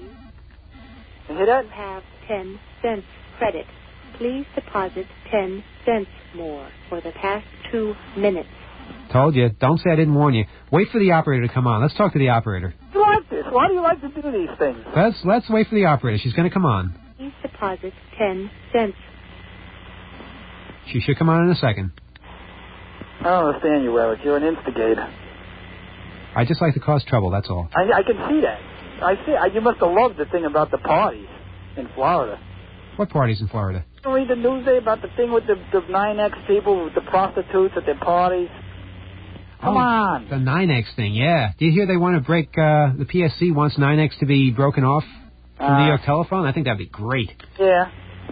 You hear that? You have ten cents credit. Please deposit ten cents more for the past two minutes. Told you. Don't say I didn't warn you. Wait for the operator to come on. Let's talk to the operator. You like this? Why do you like to do these things? Let's let's wait for the operator. She's going to come on. Please deposit ten cents. She should come on in a second. I don't understand you, Eric. You're an instigator. I just like to cause trouble. That's all. I, I can see that. I see. I, you must have loved the thing about the parties in Florida. What parties in Florida? You read the news day about the thing with the, the nine X people, with the prostitutes at their parties? Come oh, on. The nine X thing, yeah. Do you hear they want to break, uh, the P S C wants nine X to be broken off from Uh, New York Telephone? I think that'd be great. Yeah.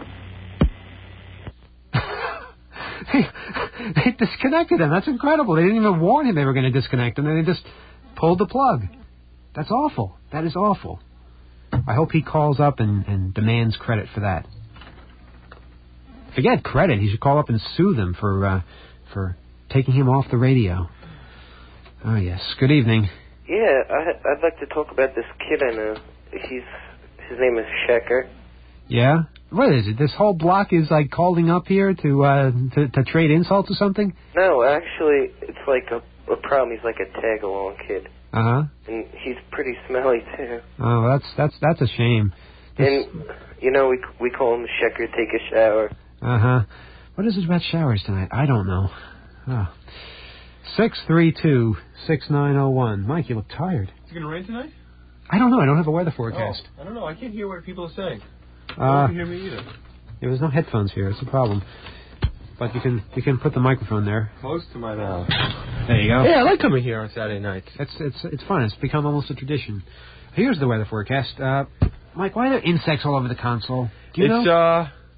They, they disconnected him. That's incredible. They didn't even warn him they were going to disconnect him. They just pulled the plug. That's awful. That is awful. I hope he calls up and, and demands credit for that. Forget credit. He should call up and sue them for uh, for taking him off the radio. Oh, yes. Good evening. Yeah, I, I'd like to talk about this kid I know. He's his name is Shecker. Yeah? What is it? This whole block is like calling up here to uh, to, to trade insults or something? No, actually, it's like a, a problem. He's like a tag-along kid. Uh huh. And he's pretty smelly too. Oh, that's that's that's a shame. This... And you know, we we call him Shecker. Take a shower. Uh huh. What is it about showers tonight? I don't know. Oh. Six three two six nine zero one. Mike, you look tired. Is it going to rain tonight? I don't know. I don't have a weather forecast. Oh, I don't know. I can't hear what people are saying. Uh, I don't hear me either. Yeah, there's no headphones here. It's a problem. But you can you can put the microphone there. Close to my mouth. There you go. Yeah, I like coming here on Saturday nights. It's it's it's fun. It's become almost a tradition. Here's the weather forecast. Uh, Mike, why are there insects all over the console? Do you it's know? uh,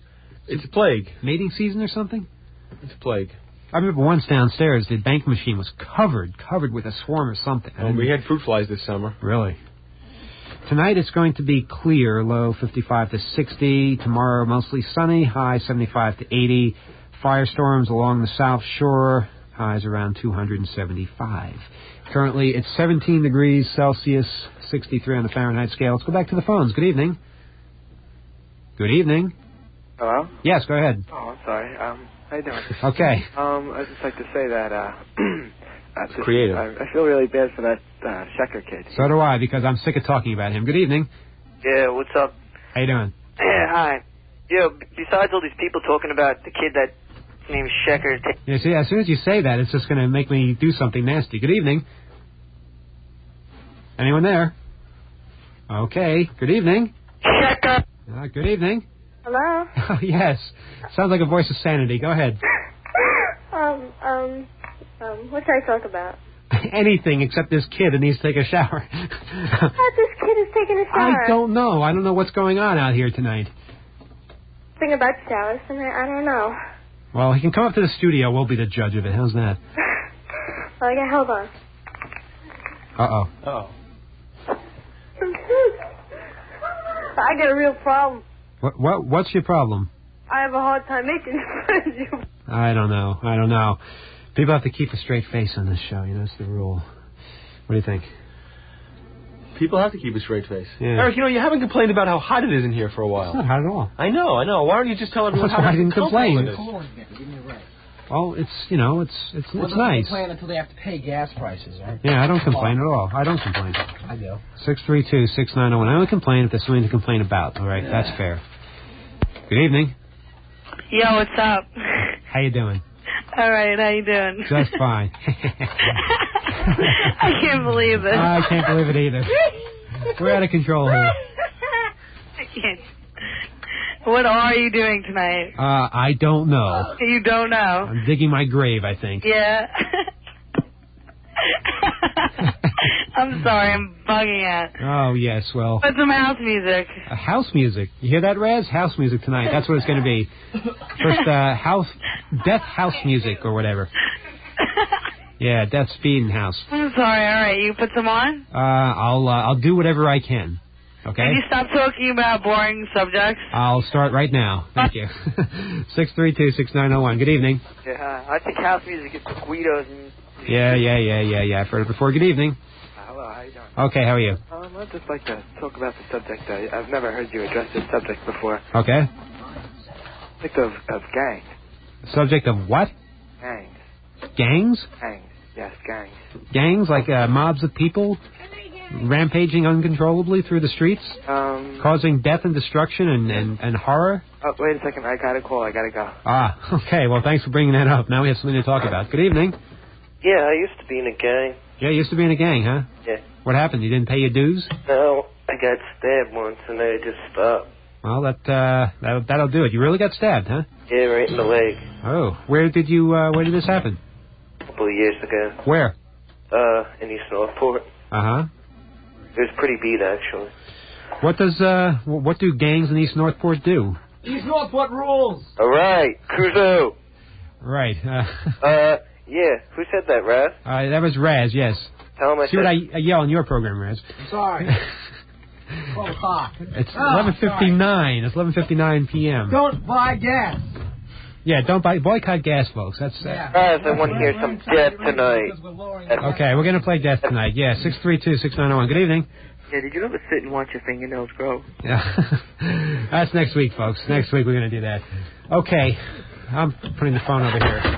It's a plague. Mating season or something? It's a plague. I remember once downstairs, the bank machine was covered, covered with a swarm of something. Oh, we had fruit flies this summer. Really? Tonight it's going to be clear, low fifty-five to sixty. Tomorrow mostly sunny, high seventy-five to eighty. Firestorms along the South Shore, highs around two hundred seventy-five. Currently it's seventeen degrees Celsius, sixty-three on the Fahrenheit scale. Let's go back to the phones. Good evening. Good evening. Hello? Yes, go ahead. Oh, I'm sorry. Um, how you doing? Okay. Um, I'd just like to say that, uh, uh just, creative. I, I feel really bad for that, uh, Shecker kid. So do I, because I'm sick of talking about him. Good evening. Yeah, what's up? How you doing? Yeah, hi. Yeah, b- besides all these people talking about the kid that his name is Shecker. T- Yeah, see, as soon as you say that, it's just going to make me do something nasty. Good evening. Anyone there? Okay. Good evening. Shecker. Uh, good evening. Hello? Oh, yes. Sounds like a voice of sanity. Go ahead. um, um, um, what should I talk about? Anything except this kid that needs to take a shower. Oh, this kid is taking a shower. I don't know. I don't know what's going on out here tonight. Thing about showers tonight, I don't know. Well, he can come up to the studio. We'll be the judge of it. How's that? Oh, yeah, hold on. Uh-oh. Oh. I got a real problem. What, what, what's your problem? I have a hard time making friends. I don't know. I don't know. People have to keep a straight face on this show. You know, that's the rule. What do you think? People have to keep a straight face. Yeah. Eric, you know, you haven't complained about how hot it is in here for a while. It's not hot at all. I know, I know. Why don't you just tell everyone That's how why I didn't comfortable complain. it is? Give me a break. Well, it's, you know, it's it's Well, it's they'll nice. complain until they have to pay gas prices, right? Yeah, I don't complain at all. I don't complain. I do. six three two, six nine zero one. I only complain if there's something to complain about. All right, that's fair. Good evening. Yo, what's up? How you doing? All right, how you doing? Just fine. I can't believe this. I can't believe it either. We're out of control here. I can't. What are you doing tonight? Uh, I don't know. You don't know? I'm digging my grave, I think. Yeah. I'm sorry, I'm bugging out. Oh, yes, well... Put some house music. Uh, house music. You hear that, Raz? House music tonight. That's what it's going to be. First, uh, house... Death house music or whatever. Yeah, Death Speed and House. I'm sorry, all right, you put some on? Uh, I'll, uh, I'll do whatever I can. Okay? Can you stop talking about boring subjects? I'll start right now. Thank you. six three two, six nine zero one. Good evening. Yeah, I think house music is for Guidos and... Yeah, yeah, yeah, yeah, yeah. I've heard it before. Good evening. Uh, hello, how you doing? Okay, how are you? Um, I'd just like to talk about the subject. I, I've never heard you address this subject before. Okay. Subject of, of gangs. Subject of what? Gangs. Gangs? Gangs. Yes, gangs. Gangs, like uh, mobs of people rampaging uncontrollably through the streets? Um, causing death and destruction and, and, and horror? Oh, wait a second. I got a call. I got to go. Ah, okay. Well, thanks for bringing that up. Now we have something to talk about. Good evening. Yeah, I used to be in a gang. Yeah, you used to be in a gang, huh? Yeah. What happened? You didn't pay your dues? No, I got stabbed once and I just stopped. Well, that, uh, that, that'll do it. You really got stabbed, huh? Yeah, right in the leg. Oh, where did you, uh, where did this happen? A couple of years ago. Where? Uh, in East Northport. Uh-huh. It was pretty beat, actually. What does, uh, what do gangs in East Northport do? East Northport rules. All right, Crusoe. Right, uh... uh, yeah, who said that, Raz? Uh, that was Raz, yes. Tell him I See said... what I, I yell in your program, Raz. I'm sorry. twelve o'clock. It's Oh, eleven fifty-nine. It's eleven fifty-nine p.m. Don't buy gas. Yeah, don't buy, boycott gas, folks. That's uh, Raz, I want to hear some death tonight. okay. We're gonna play death tonight. Yeah, six three two six nine zero one. Good evening. Yeah, did you ever sit and watch your fingernails grow? Yeah, that's next week, folks. Next week we're gonna do that. Okay, I'm putting the phone over here.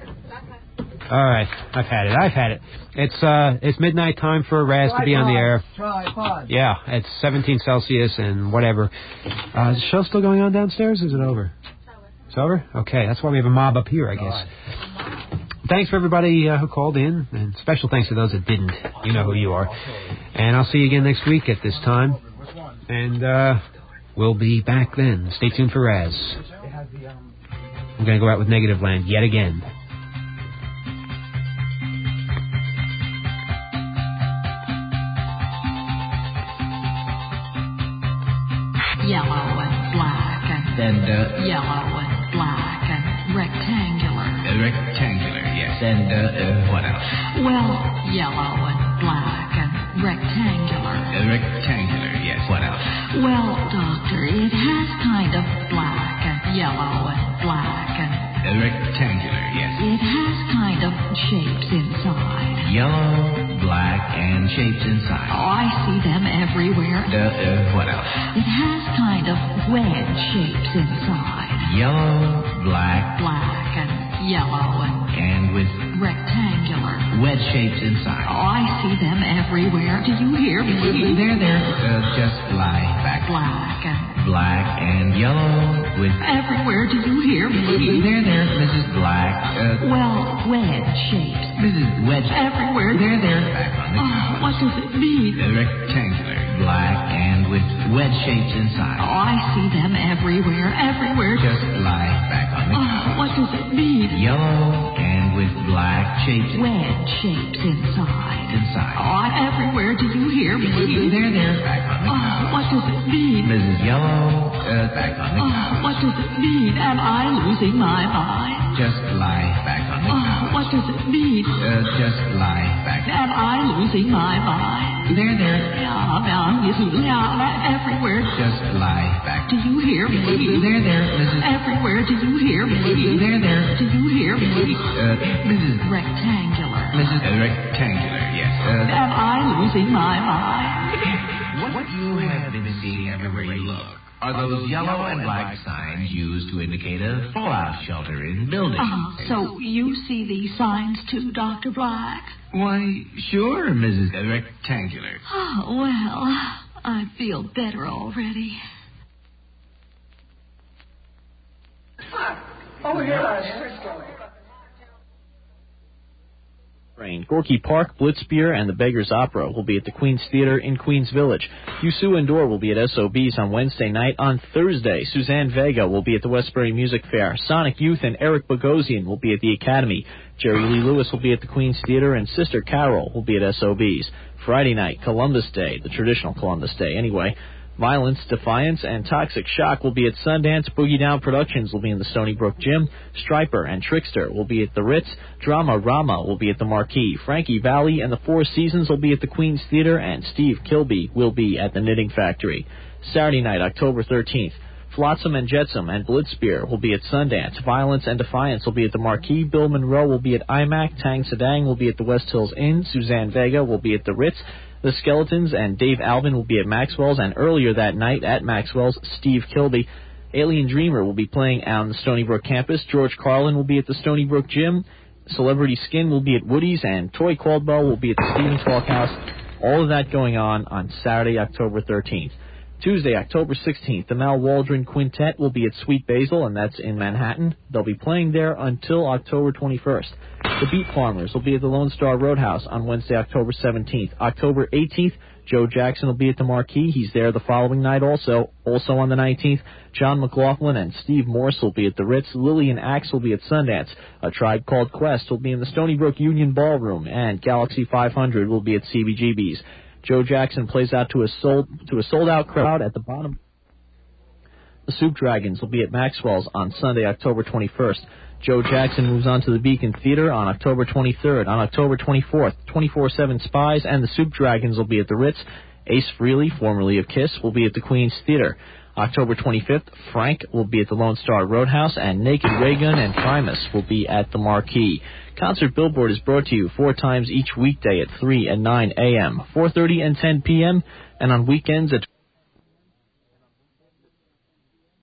All right, I've had it. I've had it. It's uh, it's midnight time for Raz to be on the air. Tripod. Yeah, it's seventeen Celsius and whatever. Uh, is the show still going on downstairs? Or is it over? It's over? Okay, that's why we have a mob up here, I guess. Thanks for everybody uh, who called in, and special thanks to those that didn't. You know who you are. And I'll see you again next week at this time. And uh, we'll be back then. Stay tuned for Raz. I'm going to go out with Negative Land yet again. Yellow and black and And, uh... Yellow and black and rectangular. Uh, rectangular, yes. And, uh, uh, what else? Well, yellow and black and rectangular. Uh, rectangular, yes. What else? Well, Doctor, it has kind of black and yellow and black and... Uh, rectangular, yes. It has kind of shapes inside. Yellow, black, and shapes inside. Oh, I see them everywhere. Uh, uh, what else? It has kind of wedge shapes inside. Yellow, black, Black and yellow and... and with rectangular. wedge shapes inside. Oh, I see them everywhere. Do you hear me? There, there. Uh, just lie back. Black and... Black and yellow with... Everywhere. Do you hear me? There, there, Missus Black. Uh, Well, wedge shapes. Missus Wedge. Everywhere. There, there. Back on the Oh, what does it mean? uh, rectangular, black, and with wedge shapes inside. Oh, I see them everywhere. Everywhere. Just lie back on the Oh, what does it mean? Yellow and with black shapes Wedge shapes inside. inside. Oh, I- everywhere. Do you hear me? There, there. Back on the Oh, what does it mean? Missus Yellow. Uh, back on the Oh, what does it mean? Am I losing my mind? Just lie back on the Oh, what does it mean? Uh, just lie back. Am I losing my mind? There, there. Yeah, yeah, yeah, everywhere. Just lie back. Do you hear me? There, there, Missus Everywhere. Do you hear me? There, there. Do you hear me? Uh, Missus Rectangular. Missus Uh, rectangular, yes. Uh, Am I losing my mind? what you have been seeing everywhere you look are those yellow and black signs used to indicate a fallout shelter in buildings. Oh, so you see these signs too, Doctor Black? Why, sure, Missus Rectangular. Oh, well, I feel better already. Over here. Rain. Gorky Park, Blitzbier, and the Beggars Opera will be at the Queen's Theater in Queens Village. Yusu Indoor will be at S O B's on Wednesday night. On Thursday, Suzanne Vega will be at the Westbury Music Fair. Sonic Youth and Eric Bogosian will be at the Academy. Jerry Lee Lewis will be at the Queen's Theater, and Sister Carol will be at S O B's. Friday night, Columbus Day, the traditional Columbus Day anyway. Violence, Defiance, and Toxic Shock will be at Sundance. Boogie Down Productions will be in the Stony Brook Gym. Striper and Trickster will be at the Ritz. Drama Rama will be at the Marquee. Frankie Valli and the Four Seasons will be at the Queen's Theater, and Steve Kilby will be at the Knitting Factory. Saturday night, October thirteenth. Flotsam and Jetsam and Blitzbier will be at Sundance. Violence and Defiance will be at the Marquee. Bill Monroe will be at IMAC. Tang Sadang will be at the West Hills Inn. Suzanne Vega will be at the Ritz. The Skeletons and Dave Alvin will be at Maxwell's, and earlier that night at Maxwell's, Steve Kilby. Alien Dreamer will be playing on the Stony Brook campus. George Carlin will be at the Stony Brook Gym. Celebrity Skin will be at Woody's, and Toy Caldwell will be at the Stevens Walk House. All of that going on on Saturday, October thirteenth. Tuesday, October sixteenth, the Mal Waldron Quintet will be at Sweet Basil, and that's in Manhattan. They'll be playing there until October twenty-first. The Beat Farmers will be at the Lone Star Roadhouse on Wednesday, October seventeenth. October eighteenth, Joe Jackson will be at the Marquee. He's there the following night also. Also on the nineteenth, John McLaughlin and Steve Morse will be at the Ritz. Lillian Axe will be at Sundance. A Tribe Called Quest will be in the Stony Brook Union Ballroom, and Galaxy five hundred will be at C B G B's. Joe Jackson plays out to a sold to a sold-out crowd at the bottom. The Soup Dragons will be at Maxwell's on Sunday, October twenty-first. Joe Jackson moves on to the Beacon Theater on October twenty-third. On October twenty-fourth, twenty-four seven Spies and the Soup Dragons will be at the Ritz. Ace Frehley, formerly of Kiss, will be at the Queen's Theater. October twenty-fifth, Frank will be at the Lone Star Roadhouse, and Naked Raygun and Primus will be at the Marquee. Concert Billboard is brought to you four times each weekday at three and nine a.m., four thirty and ten p.m., and on weekends at